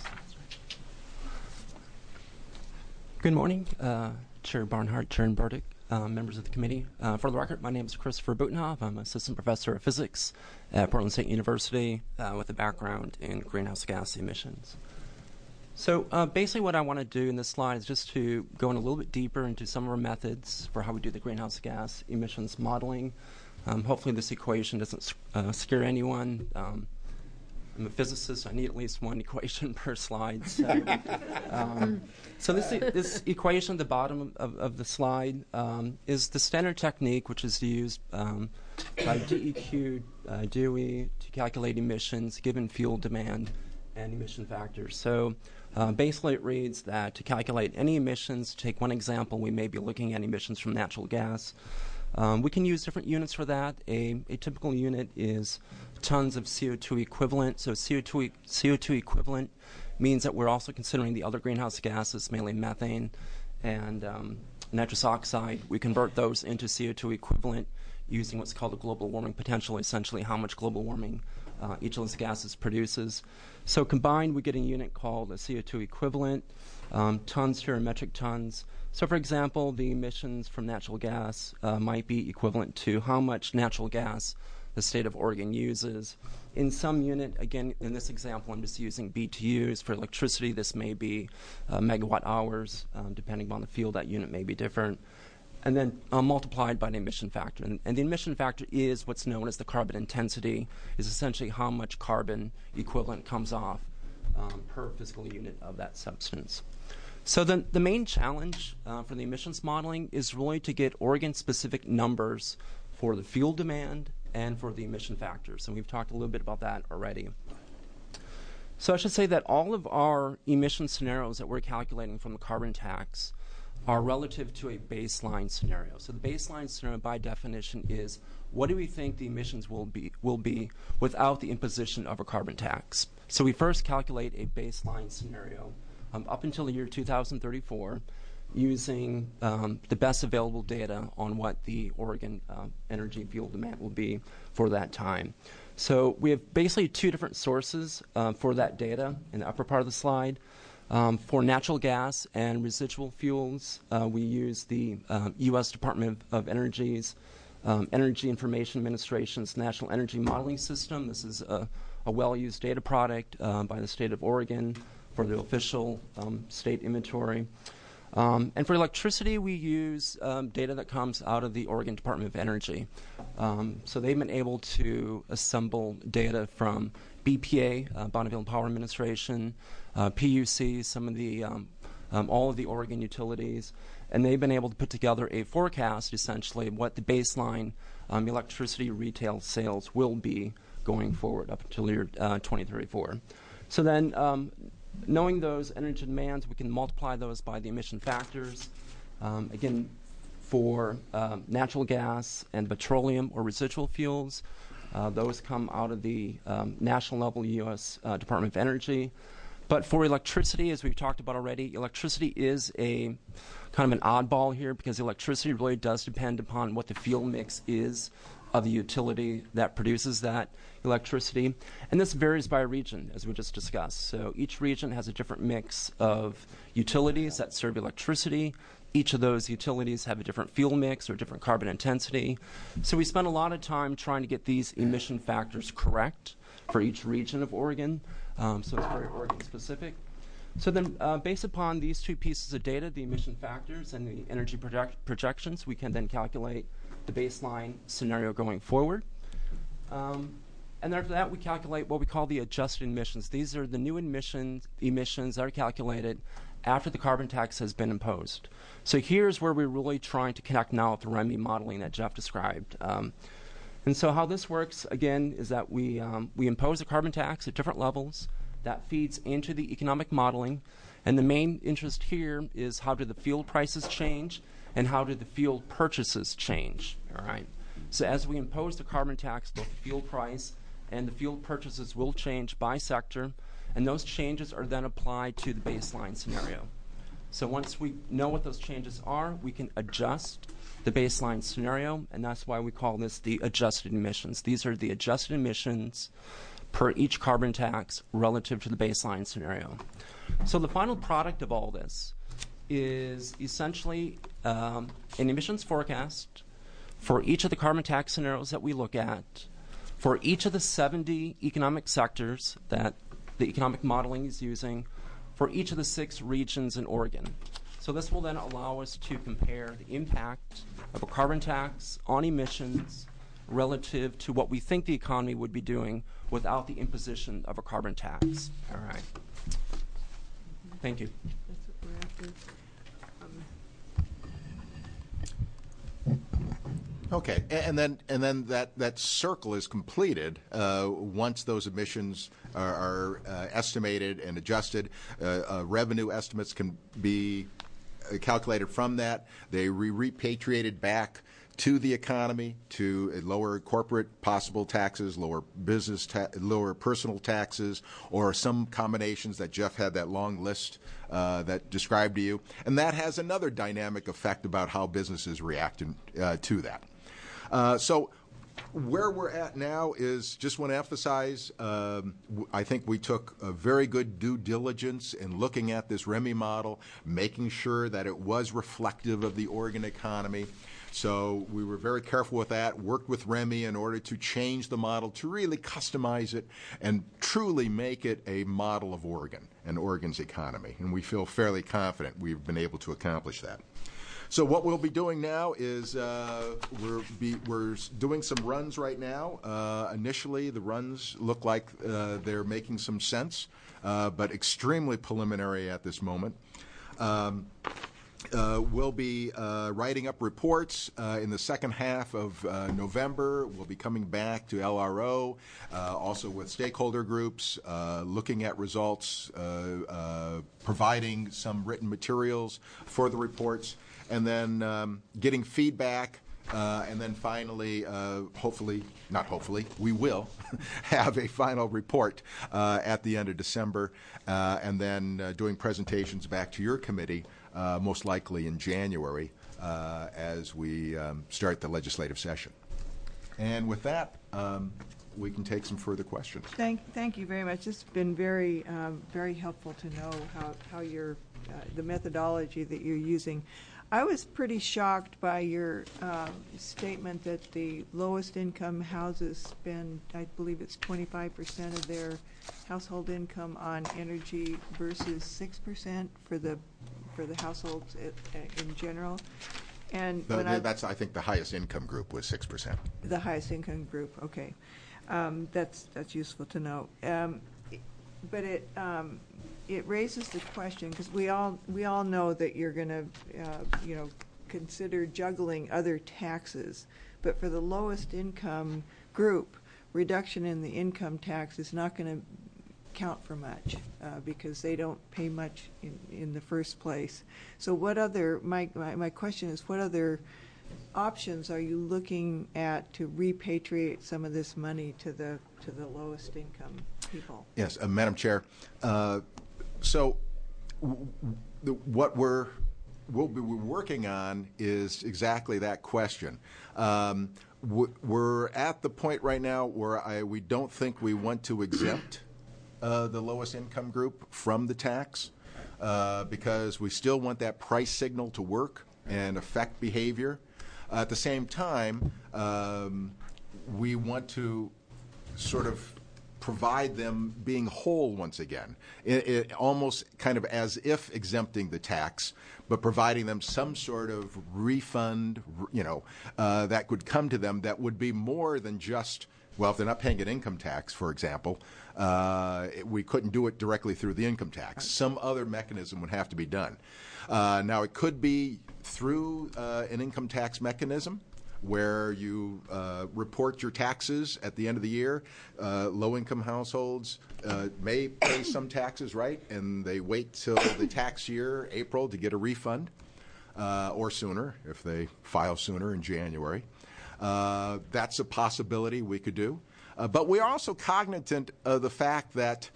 R: Good morning, Chair Barnhart, Chair Burdick, members of the committee. For the record, my name is Christopher Butenhoff. I'm assistant professor of physics at Portland State University with a background in greenhouse gas emissions. So basically what I want to do in this slide is just to go in a little bit deeper into some of our methods for how we do the greenhouse gas emissions modeling. Hopefully this equation doesn't scare anyone. I'm a physicist. I need at least one equation per slide. So this equation at the bottom of the slide is the standard technique, which is used by DEQ, DOE to calculate emissions given fuel demand and emission factors. So basically it reads that to calculate any emissions, to take one example, we may be looking at emissions from natural gas. We can use different units for that. A typical unit is tons of CO2 equivalent. So CO2 equivalent means that we're also considering the other greenhouse gases, mainly methane and nitrous oxide. We convert those into CO2 equivalent using what's called a global warming potential, essentially how much global warming each of those gases produces. So combined, we get a unit called a CO2 equivalent. Tons here are metric tons. So for example, the emissions from natural gas might be equivalent to how much natural gas the state of Oregon uses. In some unit, again, in this example, I'm just using BTUs. For electricity, this may be megawatt hours. Depending on the field, that unit may be different. And then multiplied by the emission factor. And the emission factor is what's known as the carbon intensity, is essentially how much carbon equivalent comes off per physical unit of that substance. So the main challenge for the emissions modeling is really to get Oregon-specific numbers for the fuel demand and for the emission factors. And we've talked a little bit about that already. So I should say that all of our emission scenarios that we're calculating from the carbon tax are relative to a baseline scenario. So the baseline scenario, by definition, is what do we think the emissions will be without the imposition of a carbon tax? So we first calculate a baseline scenario up until the year 2034 using the best available data on what the Oregon energy fuel demand will be for that time. So we have basically 2 different sources for that data in the upper part of the slide. For natural gas and residual fuels, we use the U.S. Department of Energy's Energy Information Administration's National Energy Modeling System. This is a well-used data product by the state of Oregon for the official state inventory. And for electricity, we use data that comes out of the Oregon Department of Energy. So they've been able to assemble data from BPA, Bonneville Power Administration, PUC, some of the all of the Oregon utilities, and they've been able to put together a forecast, essentially, what the baseline electricity retail sales will be going forward up until year 2034. So then, knowing those energy demands, we can multiply those by the emission factors. Again, for natural gas and petroleum or residual fuels, those come out of the national level U.S. Department of Energy. But for electricity, as we've talked about already, electricity is a kind of an oddball here because electricity really does depend upon what the fuel mix is of the utility that produces that electricity. And this varies by region, as we just discussed. So each region has a different mix of utilities that serve electricity. Each of those utilities have a different fuel mix or different carbon intensity. So we spend a lot of time trying to get these emission factors correct for each region of Oregon. So it's very Oregon specific. So then based upon these two pieces of data, the emission factors and the energy projections, we can then calculate the baseline scenario going forward. And after that, we calculate what we call the adjusted emissions. These are the new emissions that are calculated after the carbon tax has been imposed. So here's where we're really trying to connect now with the REMI modeling that Jeff described. And so how this works, again, is that we impose a carbon tax at different levels. That feeds into the economic modeling. And the main interest here is how do the fuel prices change and how do the fuel purchases change, all right? So as we impose the carbon tax, both the fuel price and the fuel purchases will change by sector, and those changes are then applied to the baseline scenario. So once we know what those changes are, we can adjust the baseline scenario, and that's why we call this the adjusted emissions. These are the adjusted emissions per each carbon tax relative to the baseline scenario. So the final product of all this is essentially an emissions forecast for each of the carbon tax scenarios that we look at, for each of the 70 economic sectors that the economic modeling is using, for each of the 6 regions in Oregon. So this will then allow us to compare the impact of a carbon tax on emissions relative to what we think the economy would be doing without the imposition of a carbon tax. All right. Thank you.
N: Okay, and then that circle is completed once those emissions are estimated and adjusted. Revenue estimates can be calculated from that. They repatriated back to the economy to lower corporate possible taxes, lower business, lower personal taxes, or some combinations that Jeff had that long list that described to you. And that has another dynamic effect about how businesses react to that. So where we're at now is just want to emphasize, I think we took a very good due diligence in looking at this REMI model, making sure that it was reflective of the Oregon economy. So we were very careful with that, worked with REMI in order to change the model, to really customize it and truly make it a model of Oregon and Oregon's economy. And we feel fairly confident we've been able to accomplish that. So what we'll be doing now is we're doing some runs right now. Initially, the runs look like they're making some sense, but extremely preliminary at this moment. We'll be writing up reports in the second half of November. We'll be coming back to LRO, also with stakeholder groups, looking at results, providing some written materials for the reports, and then getting feedback, and then finally, we will have a final report at the end of December, and then doing presentations back to your committee, most likely in January, as we start the legislative session. And with that, we can take some further questions.
B: Thank you very much. It's been very helpful to know how your the methodology that you're using. I was pretty shocked by your statement that the lowest income houses spend, I believe it's 25% of their household income on energy versus 6% for the households in general. And
N: that's, I think, the highest income group was 6%.
B: The highest income group, okay. That's useful to know. But it raises the question, because we all know that you're going to consider juggling other taxes, but for the lowest income group, reduction in the income tax is not going to count for much because they don't pay much in the first place. So what other, my question is, what other options are you looking at to repatriate some of this money to the lowest income people?
N: Yes, Madam Chair. So what we'll be working on is exactly that question. We're at the point right now where we don't think we want to exempt the lowest income group from the tax because we still want that price signal to work and affect behavior. At the same time, we want to sort of provide them being whole once again, it almost kind of as if exempting the tax, but providing them some sort of refund, that could come to them that would be more than just, well, if they're not paying an income tax, for example, we couldn't do it directly through the income tax. Some other mechanism would have to be done. Now, it could be through an income tax mechanism where you report your taxes at the end of the year. Low-income households may pay some taxes, right, and they wait till the tax year, April, to get a refund, or sooner if they file sooner in January. That's a possibility we could do. But we're also cognizant of the fact that,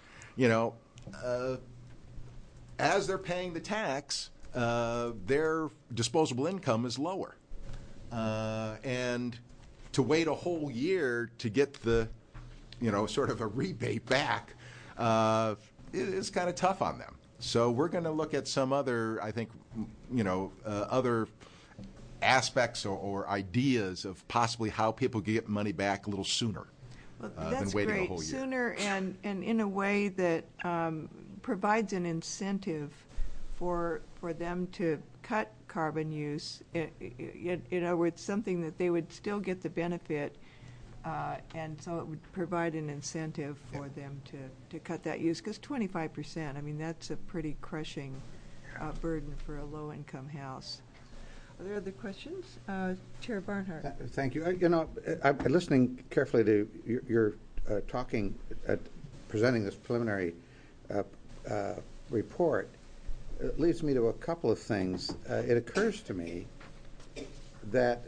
N: as they're paying the tax, their disposable income is lower. And to wait a whole year to get the, sort of a rebate back is kind of tough on them. So we're going to look at some other, I think, other aspects or ideas of possibly how people get money back a little sooner than waiting a whole year.
B: Sooner and in a way that provides an incentive for them to cut carbon use. In other words, something that they would still get the benefit, and so it would provide an incentive for them to cut that use. Because 25%, I mean, that's a pretty crushing burden for a low-income house. Are there other questions? Chair Barnhart.
D: Thank you. I'm listening carefully to your talking, presenting this preliminary report. It leads me to a couple of things. It occurs to me that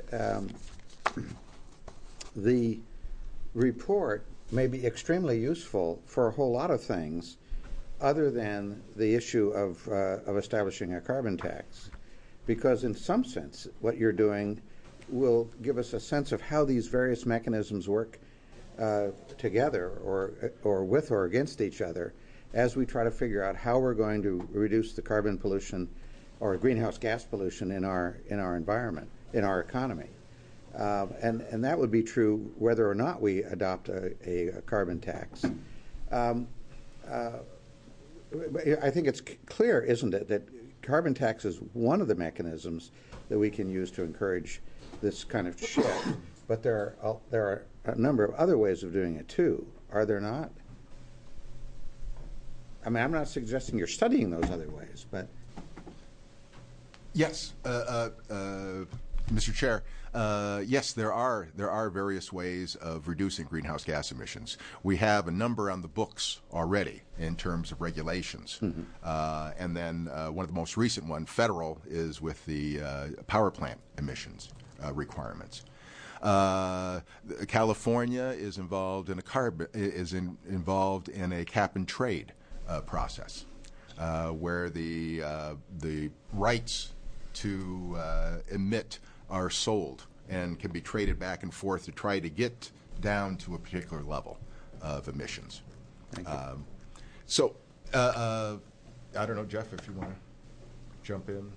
D: the report may be extremely useful for a whole lot of things other than the issue of establishing a carbon tax, because in some sense what you're doing will give us a sense of how these various mechanisms work together or with or against each other as we try to figure out how we're going to reduce the carbon pollution or greenhouse gas pollution in our environment, in our economy. And that would be true whether or not we adopt a carbon tax. I think it's clear, isn't it, that carbon tax is one of the mechanisms that we can use to encourage this kind of shift. But there are a number of other ways of doing it too, are there not? I mean, I'm not suggesting you're studying those other ways, but
N: yes, Mr. Chair. Yes, there are various ways of reducing greenhouse gas emissions. We have a number on the books already in terms of regulations, and then one of the most recent one, federal, is with the power plant emissions requirements. California is involved in involved in a cap and trade process, where the rights to emit are sold and can be traded back and forth to try to get down to a particular level of emissions.
D: Thank you.
N: So, I don't know, Jeff, if you want to jump in.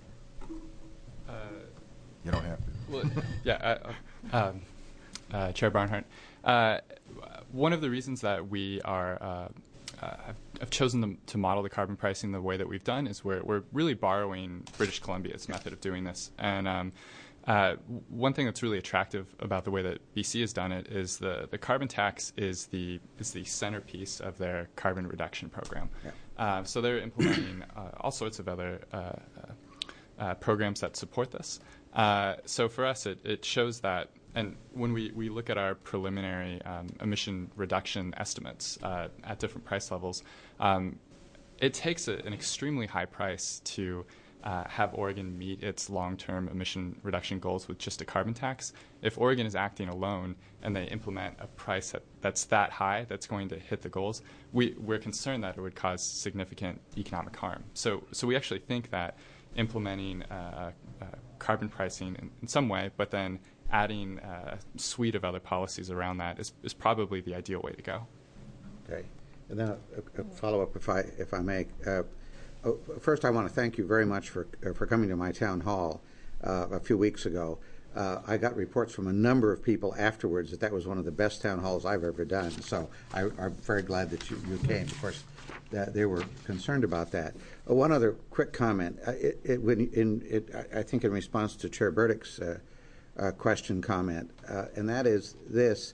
N: You don't have to.
O: Well, yeah, Chair Barnhart. One of the reasons that we are have chosen to model the carbon pricing the way that we've done is we're really borrowing British Columbia's method of doing this. And one thing that's really attractive about the way that BC has done it is the carbon tax is the centerpiece of their carbon reduction program. Yeah. So they're implementing all sorts of other programs that support this. So for us, it shows that, and when we look at our preliminary emission reduction estimates at different price levels, it takes an extremely high price to have Oregon meet its long-term emission reduction goals with just a carbon tax. If Oregon is acting alone and they implement a price that's that high, that's going to hit the goals, we're concerned that it would cause significant economic harm. So we actually think that implementing carbon pricing in some way, but then adding a suite of other policies around that is probably the ideal way to go.
D: Okay. And then a follow-up, if I may. First, I want to thank you very much for coming to my town hall a few weeks ago. I got reports from a number of people afterwards that was one of the best town halls I've ever done. So I'm very glad that you came. Of course, they were concerned about that. One other quick comment. I think in response to Chair Burdick's comment, and that is this.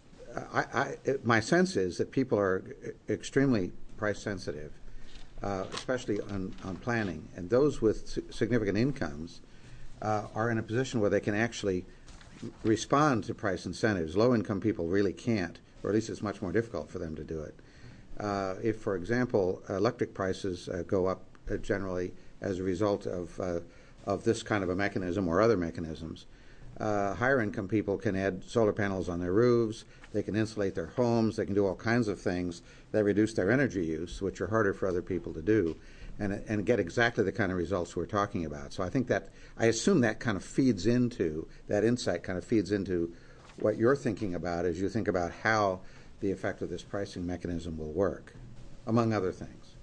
D: My sense is that people are extremely price sensitive, especially on planning, and those with significant incomes are in a position where they can actually respond to price incentives. Low-income people really can't, or at least it's much more difficult for them to do it. If, for example, electric prices go up generally as a result of this kind of a mechanism or other mechanisms, higher-income people can add solar panels on their roofs, they can insulate their homes, they can do all kinds of things that reduce their energy use, which are harder for other people to do, and get exactly the kind of results we're talking about. So I assume that kind of feeds into, that insight kind of feeds into what you're thinking about as you think about how the effect of this pricing mechanism will work, among other things.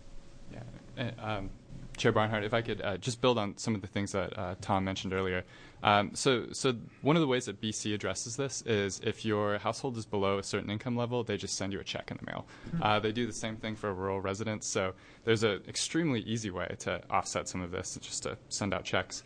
O: Yeah. Chair Barnhart, if I could just build on some of the things that Tom mentioned earlier. So one of the ways that BC addresses this is if your household is below a certain income level, they just send you a check in the mail. They do the same thing for rural residents. So there's an extremely easy way to offset some of this, just to send out checks.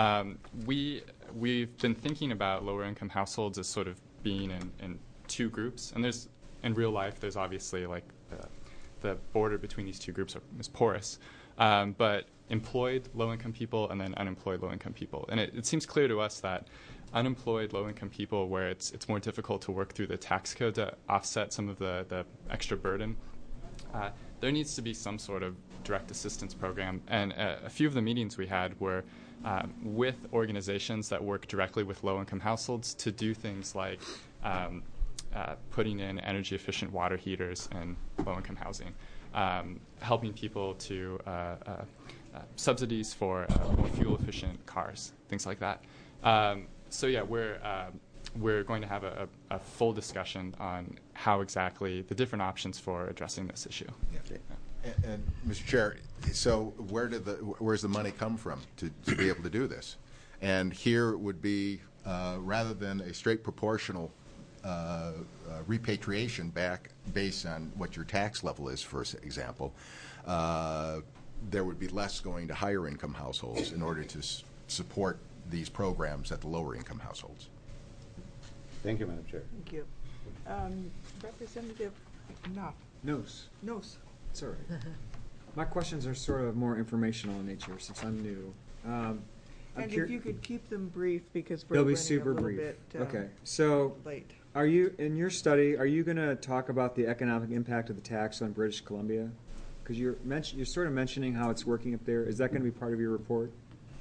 O: We've been thinking about lower income households as sort of being in two groups, and in real life there's obviously like the border between these two groups is porous. But employed low-income people and then unemployed low-income people. And it seems clear to us that unemployed low-income people, where it's more difficult to work through the tax code to offset some of the extra burden, there needs to be some sort of direct assistance program. And a few of the meetings we had were with organizations that work directly with low-income households to do things like putting in energy-efficient water heaters in low-income housing. Helping people to subsidies for more fuel-efficient cars, things like that. So yeah, we're going to have a full discussion on how exactly the different options for addressing this issue.
N: Yeah. Yeah. And Mr. Chair, so where's the money come from to be able to do this? And here would be rather than a straight proportional repatriation back based on what your tax level is, for example, there would be less going to higher income households in order to support these programs at the lower income households.
D: Thank you, Madam Chair.
B: Thank you. Representative Knopf.
C: Nose.
B: It's all right.
C: My questions are sort of more informational in nature since I'm new.
B: And if you could keep them brief because we're
C: They'll be
B: running
C: super
B: a little
C: brief.
B: bit
C: Okay, so
B: late.
C: Are you, in your study, are you going to talk about the economic impact of the tax on British Columbia? Because you're sort of mentioning how it's working up there. Is that going to be part of your report?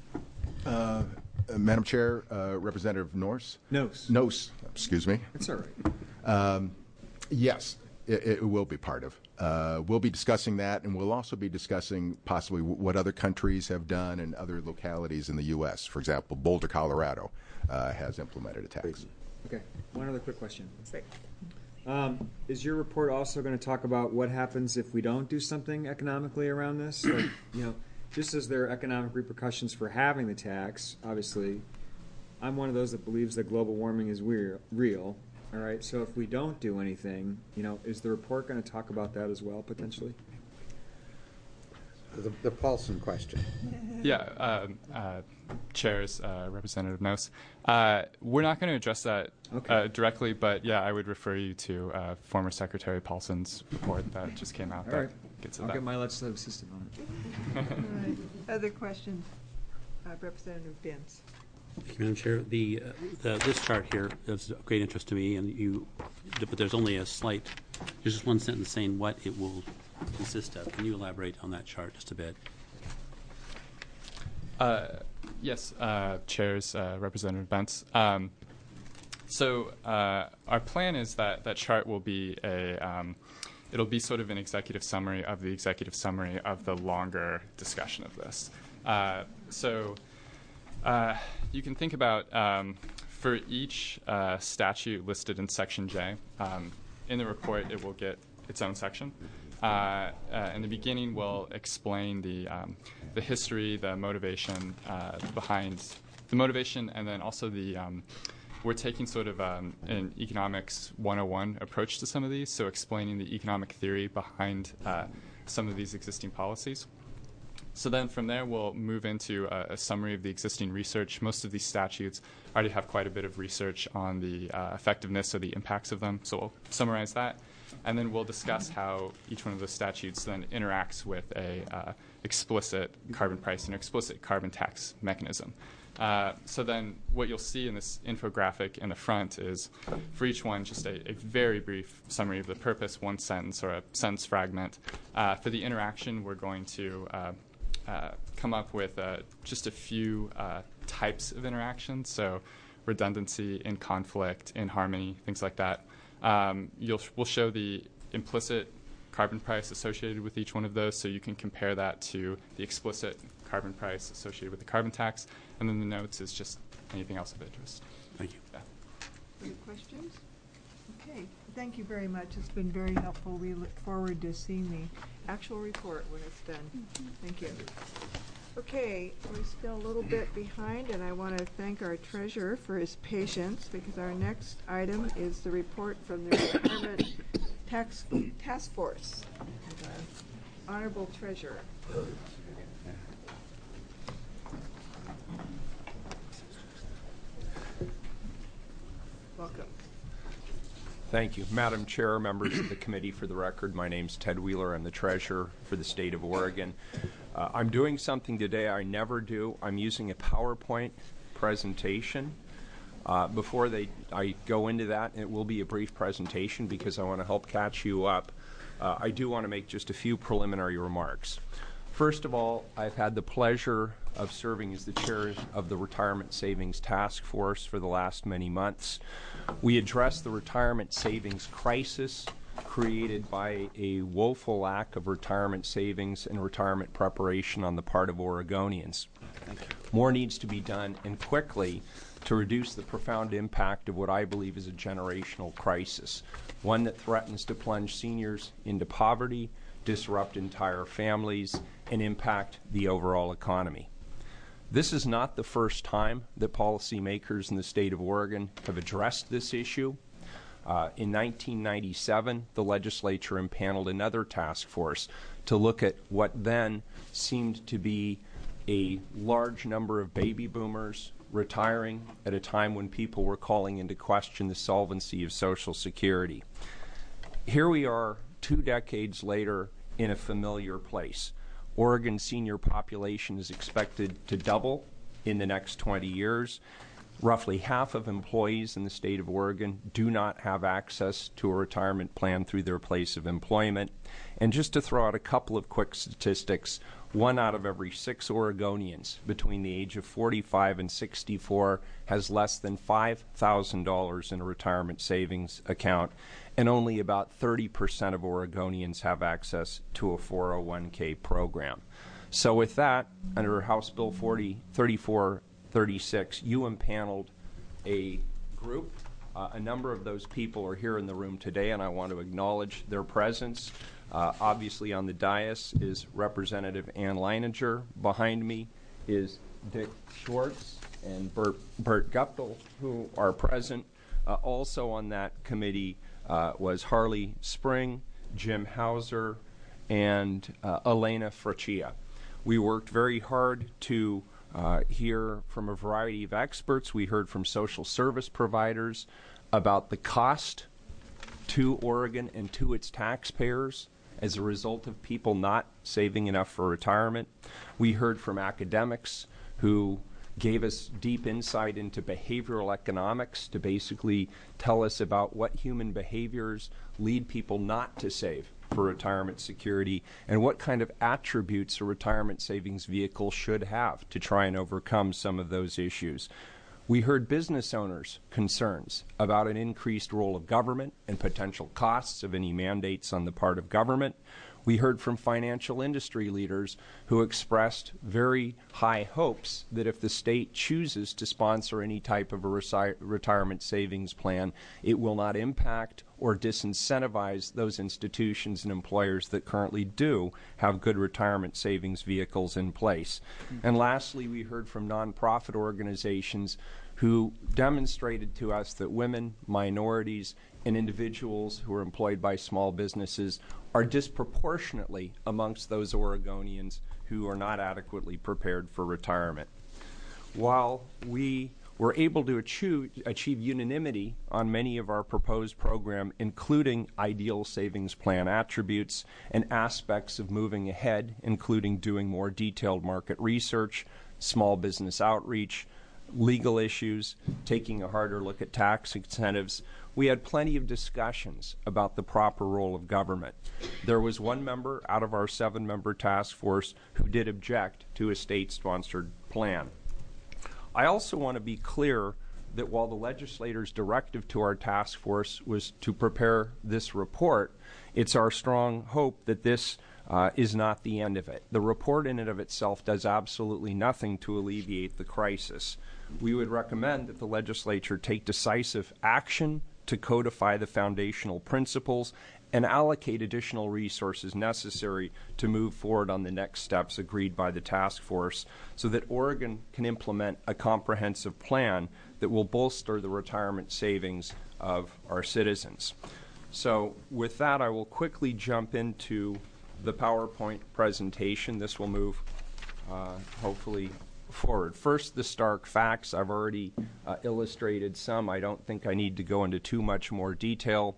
N: Madam Chair, Representative Noose. Excuse me.
C: That's all right.
N: Yes. it will be part of. We'll be discussing that, and we'll also be discussing possibly what other countries have done and other localities in the U.S. For example, Boulder, Colorado has implemented a tax.
C: Okay, one other quick question. Is your report also going to talk about what happens if we don't do something economically around this? Like, just as there are economic repercussions for having the tax, obviously, I'm one of those that believes that global warming is real. All right, so if we don't do anything, is the report going to talk about that as well, potentially?
D: The Paulson question.
O: Yeah, Chairs, Representative Nose. We're not going to address that directly, but yeah, I would refer you to former Secretary Paulson's report that just came out.
C: All right.
O: Gets
C: I'll
O: that.
C: get my legislative assistant on it.
B: All right. Other questions? Representative Benz.
K: Thank you, Madam Chair. This chart here is of great interest to me, but there's only there's just one sentence saying what it will consist of. Can you elaborate on that chart just a bit?
O: Yes, Chairs, Representative Bentz. So our plan is that that chart will be it'll be sort of an executive summary of the executive summary of the longer discussion of this. You can think about for each statute listed in Section J, in the report it will get its own section. In the beginning, we'll explain the history, the motivation behind the motivation, and then also we're taking sort of an economics 101 approach to some of these, so explaining the economic theory behind some of these existing policies. So then from there, we'll move into a summary of the existing research. Most of these statutes already have quite a bit of research on the effectiveness or the impacts of them, so we'll summarize that. And then we'll discuss how each one of those statutes then interacts with a explicit carbon price and explicit carbon tax mechanism. So then what you'll see in this infographic in the front is, for each one, just a very brief summary of the purpose, one sentence or a sentence fragment. For the interaction, we're going to come up with just a few types of interactions, so redundancy, in conflict, in harmony, things like that. We'll show the implicit carbon price associated with each one of those, so you can compare that to the explicit carbon price associated with the carbon tax, and then the notes is just anything else of interest.
K: Thank you.
O: Yeah.
B: Any questions? Okay, thank you very much. It's been very helpful. We look forward to seeing the actual report when it's done. Thank you. Okay, we're still a little bit behind, and I want to thank our treasurer for his patience, because our next item is the report from the Retirement Task Force. Honorable Treasurer. Welcome.
S: Thank you. Madam Chair, members of the committee, for the record, my name's Ted Wheeler. I'm the treasurer for the state of Oregon. I'm doing something today I never do. I'm using a PowerPoint presentation. Before I go into that, it will be a brief presentation because I want to help catch you up. I do want to make just a few preliminary remarks. First of all, I've had the pleasure of serving as the chair of the Retirement Savings Task Force for the last many months. We addressed the retirement savings crisis created by a woeful lack of retirement savings and retirement preparation on the part of Oregonians. More needs to be done, and quickly, to reduce the profound impact of what I believe is a generational crisis, one that threatens to plunge seniors into poverty, disrupt entire families, and impact the overall economy. This is not the first time that policymakers in the state of Oregon have addressed this issue. In 1997, the legislature impaneled another task force to look at what then seemed to be a large number of baby boomers retiring at a time when people were calling into question the solvency of Social Security. Here we are 2 decades later in a familiar place. Oregon's senior population is expected to double in the next 20 years. Roughly half of employees in the state of Oregon do not have access to a retirement plan through their place of employment. And just to throw out a couple of quick statistics, 1 out of every 6 Oregonians between the age of 45 and 64 has less than $5,000 in a retirement savings account, and only about 30% of Oregonians have access to a 401k program. So with that, under House Bill 3436, you impaneled a group. A number of those people are here in the room today, and I want to acknowledge their presence. Obviously on the dais is Representative Ann Leininger. Behind me is Dick Schwartz and Bert Guptill, who are present. Also on that committee was Harley Spring, Jim Hauser, and Elena Fraccia. We worked very hard to hear from a variety of experts. We heard from social service providers about the cost to Oregon and to its taxpayers as a result of people not saving enough for retirement. We heard from academics who gave us deep insight into behavioral economics to basically tell us about what human behaviors lead people not to save for retirement security and what kind of attributes a retirement savings vehicle should have to try and overcome some of those issues. We heard business owners' concerns about an increased role of government and potential costs of any mandates on the part of government. We heard from financial industry leaders who expressed very high hopes that if the state chooses to sponsor any type of a retirement savings plan, it will not impact or disincentivize those institutions and employers that currently do have good retirement savings vehicles in place. And lastly, we heard from nonprofit organizations who demonstrated to us that women, minorities, and individuals who are employed by small businesses are disproportionately amongst those Oregonians who are not adequately prepared for retirement. While we were able to achieve unanimity on many of our proposed program, including ideal savings plan attributes and aspects of moving ahead, including doing more detailed market research, small business outreach, legal issues, taking a harder look at tax incentives, we had plenty of discussions about the proper role of government. There was one member out of our 7-member task force who did object to a state-sponsored plan. I also want to be clear that while the legislator's directive to our task force was to prepare this report, it's our strong hope that this is not the end of it. The report in and of itself does absolutely nothing to alleviate the crisis. We would recommend that the legislature take decisive action to codify the foundational principles and allocate additional resources necessary to move forward on the next steps agreed by the task force so that Oregon can implement a comprehensive plan that will bolster the retirement savings of our citizens. So with that, I will quickly jump into the PowerPoint presentation. This will move hopefully forward. First, the stark facts. I've already illustrated some. I don't think I need to go into too much more detail.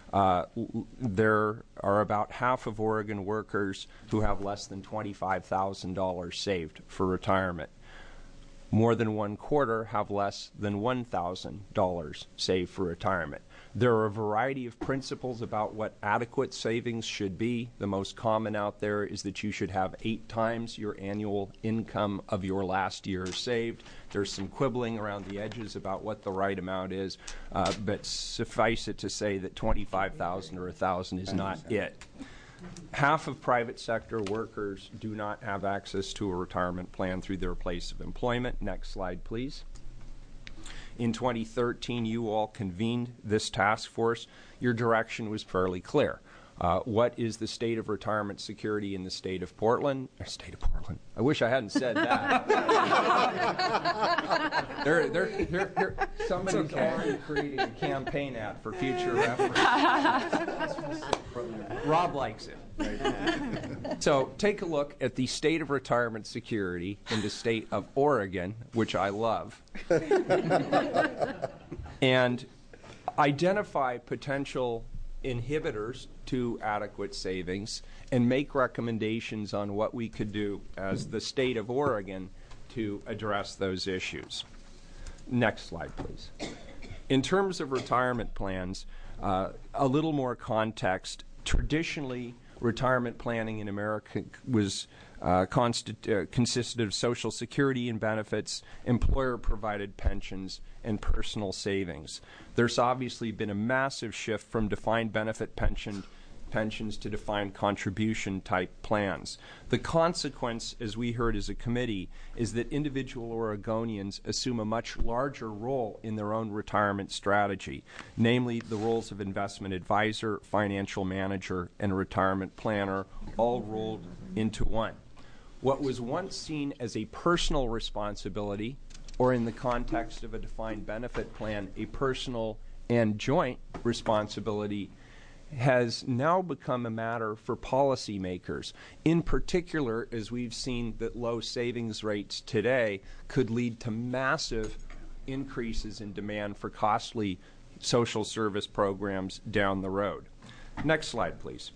S: There are about half of Oregon workers who have less than $25,000 saved for retirement. More than 1/4 have less than $1,000 saved for retirement. There are a variety of principles about what adequate savings should be. The most common out there is that you should have 8 times your annual income of your last year saved. There's some quibbling around the edges about what the right amount is, but suffice it to say that $25,000 or $1,000 is not it. Half of private sector workers do not have access to a retirement plan through their place of employment. Next slide, please. In 2013, you all convened this task force. Your direction was fairly clear. What is the state of retirement security in the state of Portland? I wish I hadn't said that. Somebody's already created a campaign ad for future reference. Rob likes it. So take a look at the state of retirement security in the state of Oregon, which I love, and identify potential inhibitors to adequate savings and make recommendations on what we could do as the state of Oregon to address those issues. Next slide, please. In terms of retirement plans, a little more context. Traditionally, retirement planning in America was consisted of Social Security and benefits, employer-provided pensions, and personal savings. There's obviously been a massive shift from defined benefit pensions to defined contribution type plans. The consequence, as we heard as a committee, is that individual Oregonians assume a much larger role in their own retirement strategy, namely the roles of investment advisor, financial manager, and retirement planner, all rolled into one. What was once seen as a personal responsibility, or in the context of a defined benefit plan, a personal and joint responsibility, has now become a matter for policymakers. In particular, as we've seen that low savings rates today could lead to massive increases in demand for costly social service programs down the road. Next slide, please.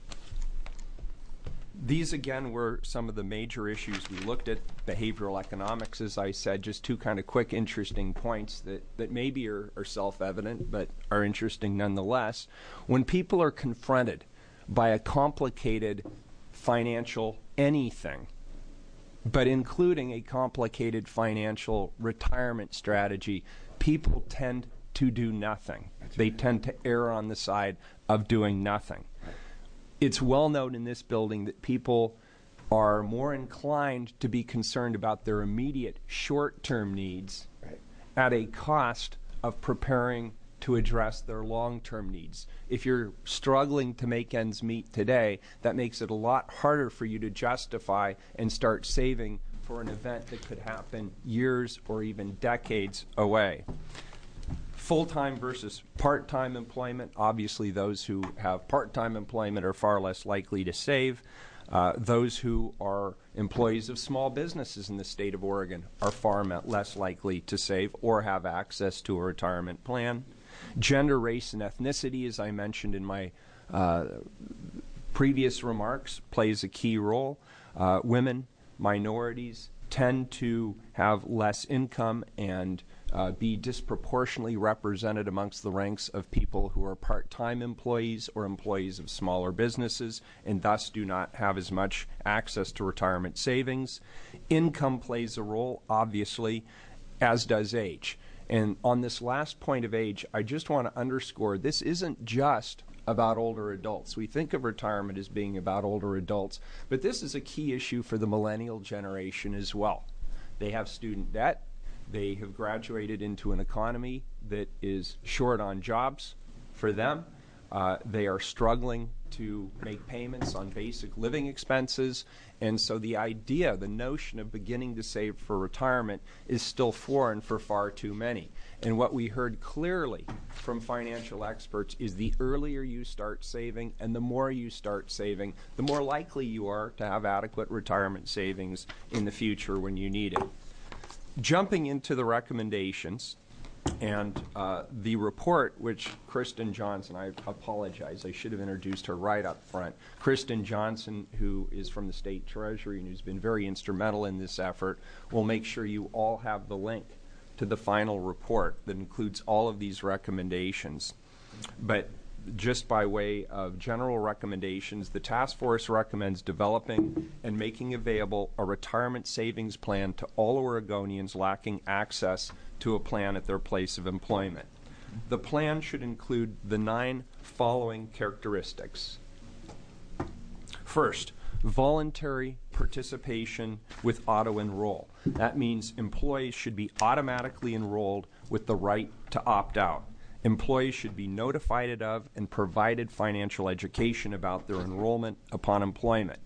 S: These, again, were some of the major issues we looked at. Behavioral economics, as I said, just two kind of quick, interesting points that maybe are self-evident, but are interesting nonetheless. When people are confronted by a complicated financial anything, but including a complicated financial retirement strategy, people tend to do nothing. They tend to err on the side of doing nothing. It's well known in this building that people are more inclined to be concerned about their immediate short-term needs at a cost of preparing to address their long-term needs. If you're struggling to make ends meet today, that makes it a lot harder for you to justify and start saving for an event that could happen years or even decades away. Full-time versus part-time employment. Obviously, those who have part-time employment are far less likely to save. Those who are employees of small businesses in the state of Oregon are far less likely to save or have access to a retirement plan. Gender, race, and ethnicity, as I mentioned in my previous remarks, plays a key role. Women, minorities tend to have less income and be disproportionately represented amongst the ranks of people who are part-time employees or employees of smaller businesses and thus do not have as much access to retirement savings. Income plays a role, obviously, as does age. And on this last point of age, I just want to underscore this isn't just about older adults. We think of retirement as being about older adults, but this is a key issue for the millennial generation as well. They have student debt. They have graduated into an economy that is short on jobs for them. They are struggling to make payments on basic living expenses. And so the idea, the notion of beginning to save for retirement is still foreign for far too many. And what we heard clearly from financial experts is the earlier you start saving and the more you start saving, the more likely you are to have adequate retirement savings in the future when you need it. Jumping into the recommendations and the report, which Kristen Johnson, I apologize, I should have introduced her right up front. Kristen Johnson, who is from the State Treasury and who's been very instrumental in this effort, will make sure you all have the link to the final report that includes all of these recommendations. But just by way of general recommendations, the task force recommends developing and making available a retirement savings plan to all Oregonians lacking access to a plan at their place of employment. The plan should include the 9 following characteristics. First, voluntary participation with auto-enroll. That means employees should be automatically enrolled with the right to opt out. Employees should be notified of and provided financial education about their enrollment upon employment.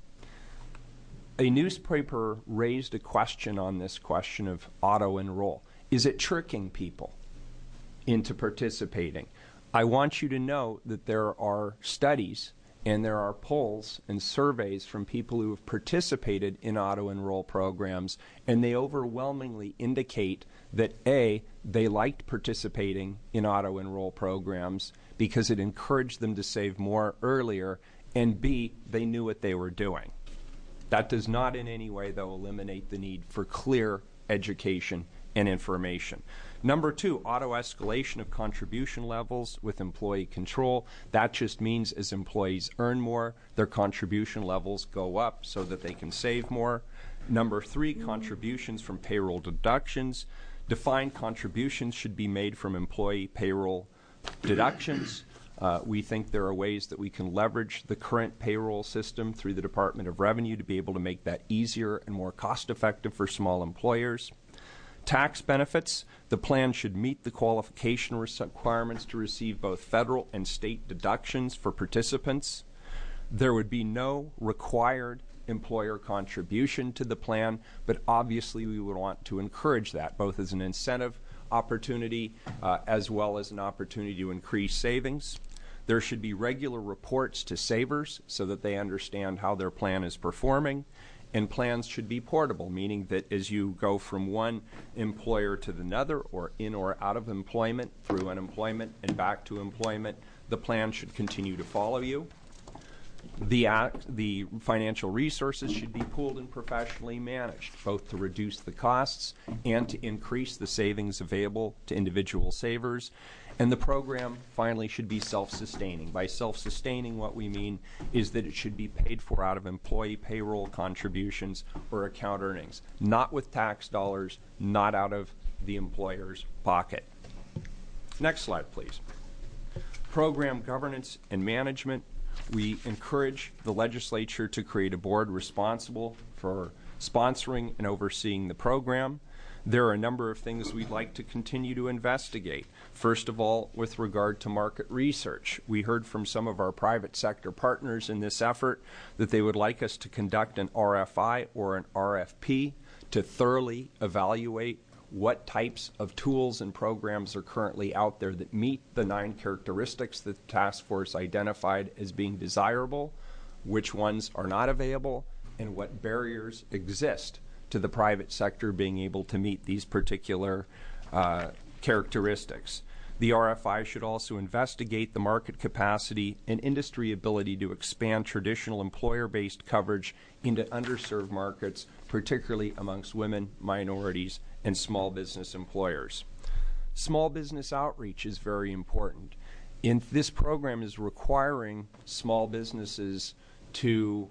S: A newspaper raised a question on this question of auto-enroll. Is it tricking people into participating? I want you to know that there are studies and there are polls and surveys from people who have participated in auto-enroll programs, and they overwhelmingly indicate that A, they liked participating in auto-enroll programs because it encouraged them to save more earlier, and B, they knew what they were doing. That does not in any way, though, eliminate the need for clear education and information. Number 2, auto-escalation of contribution levels with employee control. That just means as employees earn more, their contribution levels go up so that they can save more. Number 3, contributions from payroll deductions. Defined contributions should be made from employee payroll deductions. We think there are ways that we can leverage the current payroll system through the Department of Revenue to be able to make that easier and more cost-effective for small employers. Tax benefits. The plan should meet the qualification requirements to receive both federal and state deductions for participants. There would be no required employer contribution to the plan, but obviously we would want to encourage that, both as an incentive opportunity as well as an opportunity to increase savings. There should be regular reports to savers so that they understand how their plan is performing. And plans should be portable, meaning that as you go from one employer to another, or in or out of employment, through unemployment and back to employment, the plan should continue to follow you. The financial resources should be pooled and professionally managed, both to reduce the costs and to increase the savings available to individual savers. And the program, finally, should be self-sustaining. By self-sustaining, what we mean is that it should be paid for out of employee payroll contributions or account earnings, not with tax dollars, not out of the employer's pocket. Next slide, please. Program governance and management. We encourage the legislature to create a board responsible for sponsoring and overseeing the program. There are a number of things we'd like to continue to investigate. First of all, with regard to market research, we heard from some of our private sector partners in this effort that they would like us to conduct an RFI or an RFP to thoroughly evaluate what types of tools and programs are currently out there that meet the 9 characteristics that the task force identified as being desirable, which ones are not available, and what barriers exist to the private sector being able to meet these particular characteristics. The RFI should also investigate the market capacity and industry ability to expand traditional employer-based coverage into underserved markets, particularly amongst women, minorities, and small business employers. Small business outreach is very important. This program is requiring small businesses to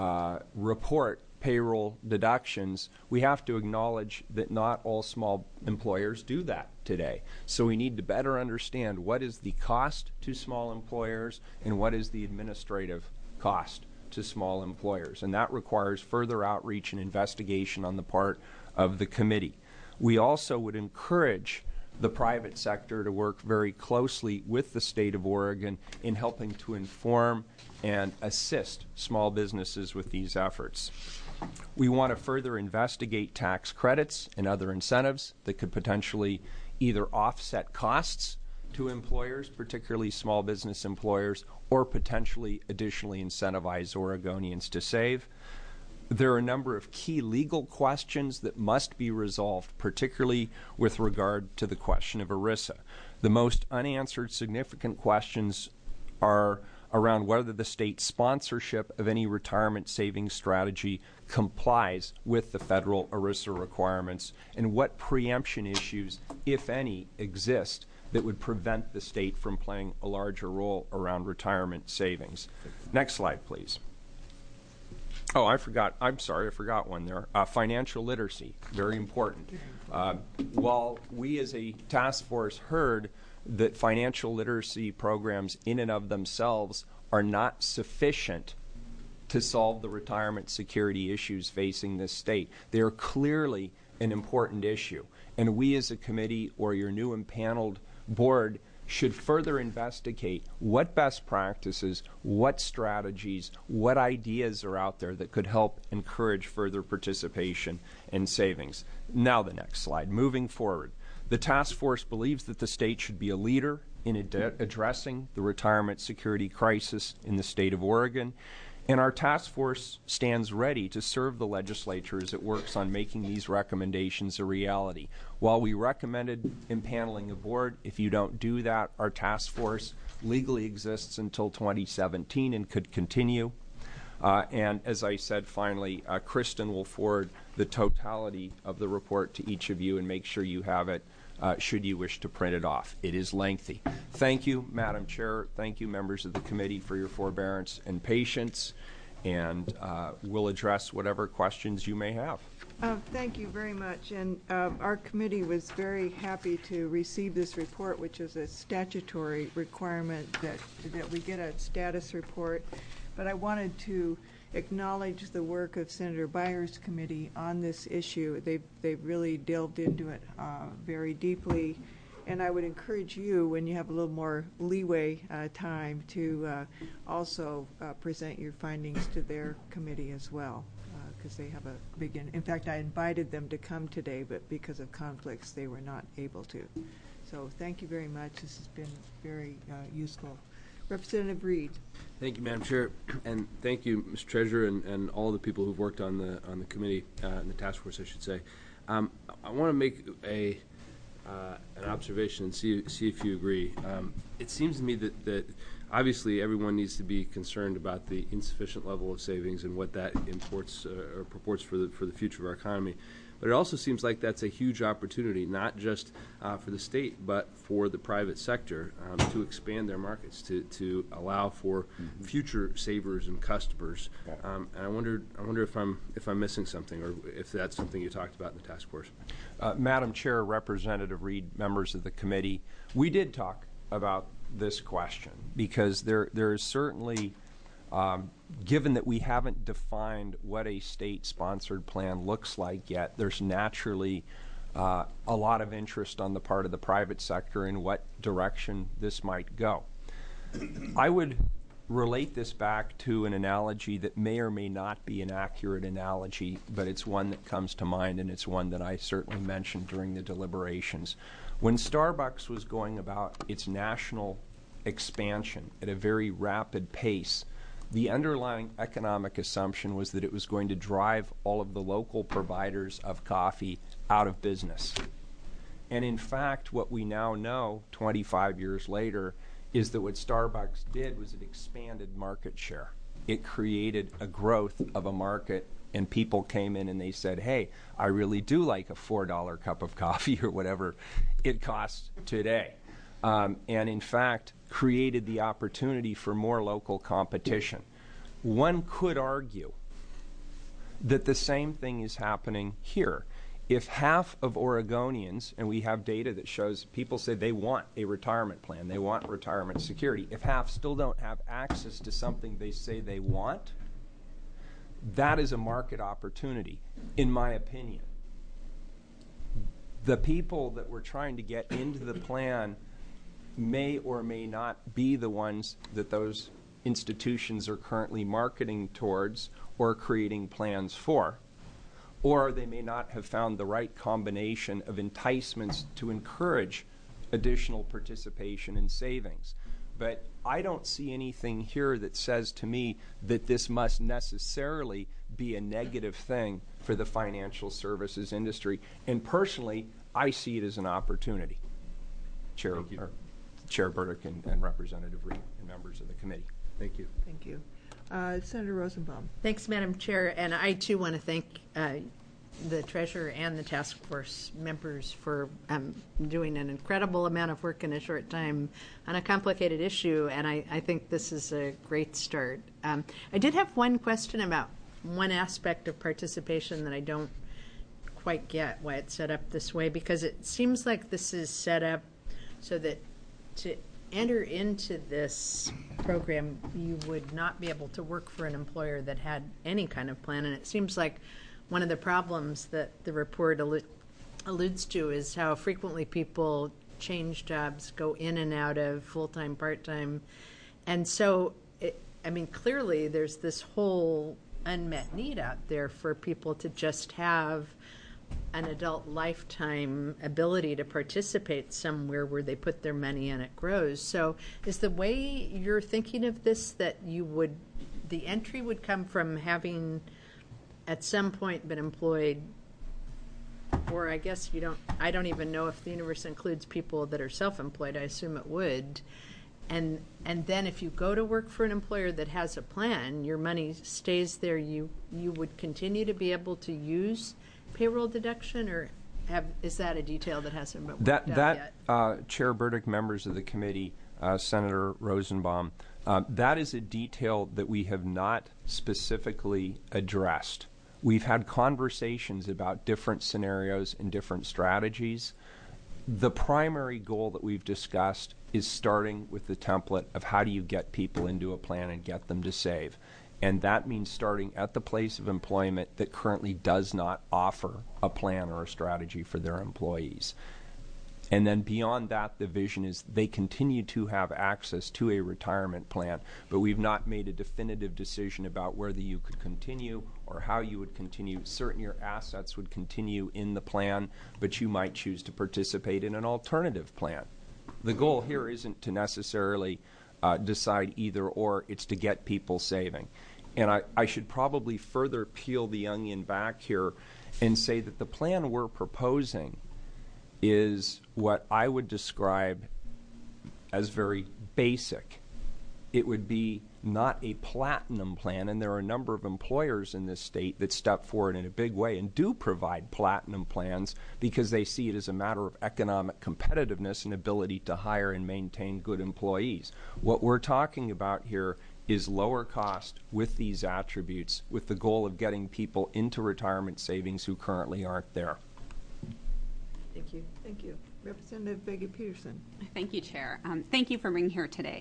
S: report payroll deductions. We have to acknowledge that not all small employers do that today. So we need to better understand what is the cost to small employers and what is the administrative cost to small employers. And that requires further outreach and investigation on the part of the committee. We also would encourage the private sector to work very closely with the state of Oregon in helping to inform and assist small businesses with these efforts. We want to further investigate tax credits and other incentives that could potentially either offset costs to employers, particularly small business employers, or potentially additionally incentivize Oregonians to save. There are a number of key legal questions that must be resolved, particularly with regard to the question of ERISA. The most unanswered significant questions are around whether the state sponsorship of any retirement savings strategy complies with the federal ERISA requirements and what preemption issues, if any, exist that would prevent the state from playing a larger role around retirement savings. Next slide, please. Oh, I forgot one there. Financial literacy, very important. While we as a task force heard that financial literacy programs in and of themselves are not sufficient to solve the retirement security issues facing this state, they are clearly an important issue. And we as a committee or your new empaneled board should further investigate what best practices, what strategies, what ideas are out there that could help encourage further participation and savings. Now the next slide. Moving forward, the task force believes that the state should be a leader in addressing the retirement security crisis in the state of Oregon. And our task force stands ready to serve the legislature as it works on making these recommendations a reality. While we recommended impaneling a board, if you don't do that, our task force legally exists until 2017 and could continue. And as I said, finally, Kristen will forward the totality of the report to each of you and make sure you have it should you wish to print it off. It is lengthy. Thank you, Madam Chair. Thank you, members of the committee, for your forbearance and patience, and we'll address whatever questions you may have.
B: Thank you very much. And our committee was very happy to receive this report, which is a statutory requirement that we get a status report. But I wanted to acknowledge the work of Senator Byers' committee on this issue. They've really delved into it very deeply. And I would encourage you, when you have a little more leeway time, to also present your findings to their committee as well, because they have a big... In fact, I invited them to come today, but because of conflicts, they were not able to. So thank you very much. This has been very useful. Representative Reed.
T: Thank you, Madam Chair, and thank you, Mr. Treasurer, and all the people who've worked on the committee and the task force, I should say. I want to make an observation and see if you agree. It seems to me that obviously everyone needs to be concerned about the insufficient level of savings and what that imports or purports for the future of our economy. But it also seems like that's a huge opportunity, not just for the state, but for the private sector to expand their markets, to allow for future savers and customers. And I wonder if I'm missing something, or if that's something you talked about in the task force.
S: Madam Chair, Representative Reed, members of the committee, we did talk about this question because there is certainly, given that we haven't defined what a state-sponsored plan looks like yet, there's naturally a lot of interest on the part of the private sector in what direction this might go. I would relate this back to an analogy that may or may not be an accurate analogy, but it's one that comes to mind, and it's one that I certainly mentioned during the deliberations. When Starbucks was going about its national expansion at a very rapid pace, the underlying economic assumption was that it was going to drive all of the local providers of coffee out of business. And in fact, what we now know 25 years later is that what Starbucks did was it expanded market share. It created a growth of a market, and people came in and they said, hey, I really do like a $4 cup of coffee or whatever it costs today. And in fact, created the opportunity for more local competition. One could argue that the same thing is happening here. If half of Oregonians, and we have data that shows people say they want a retirement plan, they want retirement security, if half still don't have access to something they say they want, that is a market opportunity, in my opinion. The people that we're trying to get into the plan may or may not be the ones that those institutions are currently marketing towards or creating plans for. Or they may not have found the right combination of enticements to encourage additional participation in savings. But I don't see anything here that says to me that this must necessarily be a negative thing for the financial services industry. And personally, I see it as an opportunity. Chair Burdick and Representative Reed and members of the committee.
T: Thank you.
B: Thank you. Senator Rosenbaum.
L: Thanks, Madam Chair. And I, too, want to thank the Treasurer and the task force members for doing an incredible amount of work in a short time on a complicated issue, and I think this is a great start. I did have one question about one aspect of participation that I don't quite get why it's set up this way, because it seems like this is set up so that to enter into this program, you would not be able to work for an employer that had any kind of plan. And it seems like one of the problems that the report alludes to is how frequently people change jobs, go in and out of full-time, part-time. And so, clearly there's this whole unmet need out there for people to just have an adult lifetime ability to participate somewhere where they put their money and it grows. So is the way you're thinking of this that the entry would come from having at some point been employed, or I guess I don't even know if the universe includes people that are self-employed, I assume it would, and then if you go to work for an employer that has a plan, your money stays there, you would continue to be able to use payroll deduction, or is that a detail that hasn't been worked out yet?
S: Chair Burdick, members of the committee, Senator Rosenbaum, that is a detail that we have not specifically addressed. We've had conversations about different scenarios and different strategies. The primary goal that we've discussed is starting with the template of how do you get people into a plan and get them to save. And that means starting at the place of employment that currently does not offer a plan or a strategy for their employees. And then beyond that, the vision is they continue to have access to a retirement plan, but we've not made a definitive decision about whether you could continue or how you would continue. Certain your assets would continue in the plan, but you might choose to participate in an alternative plan. The goal here isn't to necessarily decide either or, it's to get people saving. And I should probably further peel the onion back here and say that the plan we're proposing is what I would describe as very basic. It would be not a platinum plan, and there are a number of employers in this state that step forward in a big way and do provide platinum plans because they see it as a matter of economic competitiveness and ability to hire and maintain good employees. What we're talking about here is lower cost with these attributes, with the goal of getting people into retirement savings who currently aren't there.
B: Thank you. Thank you. Representative Begay-Peterson.
U: Thank you, Chair. Thank you for being here today.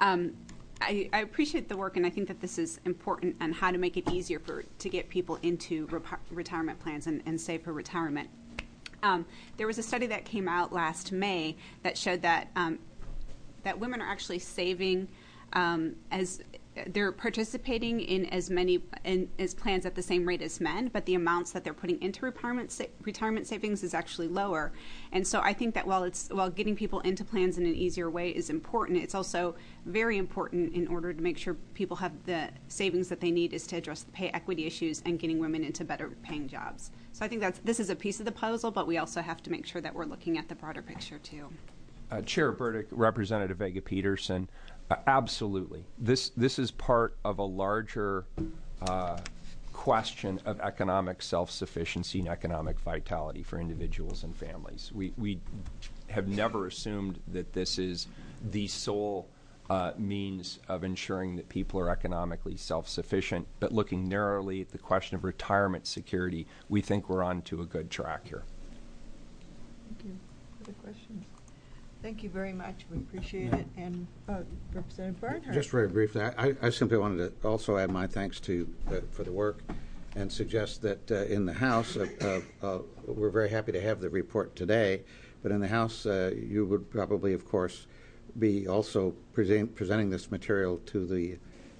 U: I appreciate the work, and I think that this is important on how to make it easier to get people into retirement plans and save for retirement. There was a study that came out last May that showed that that women are actually saving as they're participating in as many as plans at the same rate as men, but the amounts that they're putting into retirement savings is actually lower. And so I think that while getting people into plans in an easier way is important, it's also very important in order to make sure people have the savings that they need is to address the pay equity issues and getting women into better paying jobs. So I think this is a piece of the puzzle, but we also have to make sure that we're looking at the broader picture too.
S: Chair Burdick, Representative Vega-Peterson, absolutely. This is part of a larger question of economic self-sufficiency and economic vitality for individuals and families. We have never assumed that this is the sole means of ensuring that people are economically self-sufficient, but looking narrowly at the question of retirement security, we think we're on to a good track here.
B: Thank you. Other questions? Thank you very much. We appreciate it. And Representative Barnhart.
D: Just very briefly, I simply wanted to also add my thanks for the work and suggest that in the House, we're very happy to have the report today, but in the House, you would probably, of course, be also presenting this material to the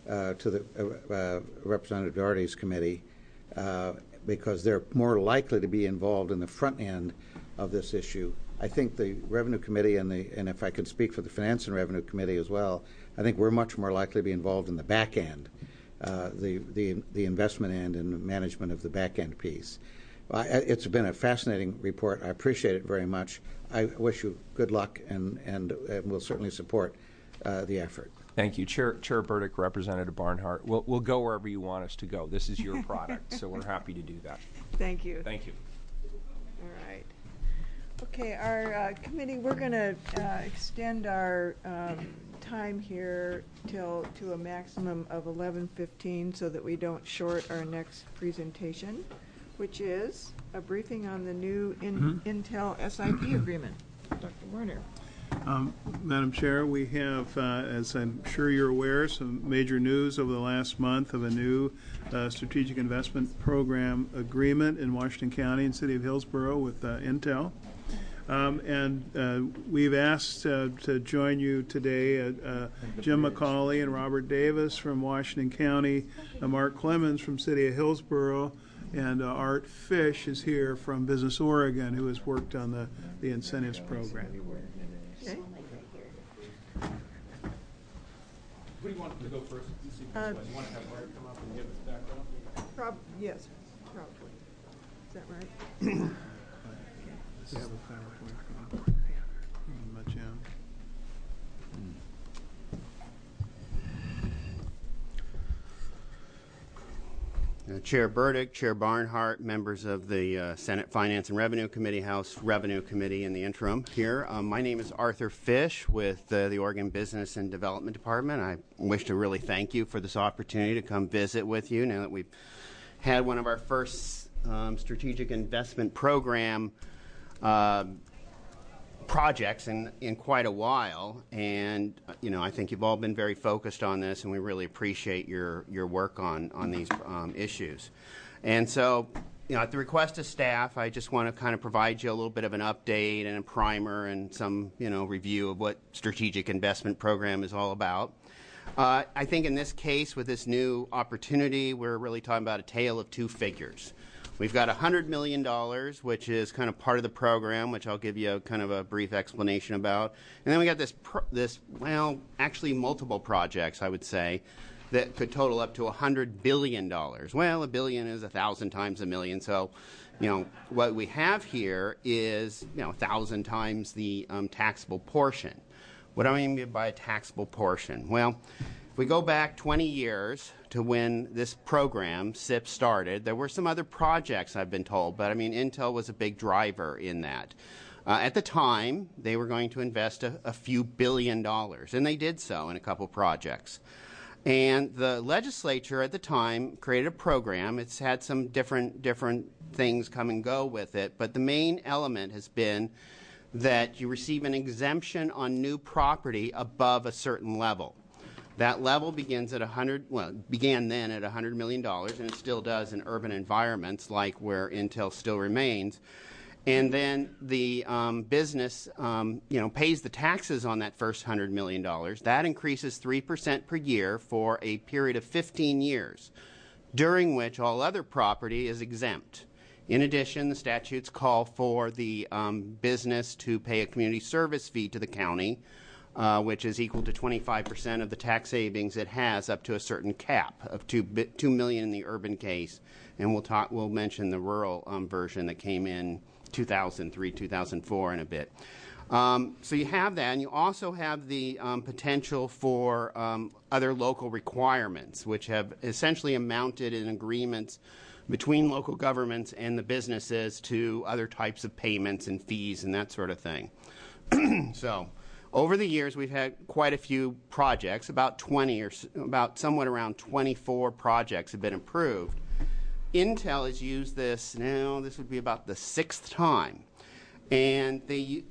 D: Representative Doherty's committee because they're more likely to be involved in the front end of this issue. I think the Revenue Committee and if I could speak for the Finance and Revenue Committee as well, I think we're much more likely to be involved in the back end, the investment end and the management of the back end piece. It's been a fascinating report. I appreciate it very much. I wish you good luck, and we'll certainly support the effort.
S: Thank you. Chair Burdick, Representative Barnhart. We'll go wherever you want us to go. This is your product, so we're happy to do that.
B: Thank you.
S: Thank you.
B: All right. Okay, our committee, we're going to extend our time here to a maximum of 11:15 so that we don't short our next presentation, which is a briefing on the new Intel SIP agreement. Dr. Warner.
E: Madam Chair, we have, as I'm sure you're aware, some major news over the last month of a new strategic investment program agreement in Washington County and City of Hillsborough with Intel. And we've asked to join you today Jim McCauley and Robert Davis from Washington County, Mark Clemens from City of Hillsborough, and Art Fish is here from Business Oregon, who has worked on the incentives program.
B: Okay.
S: Who do you want to go first? You want to have Art come up and give us background?
B: Yes, probably. Is that right?
H: Chair Burdick, Chair Barnhart, members of the Senate Finance and Revenue Committee, House Revenue Committee in the interim here. My name is Arthur Fish with the Oregon Business and Development Department. I wish to really thank you for this opportunity to come visit with you now that we've had one of our first strategic investment program projects in quite a while, and I think you've all been very focused on this, and we really appreciate your work on these issues. And so, at the request of staff, I just want to kind of provide you a little bit of an update and a primer and some review of what strategic investment program is all about. I think in this case, with this new opportunity, we're really talking about a tale of two figures. We've got $100 million, which is kind of part of the program, which I'll give you kind of a brief explanation about. And then we got actually multiple projects, I would say, that could total up to $100 billion. Well, a billion is 1,000 times a million. So, what we have here is, 1,000 times the taxable portion. What do I mean by a taxable portion? Well, if we go back 20 years to when this program, SIP, started, there were some other projects, I've been told, but Intel was a big driver in that. At the time, they were going to invest a few $1 billion, and they did so in a couple projects. And the legislature at the time created a program. It's had some different things come and go with it, but the main element has been that you receive an exemption on new property above a certain level. That level begins at began then at $100 million, and it still does in urban environments like where Intel still remains. And then the business, pays the taxes on that first $100 million. That increases 3% per year for a period of 15 years, during which all other property is exempt. In addition, the statutes call for the business to pay a community service fee to the county, which is equal to 25% of the tax savings it has up to a certain cap of $2 million in the urban case, and we'll mention the rural version that came in 2003, 2004 in a bit. So you have that, and you also have the potential for other local requirements, which have essentially amounted in agreements between local governments and the businesses to other types of payments and fees and that sort of thing. So, over the years, we've had quite a few projects, about somewhat around 24 projects have been approved. Intel has used this now. This would be about the 6th time, and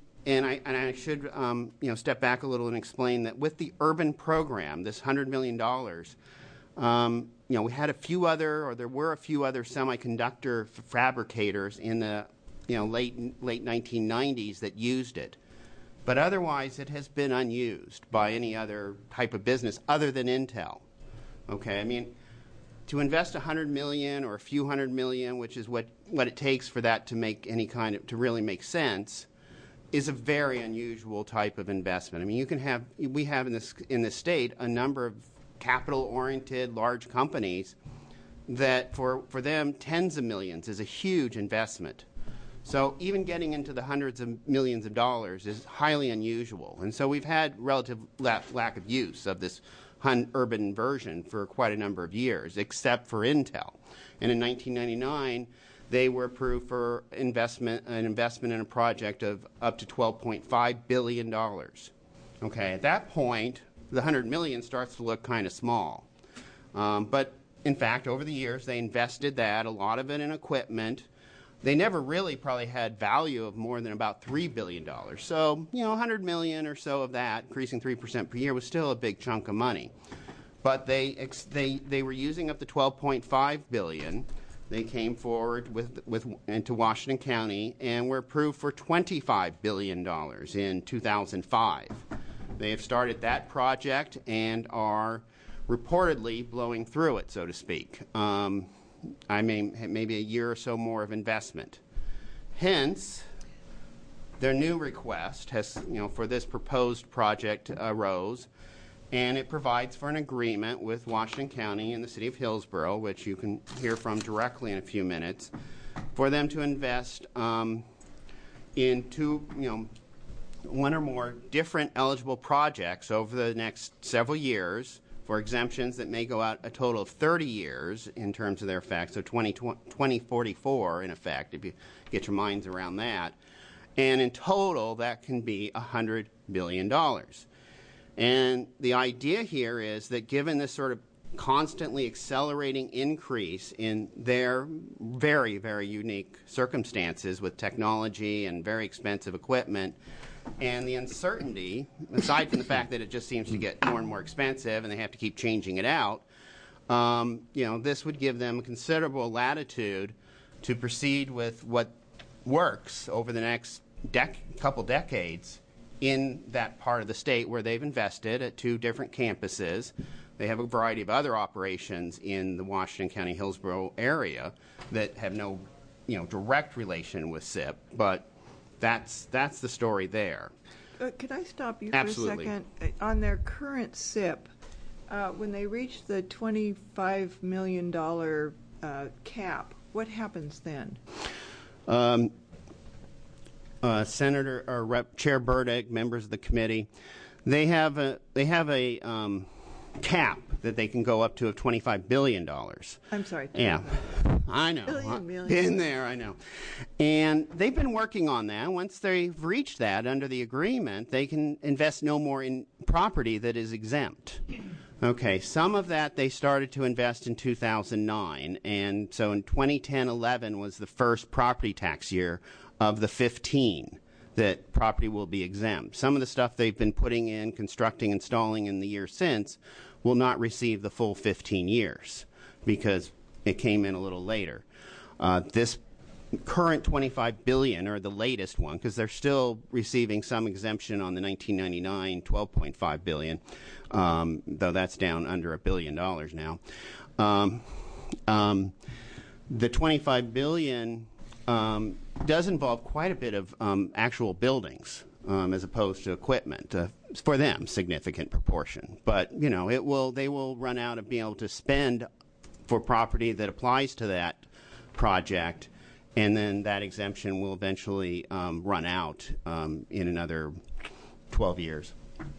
H: I should step back a little and explain that with the urban program, this $100 million, we had there were a few other semiconductor fabricators in the late 1990s that used it. But otherwise, it has been unused by any other type of business other than Intel. Okay, to invest $100 million or a few $100 million, which is what it takes for that to make to really make sense, is a very unusual type of investment. We have in this state a number of capital-oriented large companies that for them tens of millions is a huge investment. So even getting into the hundreds of millions of dollars is highly unusual. And so we've had relative lack of use of this urban version for quite a number of years, except for Intel. And in 1999, they were approved for an investment in a project of up to $12.5 billion. Okay, at that point, the $100 million starts to look kind of small. But in fact, over the years, they invested that, a lot of it in equipment. They never really probably had value of more than about $3 billion. So, $100 million or so of that, increasing 3% per year, was still a big chunk of money. But they were using up to $12.5 billion. They came forward into Washington County and were approved for $25 billion in 2005. They have started that project and are reportedly blowing through it, so to speak. Maybe a year or so more of investment. Hence, their new request has, for this proposed project arose, and it provides for an agreement with Washington County and the City of Hillsborough, which you can hear from directly in a few minutes, for them to invest into one or more different eligible projects over the next several years for exemptions that may go out a total of 30 years in terms of their effect, so 2044 in effect, if you get your minds around that. And in total, that can be $100 billion. And the idea here is that given this sort of constantly accelerating increase in their very, very unique circumstances with technology and very expensive equipment, and the uncertainty, aside from the fact that it just seems to get more and more expensive and they have to keep changing it out, this would give them considerable latitude to proceed with what works over the next couple decades in that part of the state where they've invested at 2 different campuses. They have a variety of other operations in the Washington County Hillsborough area that have no direct relation with SIP, but that's the story there.
B: Could I stop you
H: Absolutely.
B: for a second? On their current SIP, when they reach the $25 million cap, what happens then?
H: Senator or Rep. Chair Burdick, members of the committee, they have a cap that they can go up to of $25 billion.
B: I'm sorry.
H: Yeah, I know.
B: Million.
H: Been there, I know. And they've been working on that. Once they've reached that under the agreement, they can invest no more in property that is exempt. Okay, some of that they started to invest in 2009, and so in 2010-11 was the first property tax year of the 15 that property will be exempt. Some of the stuff they've been putting in, constructing, installing in the year since will not receive the full 15 years because it came in a little later. This current $25 billion, or the latest one, because they're still receiving some exemption on the 1999 $12.5 billion, though that's down under $1 billion now. The $25 billion does involve quite a bit of actual buildings as opposed to equipment. For them, significant proportion. But they will run out of being able to spend for property that applies to that project, and then that exemption will eventually run out in another 11 years.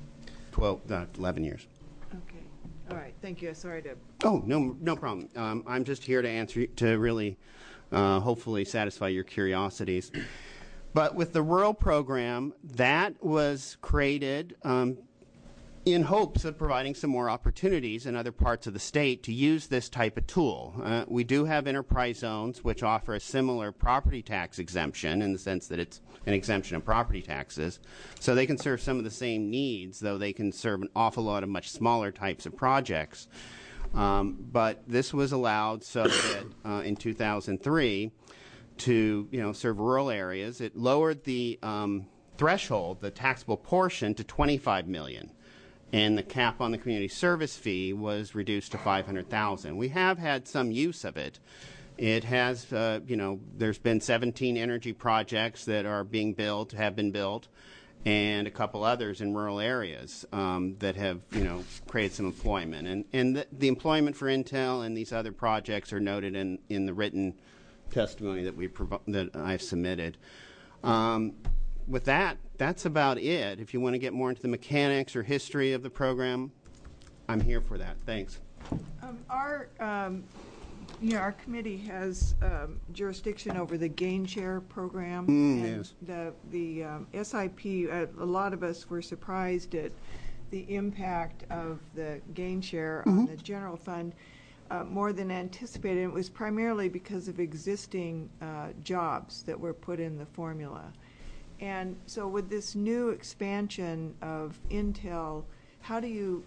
B: Okay. All right. Thank you. Sorry to.
H: Oh, no problem. I'm just here to answer, to really hopefully satisfy your curiosities. But with the rural program, that was created in hopes of providing some more opportunities in other parts of the state to use this type of tool. We do have enterprise zones which offer a similar property tax exemption in the sense that it's an exemption of property taxes. So they can serve some of the same needs, though they can serve an awful lot of much smaller types of projects. But this was allowed so that in 2003 to serve rural areas. It lowered the threshold, the taxable portion, to $25 million, and the cap on the community service fee was reduced to $500,000. We have had some use of it. It has, there's been 17 energy projects that are being built, have been built, and a couple others in rural areas that have, created some employment. And the employment for Intel and these other projects are noted in the written testimony that I've submitted. With that, that's about it. If you want to get more into the mechanics or history of the program, I'm here for that. Thanks.
B: Our committee has jurisdiction over the gain share program.
H: Yes.
B: The SIP, a lot of us were surprised at the impact of the gain share on the general fund. More than anticipated. It was primarily because of existing jobs that were put in the formula. And so with this new expansion of Intel, how do you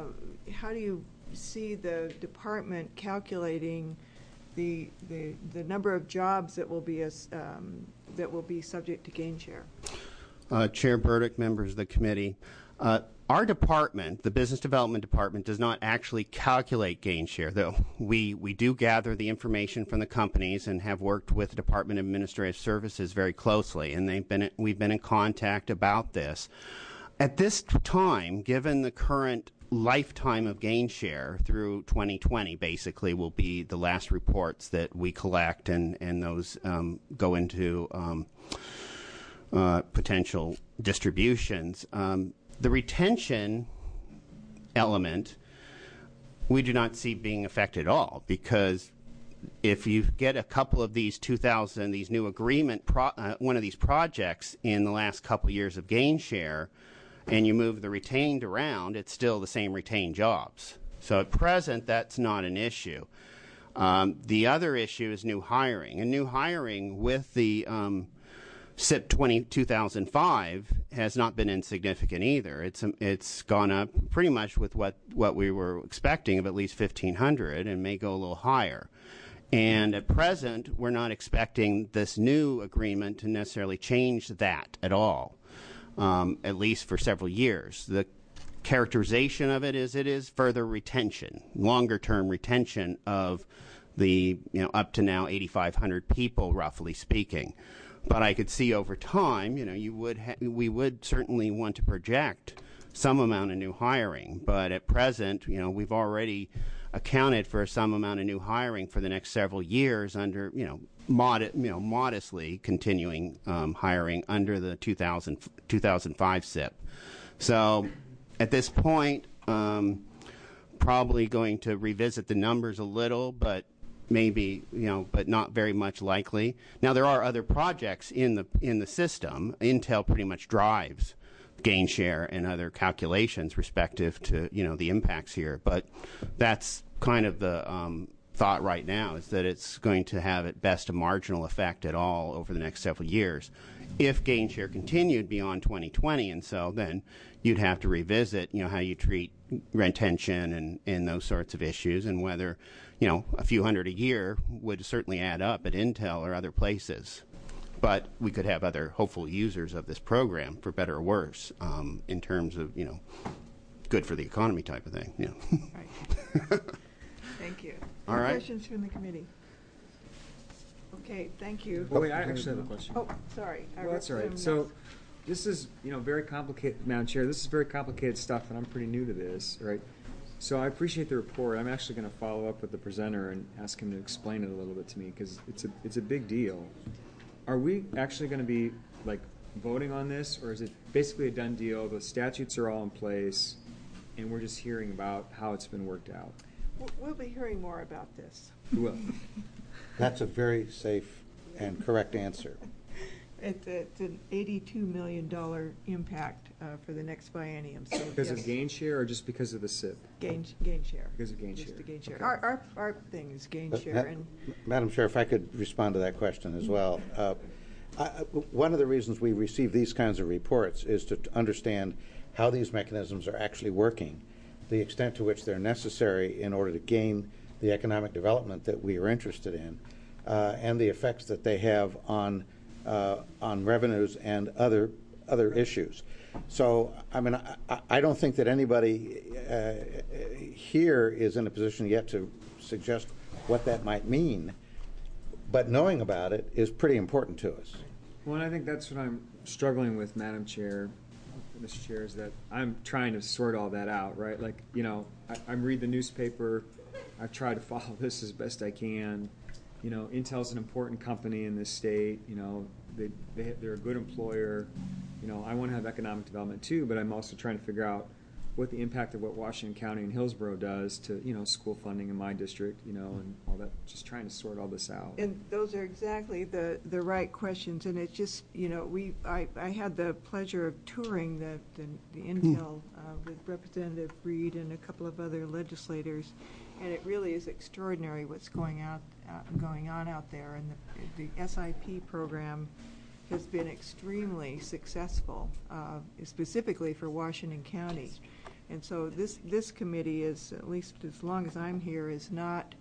B: see the department calculating the number of jobs that will be subject to gain share?
H: Chair Burdick, members of the committee, our department, the Business Development Department, does not actually calculate gain share, though we do gather the information from the companies and have worked with the Department of Administrative Services very closely, and we've been in contact about this. At this time, given the current lifetime of gain share through 2020, basically, will be the last reports that we collect, and those go into potential distributions. The retention element we do not see being affected at all, because if you get a couple of these these new agreement, one of these projects in the last couple of years of gain share, and you move the retained around, it's still the same retained jobs. So at present, that's not an issue. The other issue is new hiring. And new hiring with the SIP 2005 has not been insignificant either. It's gone up pretty much with what we were expecting of at least 1,500 and may go a little higher. And at present, we're not expecting this new agreement to necessarily change that at all, at least for several years. The characterization of it is further retention, longer-term retention of the up to now 8,500 people, roughly speaking. But I could see over time, we would certainly want to project some amount of new hiring. But at present, we've already accounted for some amount of new hiring for the next several years under, modestly continuing hiring under the 2005 SIP. So at this point, probably going to revisit the numbers a little, but maybe, but not very much likely. Now, there are other projects in the system. Intel pretty much drives gain share and other calculations respective to, the impacts here. But that's kind of the thought right now, is that it's going to have at best a marginal effect at all over the next several years. If gain share continued beyond 2020, and so then you'd have to revisit, how you treat retention and those sorts of issues, and whether, a few hundred a year would certainly add up at Intel or other places. But we could have other hopeful users of this program, for better or worse, in terms of, good for the economy type of thing.
B: Right. Thank you.
H: All right.
B: Questions from the committee? Okay, thank you.
C: Oh, wait, I actually have a question.
B: Oh, sorry.
C: Well, that's all right. So this is, very complicated, Madam Chair. This is very complicated stuff, and I'm pretty new to this, right? So I appreciate the report. I'm actually going to follow up with the presenter and ask him to explain it a little bit to me, because it's a big deal. Are we actually going to be voting on this, or is it basically a done deal? The statutes are all in place, and we're just hearing about how it's been worked out?
B: We'll be hearing more about this.
C: We will.
D: That's a very safe and correct answer.
B: It's an $82 million impact for the next biennium. So
C: because of gain share, or just because of the SIP?
B: Gain share.
C: Because of gain
B: just
C: share.
B: The gain share.
C: Okay.
B: Our thing is gain share. And
D: Madam Chair, if I could respond to that question as well. One of the reasons we receive these kinds of reports is to understand how these mechanisms are actually working, the extent to which they're necessary in order to gain the economic development that we are interested in, and the effects that they have on revenues and other issues. So, I don't think that anybody here is in a position yet to suggest what that might mean, but knowing about it is pretty important to us.
C: Well, and I think that's what I'm struggling with, Madam Chair, Mr. Chair, is that I'm trying to sort all that out, right? I read the newspaper. I've tried to follow this as best I can. Intel's an important company in this state. They're a good employer. I want to have economic development too, but I'm also trying to figure out what the impact of what Washington County and Hillsborough does to, school funding in my district, and all that, just trying to sort all this out.
B: And those are exactly the right questions. And it's just, I had the pleasure of touring the Intel with Representative Reed and a couple of other legislators, and it really is extraordinary what's going on out there. And the SIP program has been extremely successful, specifically for Washington County. And so this committee is, at least as long as I'm here, is not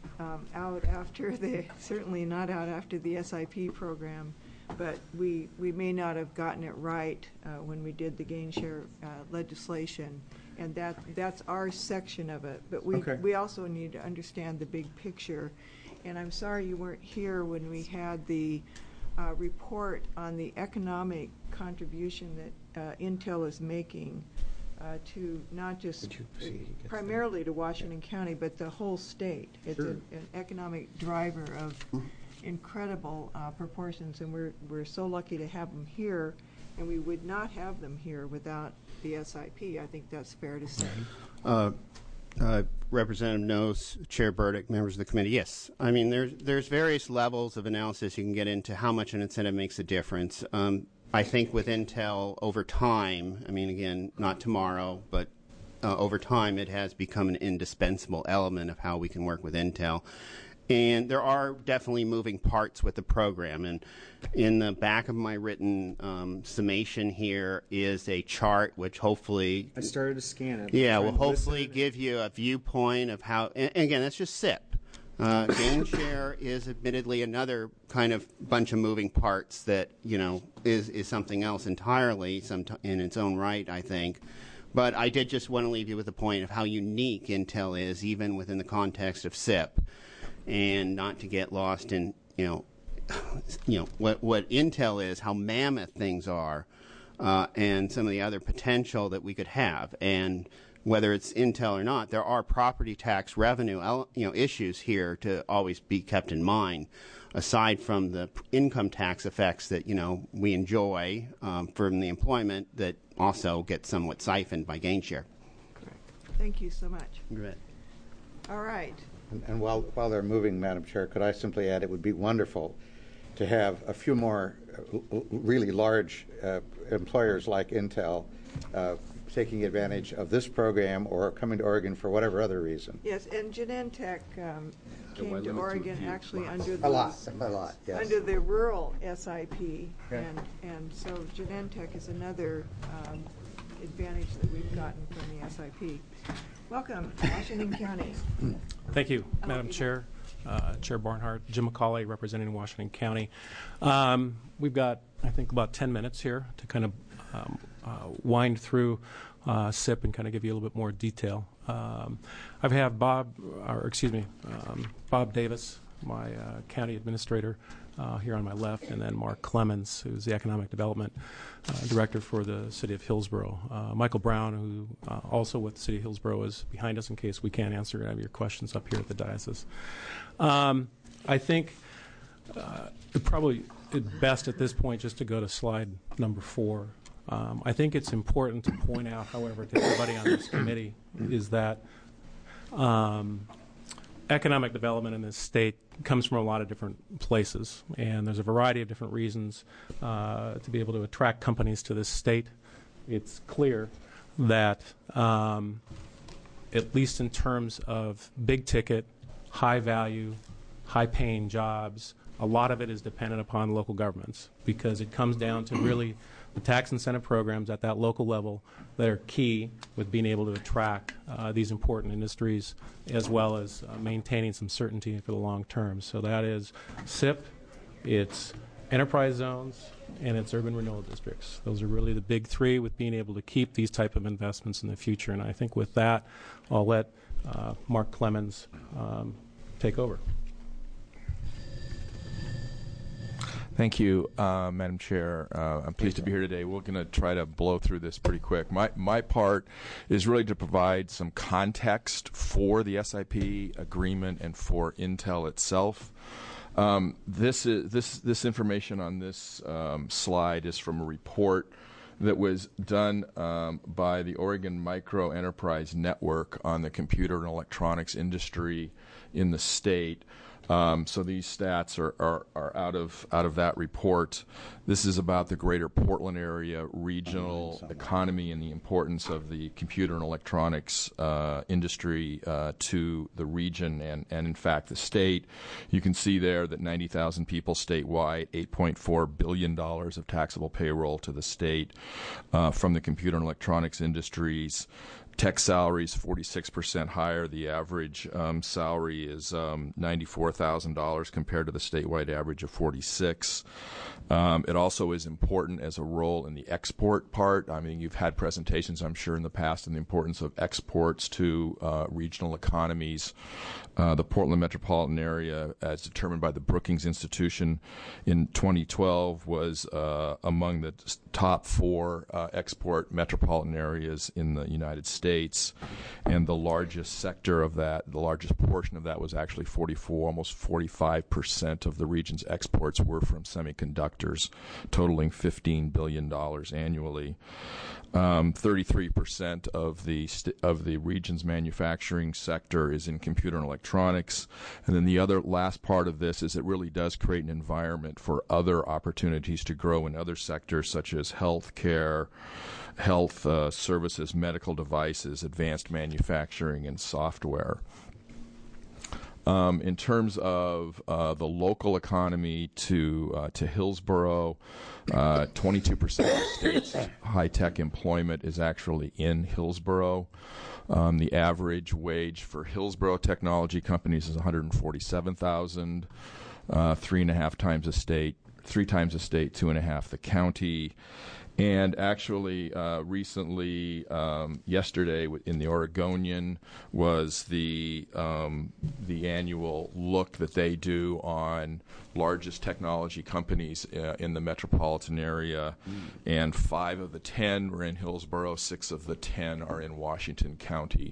B: certainly not out after the SIP program, but we may not have gotten it right when we did the gain share legislation, and that's our section of it. But we also need to understand the big picture. And I'm sorry you weren't here when we had the report on the economic contribution that Intel is making to not just primarily to Washington County, but the whole state. It's an economic driver of incredible proportions, and we're so lucky to have them here, and we would not have them here without the SIP. I think that's fair to say.
H: Representative Nose, Chair Burdick, members of the committee. Yes, I mean there's various levels of analysis you can get into how much an incentive makes a difference. I think with Intel over time, I mean again, not tomorrow, but over time, it has become an indispensable element of how we can work with Intel. And there are definitely moving parts with the program. And in the back of my written summation here is a chart which hopefully...
C: I started to scan it.
H: Yeah, will hopefully give you a viewpoint of how... And again, that's just SIP. Gain share is admittedly another kind of bunch of moving parts that, you know, is something else entirely in its own right, I think. But I did just want to leave you with the point of how unique Intel is, even within the context of SIP, and not to get lost in what Intel is, how mammoth things are, and some of the other potential that we could have. And whether it's Intel or not, there are property tax revenue issues here to always be kept in mind, aside from the income tax effects that we enjoy from the employment that also get somewhat siphoned by gain share.
B: Thank you so much.
H: You bet.
B: All right.
D: And while they're moving, Madam Chair, could I simply add it would be wonderful to have a few more really large employers like Intel taking advantage of this program or coming to Oregon for whatever other reason.
B: Yes, and Genentech came to Oregon actually under the
D: a lot, yes.
B: under the rural SIP, and so Genentech is another advantage that we've gotten from the SIP. Welcome, Washington County.
A: Thank you, Madam Chair, Chair Barnhart, Jim McCauley, representing Washington County. We've got, I think, about 10 minutes here to kind of wind through SIP and kind of give you a little bit more detail. I have Bob Davis, my county administrator, here on my left, and then Mark Clemens, who's the Economic Development Director for the City of Hillsborough. Michael Brown, who also with the City of Hillsborough, is behind us in case we can't answer any of your questions up here at the diocese. I think probably best at this point just to go to slide number 4. I think it's important to point out, however, to everybody on this committee is that economic development in this state comes from a lot of different places, and there's a variety of different reasons to be able to attract companies to this state. It's clear that, at least in terms of big ticket, high value, high paying jobs, a lot of it is dependent upon local governments, because it comes down to really the tax incentive programs at that local level that are key with being able to attract these important industries, as well as maintaining some certainty for the long term. So that is SIP, it's enterprise zones, and it's urban renewal districts. Those are really the big three with being able to keep these type of investments in the future. And I think with that, I'll let Mark Clemens take over.
V: Thank you, Madam Chair. I'm pleased to be here today. We're going to try to blow through this pretty quick. My part is really to provide some context for the SIP agreement and for Intel itself. This information on this slide is from a report that was done by the Oregon Micro Enterprise Network on the computer and electronics industry in the state. So these stats are out of that report. This is about the greater Portland area regional economy and the importance of the computer and electronics industry to the region and in fact the state. You can see there that 90,000 people statewide, $8.4 billion of taxable payroll to the state from the computer and electronics industries. Tech salaries 46% higher. The average salary is $94,000 compared to the statewide average of $46,000. It also is important as a role in the export part. I mean, you've had presentations, I'm sure, in the past on the importance of exports to regional economies. The Portland metropolitan area, as determined by the Brookings Institution in 2012, was among the top 4 export metropolitan areas in the United States. States, and the largest sector of that, the largest portion of that was actually 44, almost 45% of the region's exports were from semiconductors, totaling $15 billion annually. 33% of the region's manufacturing sector is in computer and electronics, and then the other last part of this is it really does create an environment for other opportunities to grow in other sectors such as healthcare, health services, medical devices, advanced manufacturing, and software. In terms of the local economy to Hillsborough, 22% of the state's high-tech employment is actually in Hillsborough. The average wage for Hillsborough technology companies is $147,000, 3.5 times the state, 3 times the state, 2.5 the county. And actually, recently, yesterday in the Oregonian was the annual look that they do on largest technology companies in the metropolitan area, and 5 of the 10 were in Hillsborough, 6 of the 10 are in Washington County.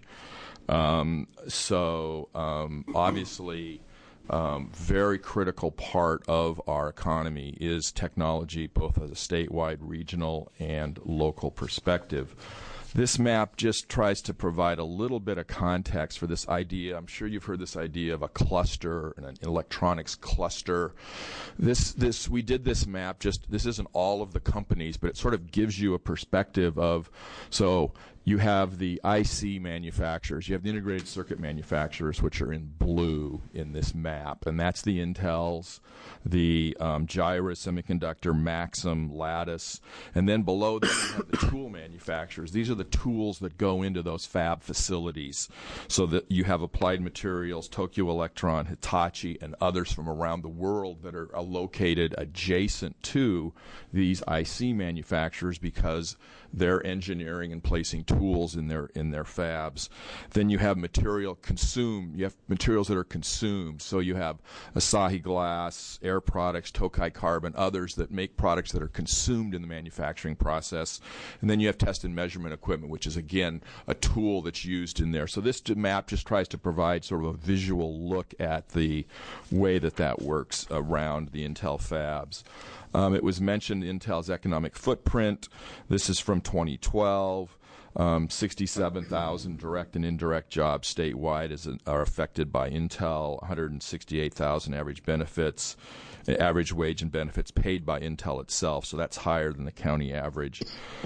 V: Obviously, very critical part of our economy is technology, both as a statewide, regional, and local perspective. This map just tries to provide a little bit of context for this idea. I'm sure you've heard this idea of a cluster, an electronics cluster. We did this map, this isn't all of the companies, but it sort of gives you a perspective of, so you have the IC manufacturers, you have the integrated circuit manufacturers, which are in blue in this map, and that's the Intels, the Gyra Semiconductor, Maxim, Lattice, and then below them you have the tool manufacturers. These are the tools that go into those fab facilities, so that you have Applied Materials, Tokyo Electron, Hitachi, and others from around the world that are located adjacent to these IC manufacturers because they're engineering and placing tools in their fabs. Then you have material consumed. You have materials that are consumed. So you have Asahi Glass, Air Products, Tokai Carbon, others that make products that are consumed in the manufacturing process. And then you have test and measurement equipment, which is, again, a tool that's used in there. So this map just tries to provide sort of a visual look at the way that works around the Intel fabs. It was mentioned Intel's economic footprint. This is from 2012. 67,000 direct and indirect jobs statewide are affected by Intel, 168,000 average wage and benefits paid by Intel itself, so that's higher than the county average.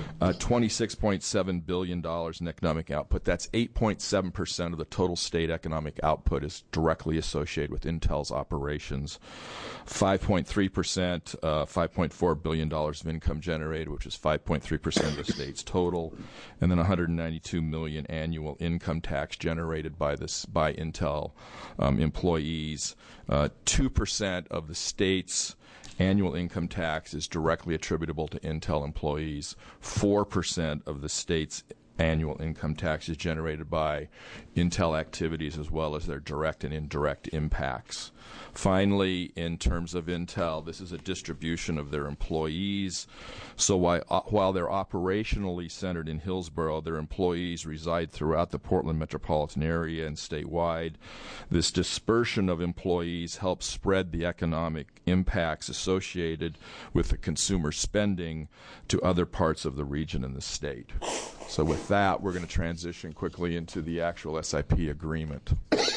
V: $26.7 billion in economic output. That's 8.7% of the total state economic output is directly associated with Intel's operations. 5.3%, $5.4 billion of income generated, which is 5.3% of the state's total, and then $192 million annual income tax generated by Intel employees. 2% of the state's annual income tax is directly attributable to Intel employees. 4% of the state's annual income tax is generated by Intel activities as well as their direct and indirect impacts. Finally, in terms of Intel, this is a distribution of their employees. So while they're operationally centered in Hillsborough, their employees reside throughout the Portland metropolitan area and statewide. This dispersion of employees helps spread the economic impacts associated with the consumer spending to other parts of the region and the state. So with that, we're going to transition quickly into the actual SIP agreement.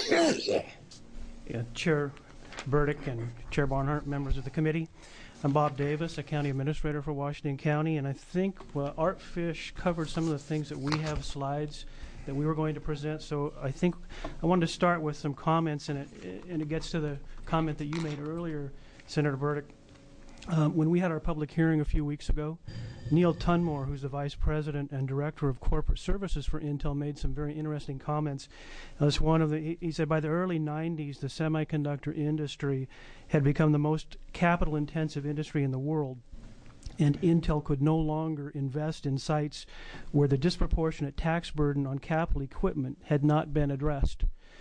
G: Yeah, Chair Burdick and Chair Barnhart, members of the committee. I'm Bob Davis, a county administrator for Washington County, and I think Art Fish covered some of the things that we have slides that we were going to present. So I think I wanted to start with some comments, and it gets to the comment that you made earlier, Senator Burdick. When we had our public hearing a few weeks ago, Neil Tunmore, who's the Vice President and Director of Corporate Services for Intel, made some very interesting comments. He said by the early 90s, the semiconductor industry had become the most capital-intensive industry in the world, and Intel could no longer invest in sites where the disproportionate tax burden on capital equipment had not been addressed.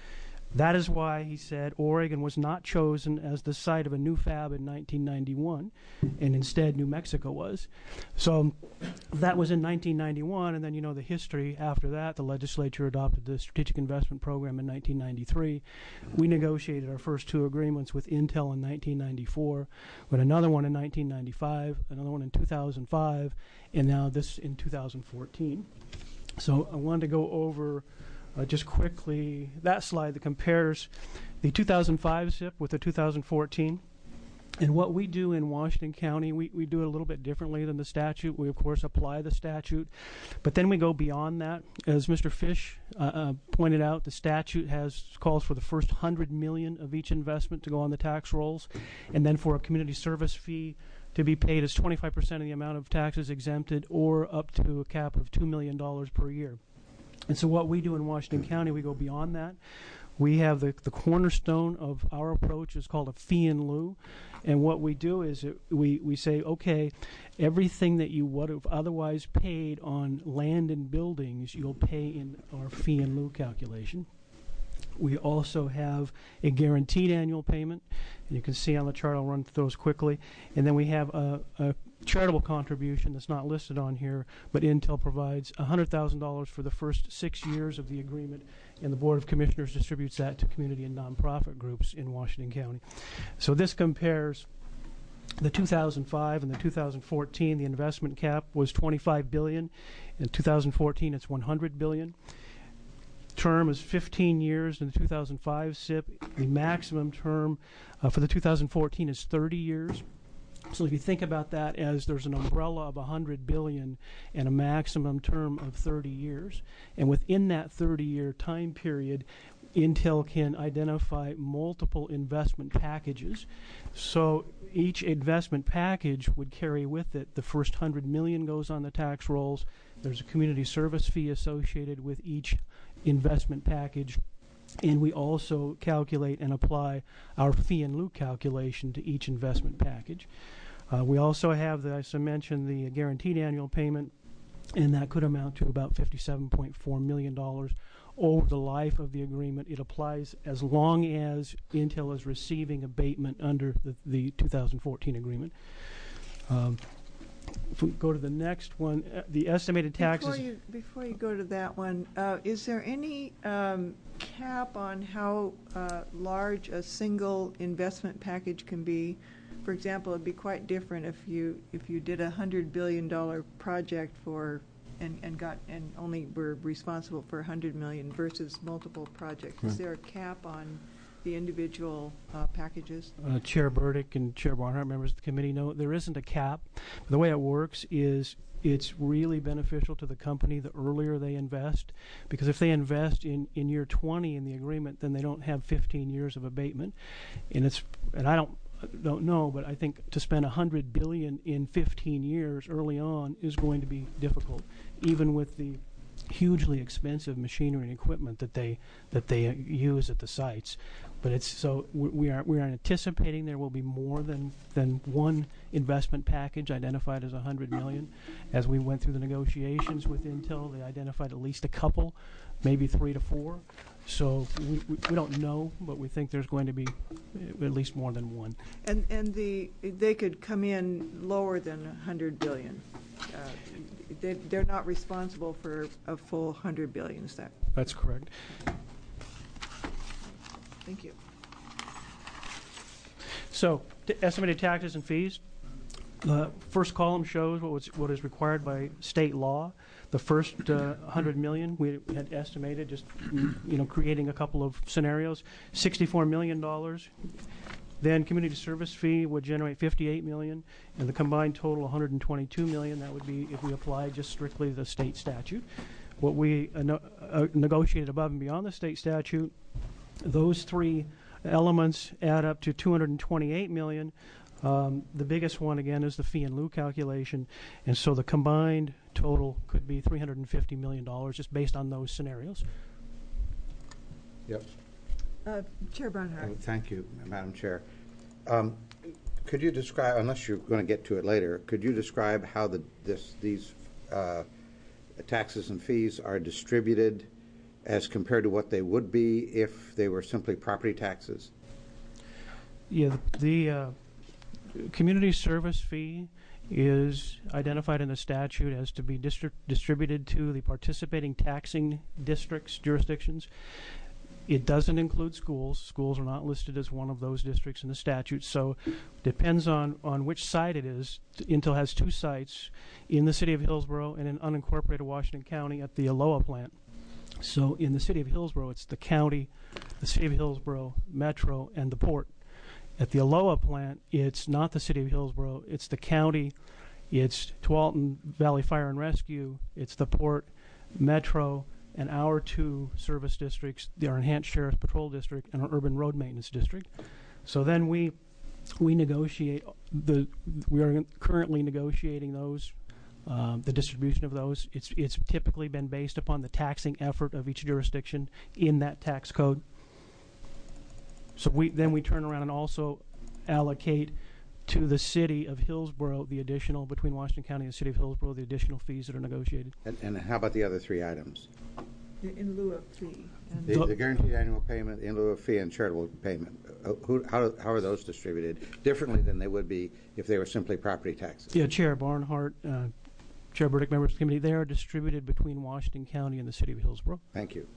G: That is why, he said, Oregon was not chosen as the site of a new fab in 1991, and instead New Mexico was. So that was in 1991, and then you know the history after that. The legislature adopted the Strategic Investment Program in 1993. We negotiated our first 2 agreements with Intel in 1994, with another one in 1995, another one in 2005, and now this in 2014. So I wanted to go over just quickly that slide that compares the 2005 SIP with the 2014. And what we do in Washington County, we do it a little bit differently than the statute. We, of course, apply the statute, but then we go beyond that. As Mr. Fish pointed out, the statute calls for the first $100 million of each investment to go on the tax rolls, and then for a community service fee to be paid as 25% of the amount of taxes exempted, or up to a cap of $2 million per year. And so what we do in Washington County, we go beyond that. We have the cornerstone of our approach is called a fee in lieu. And what we do is we say, okay, everything that you would have otherwise paid on land and buildings, you'll pay in our fee in lieu calculation. We also have a guaranteed annual payment, and you can see on the chart, I'll run through those quickly. And then we have a charitable contribution that's not listed on here, but Intel provides $100,000 for the first 6 years of the agreement, and the Board of Commissioners distributes that to community and nonprofit groups in Washington County. So this compares the 2005 and the 2014. The investment cap was $25 billion. In 2014, it's $100 billion. Term is 15 years in the 2005 SIP. The maximum term for the 2014 is 30 years. So if you think about that as there's an umbrella of $100 billion and a maximum term of 30 years, and within that 30-year time period, Intel can identify multiple investment packages. So each investment package would carry with it the first $100 million goes on the tax rolls. There's a community service fee associated with each investment package, and we also calculate and apply our fee in lieu calculation to each investment package. We also have, as I mentioned, the guaranteed annual payment, and that could amount to about $57.4 million over the life of the agreement. It applies as long as Intel is receiving abatement under the 2014 agreement. If we go to the next one, the estimated taxes.
B: Before you go to that one, is there any cap on how large a single investment package can be? For example, it'd be quite different if you did a $100 billion project and only were responsible for $100 million versus multiple projects. Is there a cap on the individual packages?
G: Chair Burdick and Chair Barnhart, members of the committee, know there isn't a cap. The way it works is it's really beneficial to the company the earlier they invest, because if they invest in year 20 in the agreement, then they don't have 15 years of abatement. And I don't know, but I think to spend $100 billion in 15 years early on is going to be difficult, even with the hugely expensive machinery and equipment that they use at the sites. But we are anticipating there will be more than one investment package identified as $100 million. As we went through the negotiations with Intel, they identified at least a couple, maybe 3 to 4. So we don't know, but we think there's going to be at least more than one.
B: And they could come in lower than $100 billion. They're not responsible for a full $100 billion. Is that?
G: That's correct.
B: Thank you.
G: So estimated taxes and fees. The first column shows what is required by state law. The first $100 million we had estimated, just creating a couple of scenarios, $64 million. Then community service fee would generate $58 million, and the combined total $122 million. That would be if we applied just strictly the state statute. What we negotiated above and beyond the state statute, those three elements add up to $228 million. The biggest one, again, is the fee in lieu calculation, and so the combined total could be $350 million just based on those scenarios.
D: Yep.
B: Chair Barnhart.
D: Thank you, Madam Chair. Could you describe, unless you're going to get to it later, could you describe how these taxes and fees are distributed as compared to what they would be if they were simply property taxes?
G: Yeah, the community service fee is identified in the statute as to be distributed to the participating taxing districts, jurisdictions. It doesn't include schools. Schools are not listed as one of those districts in the statute, so depends on which site it is. Intel has 2 sites in the city of Hillsborough and in unincorporated Washington County at the Aloha plant. So in the city of Hillsborough, it's the county, the city of Hillsborough, Metro, and the port. At the Aloha plant, it's not the city of Hillsborough, it's the county, it's Tualatin Valley Fire and Rescue, it's the port, Metro, and our 2 service districts, our Enhanced Sheriff's Patrol District and our Urban Road Maintenance District. So then we negotiate, we are currently negotiating those, the distribution of those. It's typically been based upon the taxing effort of each jurisdiction in that tax code. So we turn around and also allocate to the city of Hillsborough the additional, between Washington County and the city of Hillsborough, the additional fees that are negotiated.
D: And how about the other 3 items?
B: In lieu of fee.
D: The guaranteed annual payment, in lieu of fee, and charitable payment. How are those distributed differently than they would be if they were simply property taxes?
G: Yeah, Chair Barnhart, Chair Burdick, members of the committee, they are distributed between Washington County and the city of Hillsborough.
D: Thank you.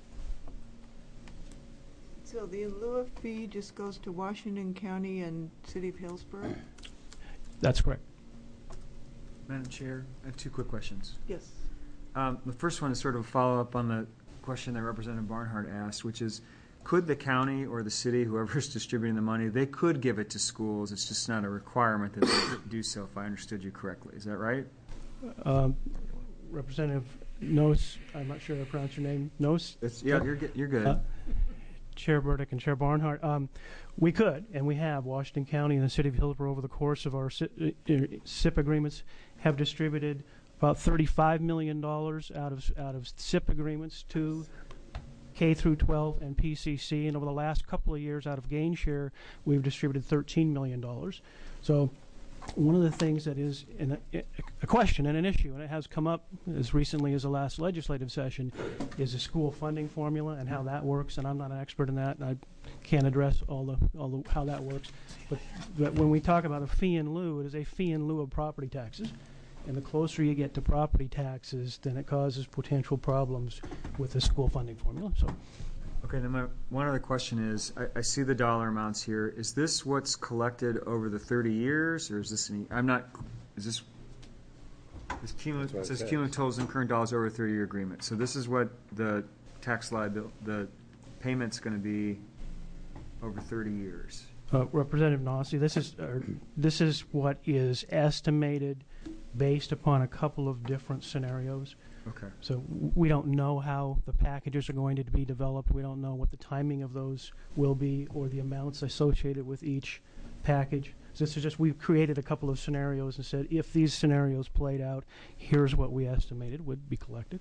B: So the in lieu of fee just goes to Washington County and city of Hillsborough?
G: That's correct.
C: Madam Chair, I have 2 quick questions.
B: Yes.
C: The first one is sort of a follow-up on the question that Representative Barnhart asked, which is, could the county or the city, whoever's distributing the money, they could give it to schools. It's just not a requirement that they do so, if I understood you correctly. Is that right?
G: Representative Nose, I'm not sure I pronounced your name. Nose?
C: Yeah, you're good.
G: Chair Burdick and Chair Barnhart, we could, and we have. Washington County and the city of Hillsborough, over the course of our SIP agreements, have distributed about $35 million out of SIP agreements to K through 12 and PCC, and over the last couple of years, out of gain share, we've distributed $13 million. So one of the things that is a question and an issue, and it has come up as recently as the last legislative session, is the school funding formula and how that works. And I'm not an expert in that, and I can't address all the how that works. But when we talk about a fee in lieu, it is a fee in lieu of property taxes. And the closer you get to property taxes, then it causes potential problems with the school funding formula. So.
C: Okay, then one other question is, I see the dollar amounts here. Is this what's collected over the 30 years, or is this it says cumulative totals and current dollars over a 30-year agreement. So this is what the tax liability, the payment's going to be over 30 years.
G: Representative Nossi, this is what is estimated based upon a couple of different scenarios.
C: Okay.
G: So we don't know how the packages are going to be developed. We don't know what the timing of those will be or the amounts associated with each package. So this is just, we've created a couple of scenarios and said, if these scenarios played out, here's what we estimated would be collected.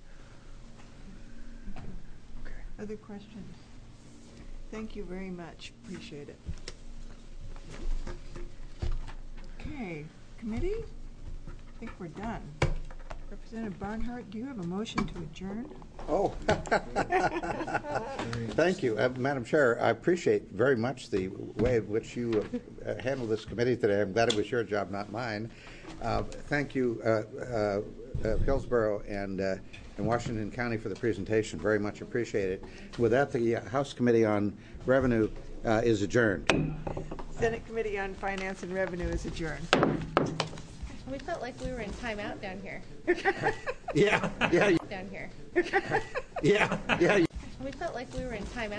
B: Okay. Other questions? Thank you very much. Appreciate it. Okay. Committee? I think we're done. Representative Barnhart, do you have a motion to adjourn?
D: Oh, thank you. Madam Chair, I appreciate very much the way in which you handled this committee today. I'm glad it was your job, not mine. Thank you, Hillsborough and Washington County, for the presentation. Very much appreciated. With that, the House Committee on Revenue is adjourned.
B: Senate Committee on Finance and Revenue is adjourned.
F: We felt like we were in timeout down here.
D: Yeah.
F: Down here.
D: Yeah.
F: We felt like we were in timeout.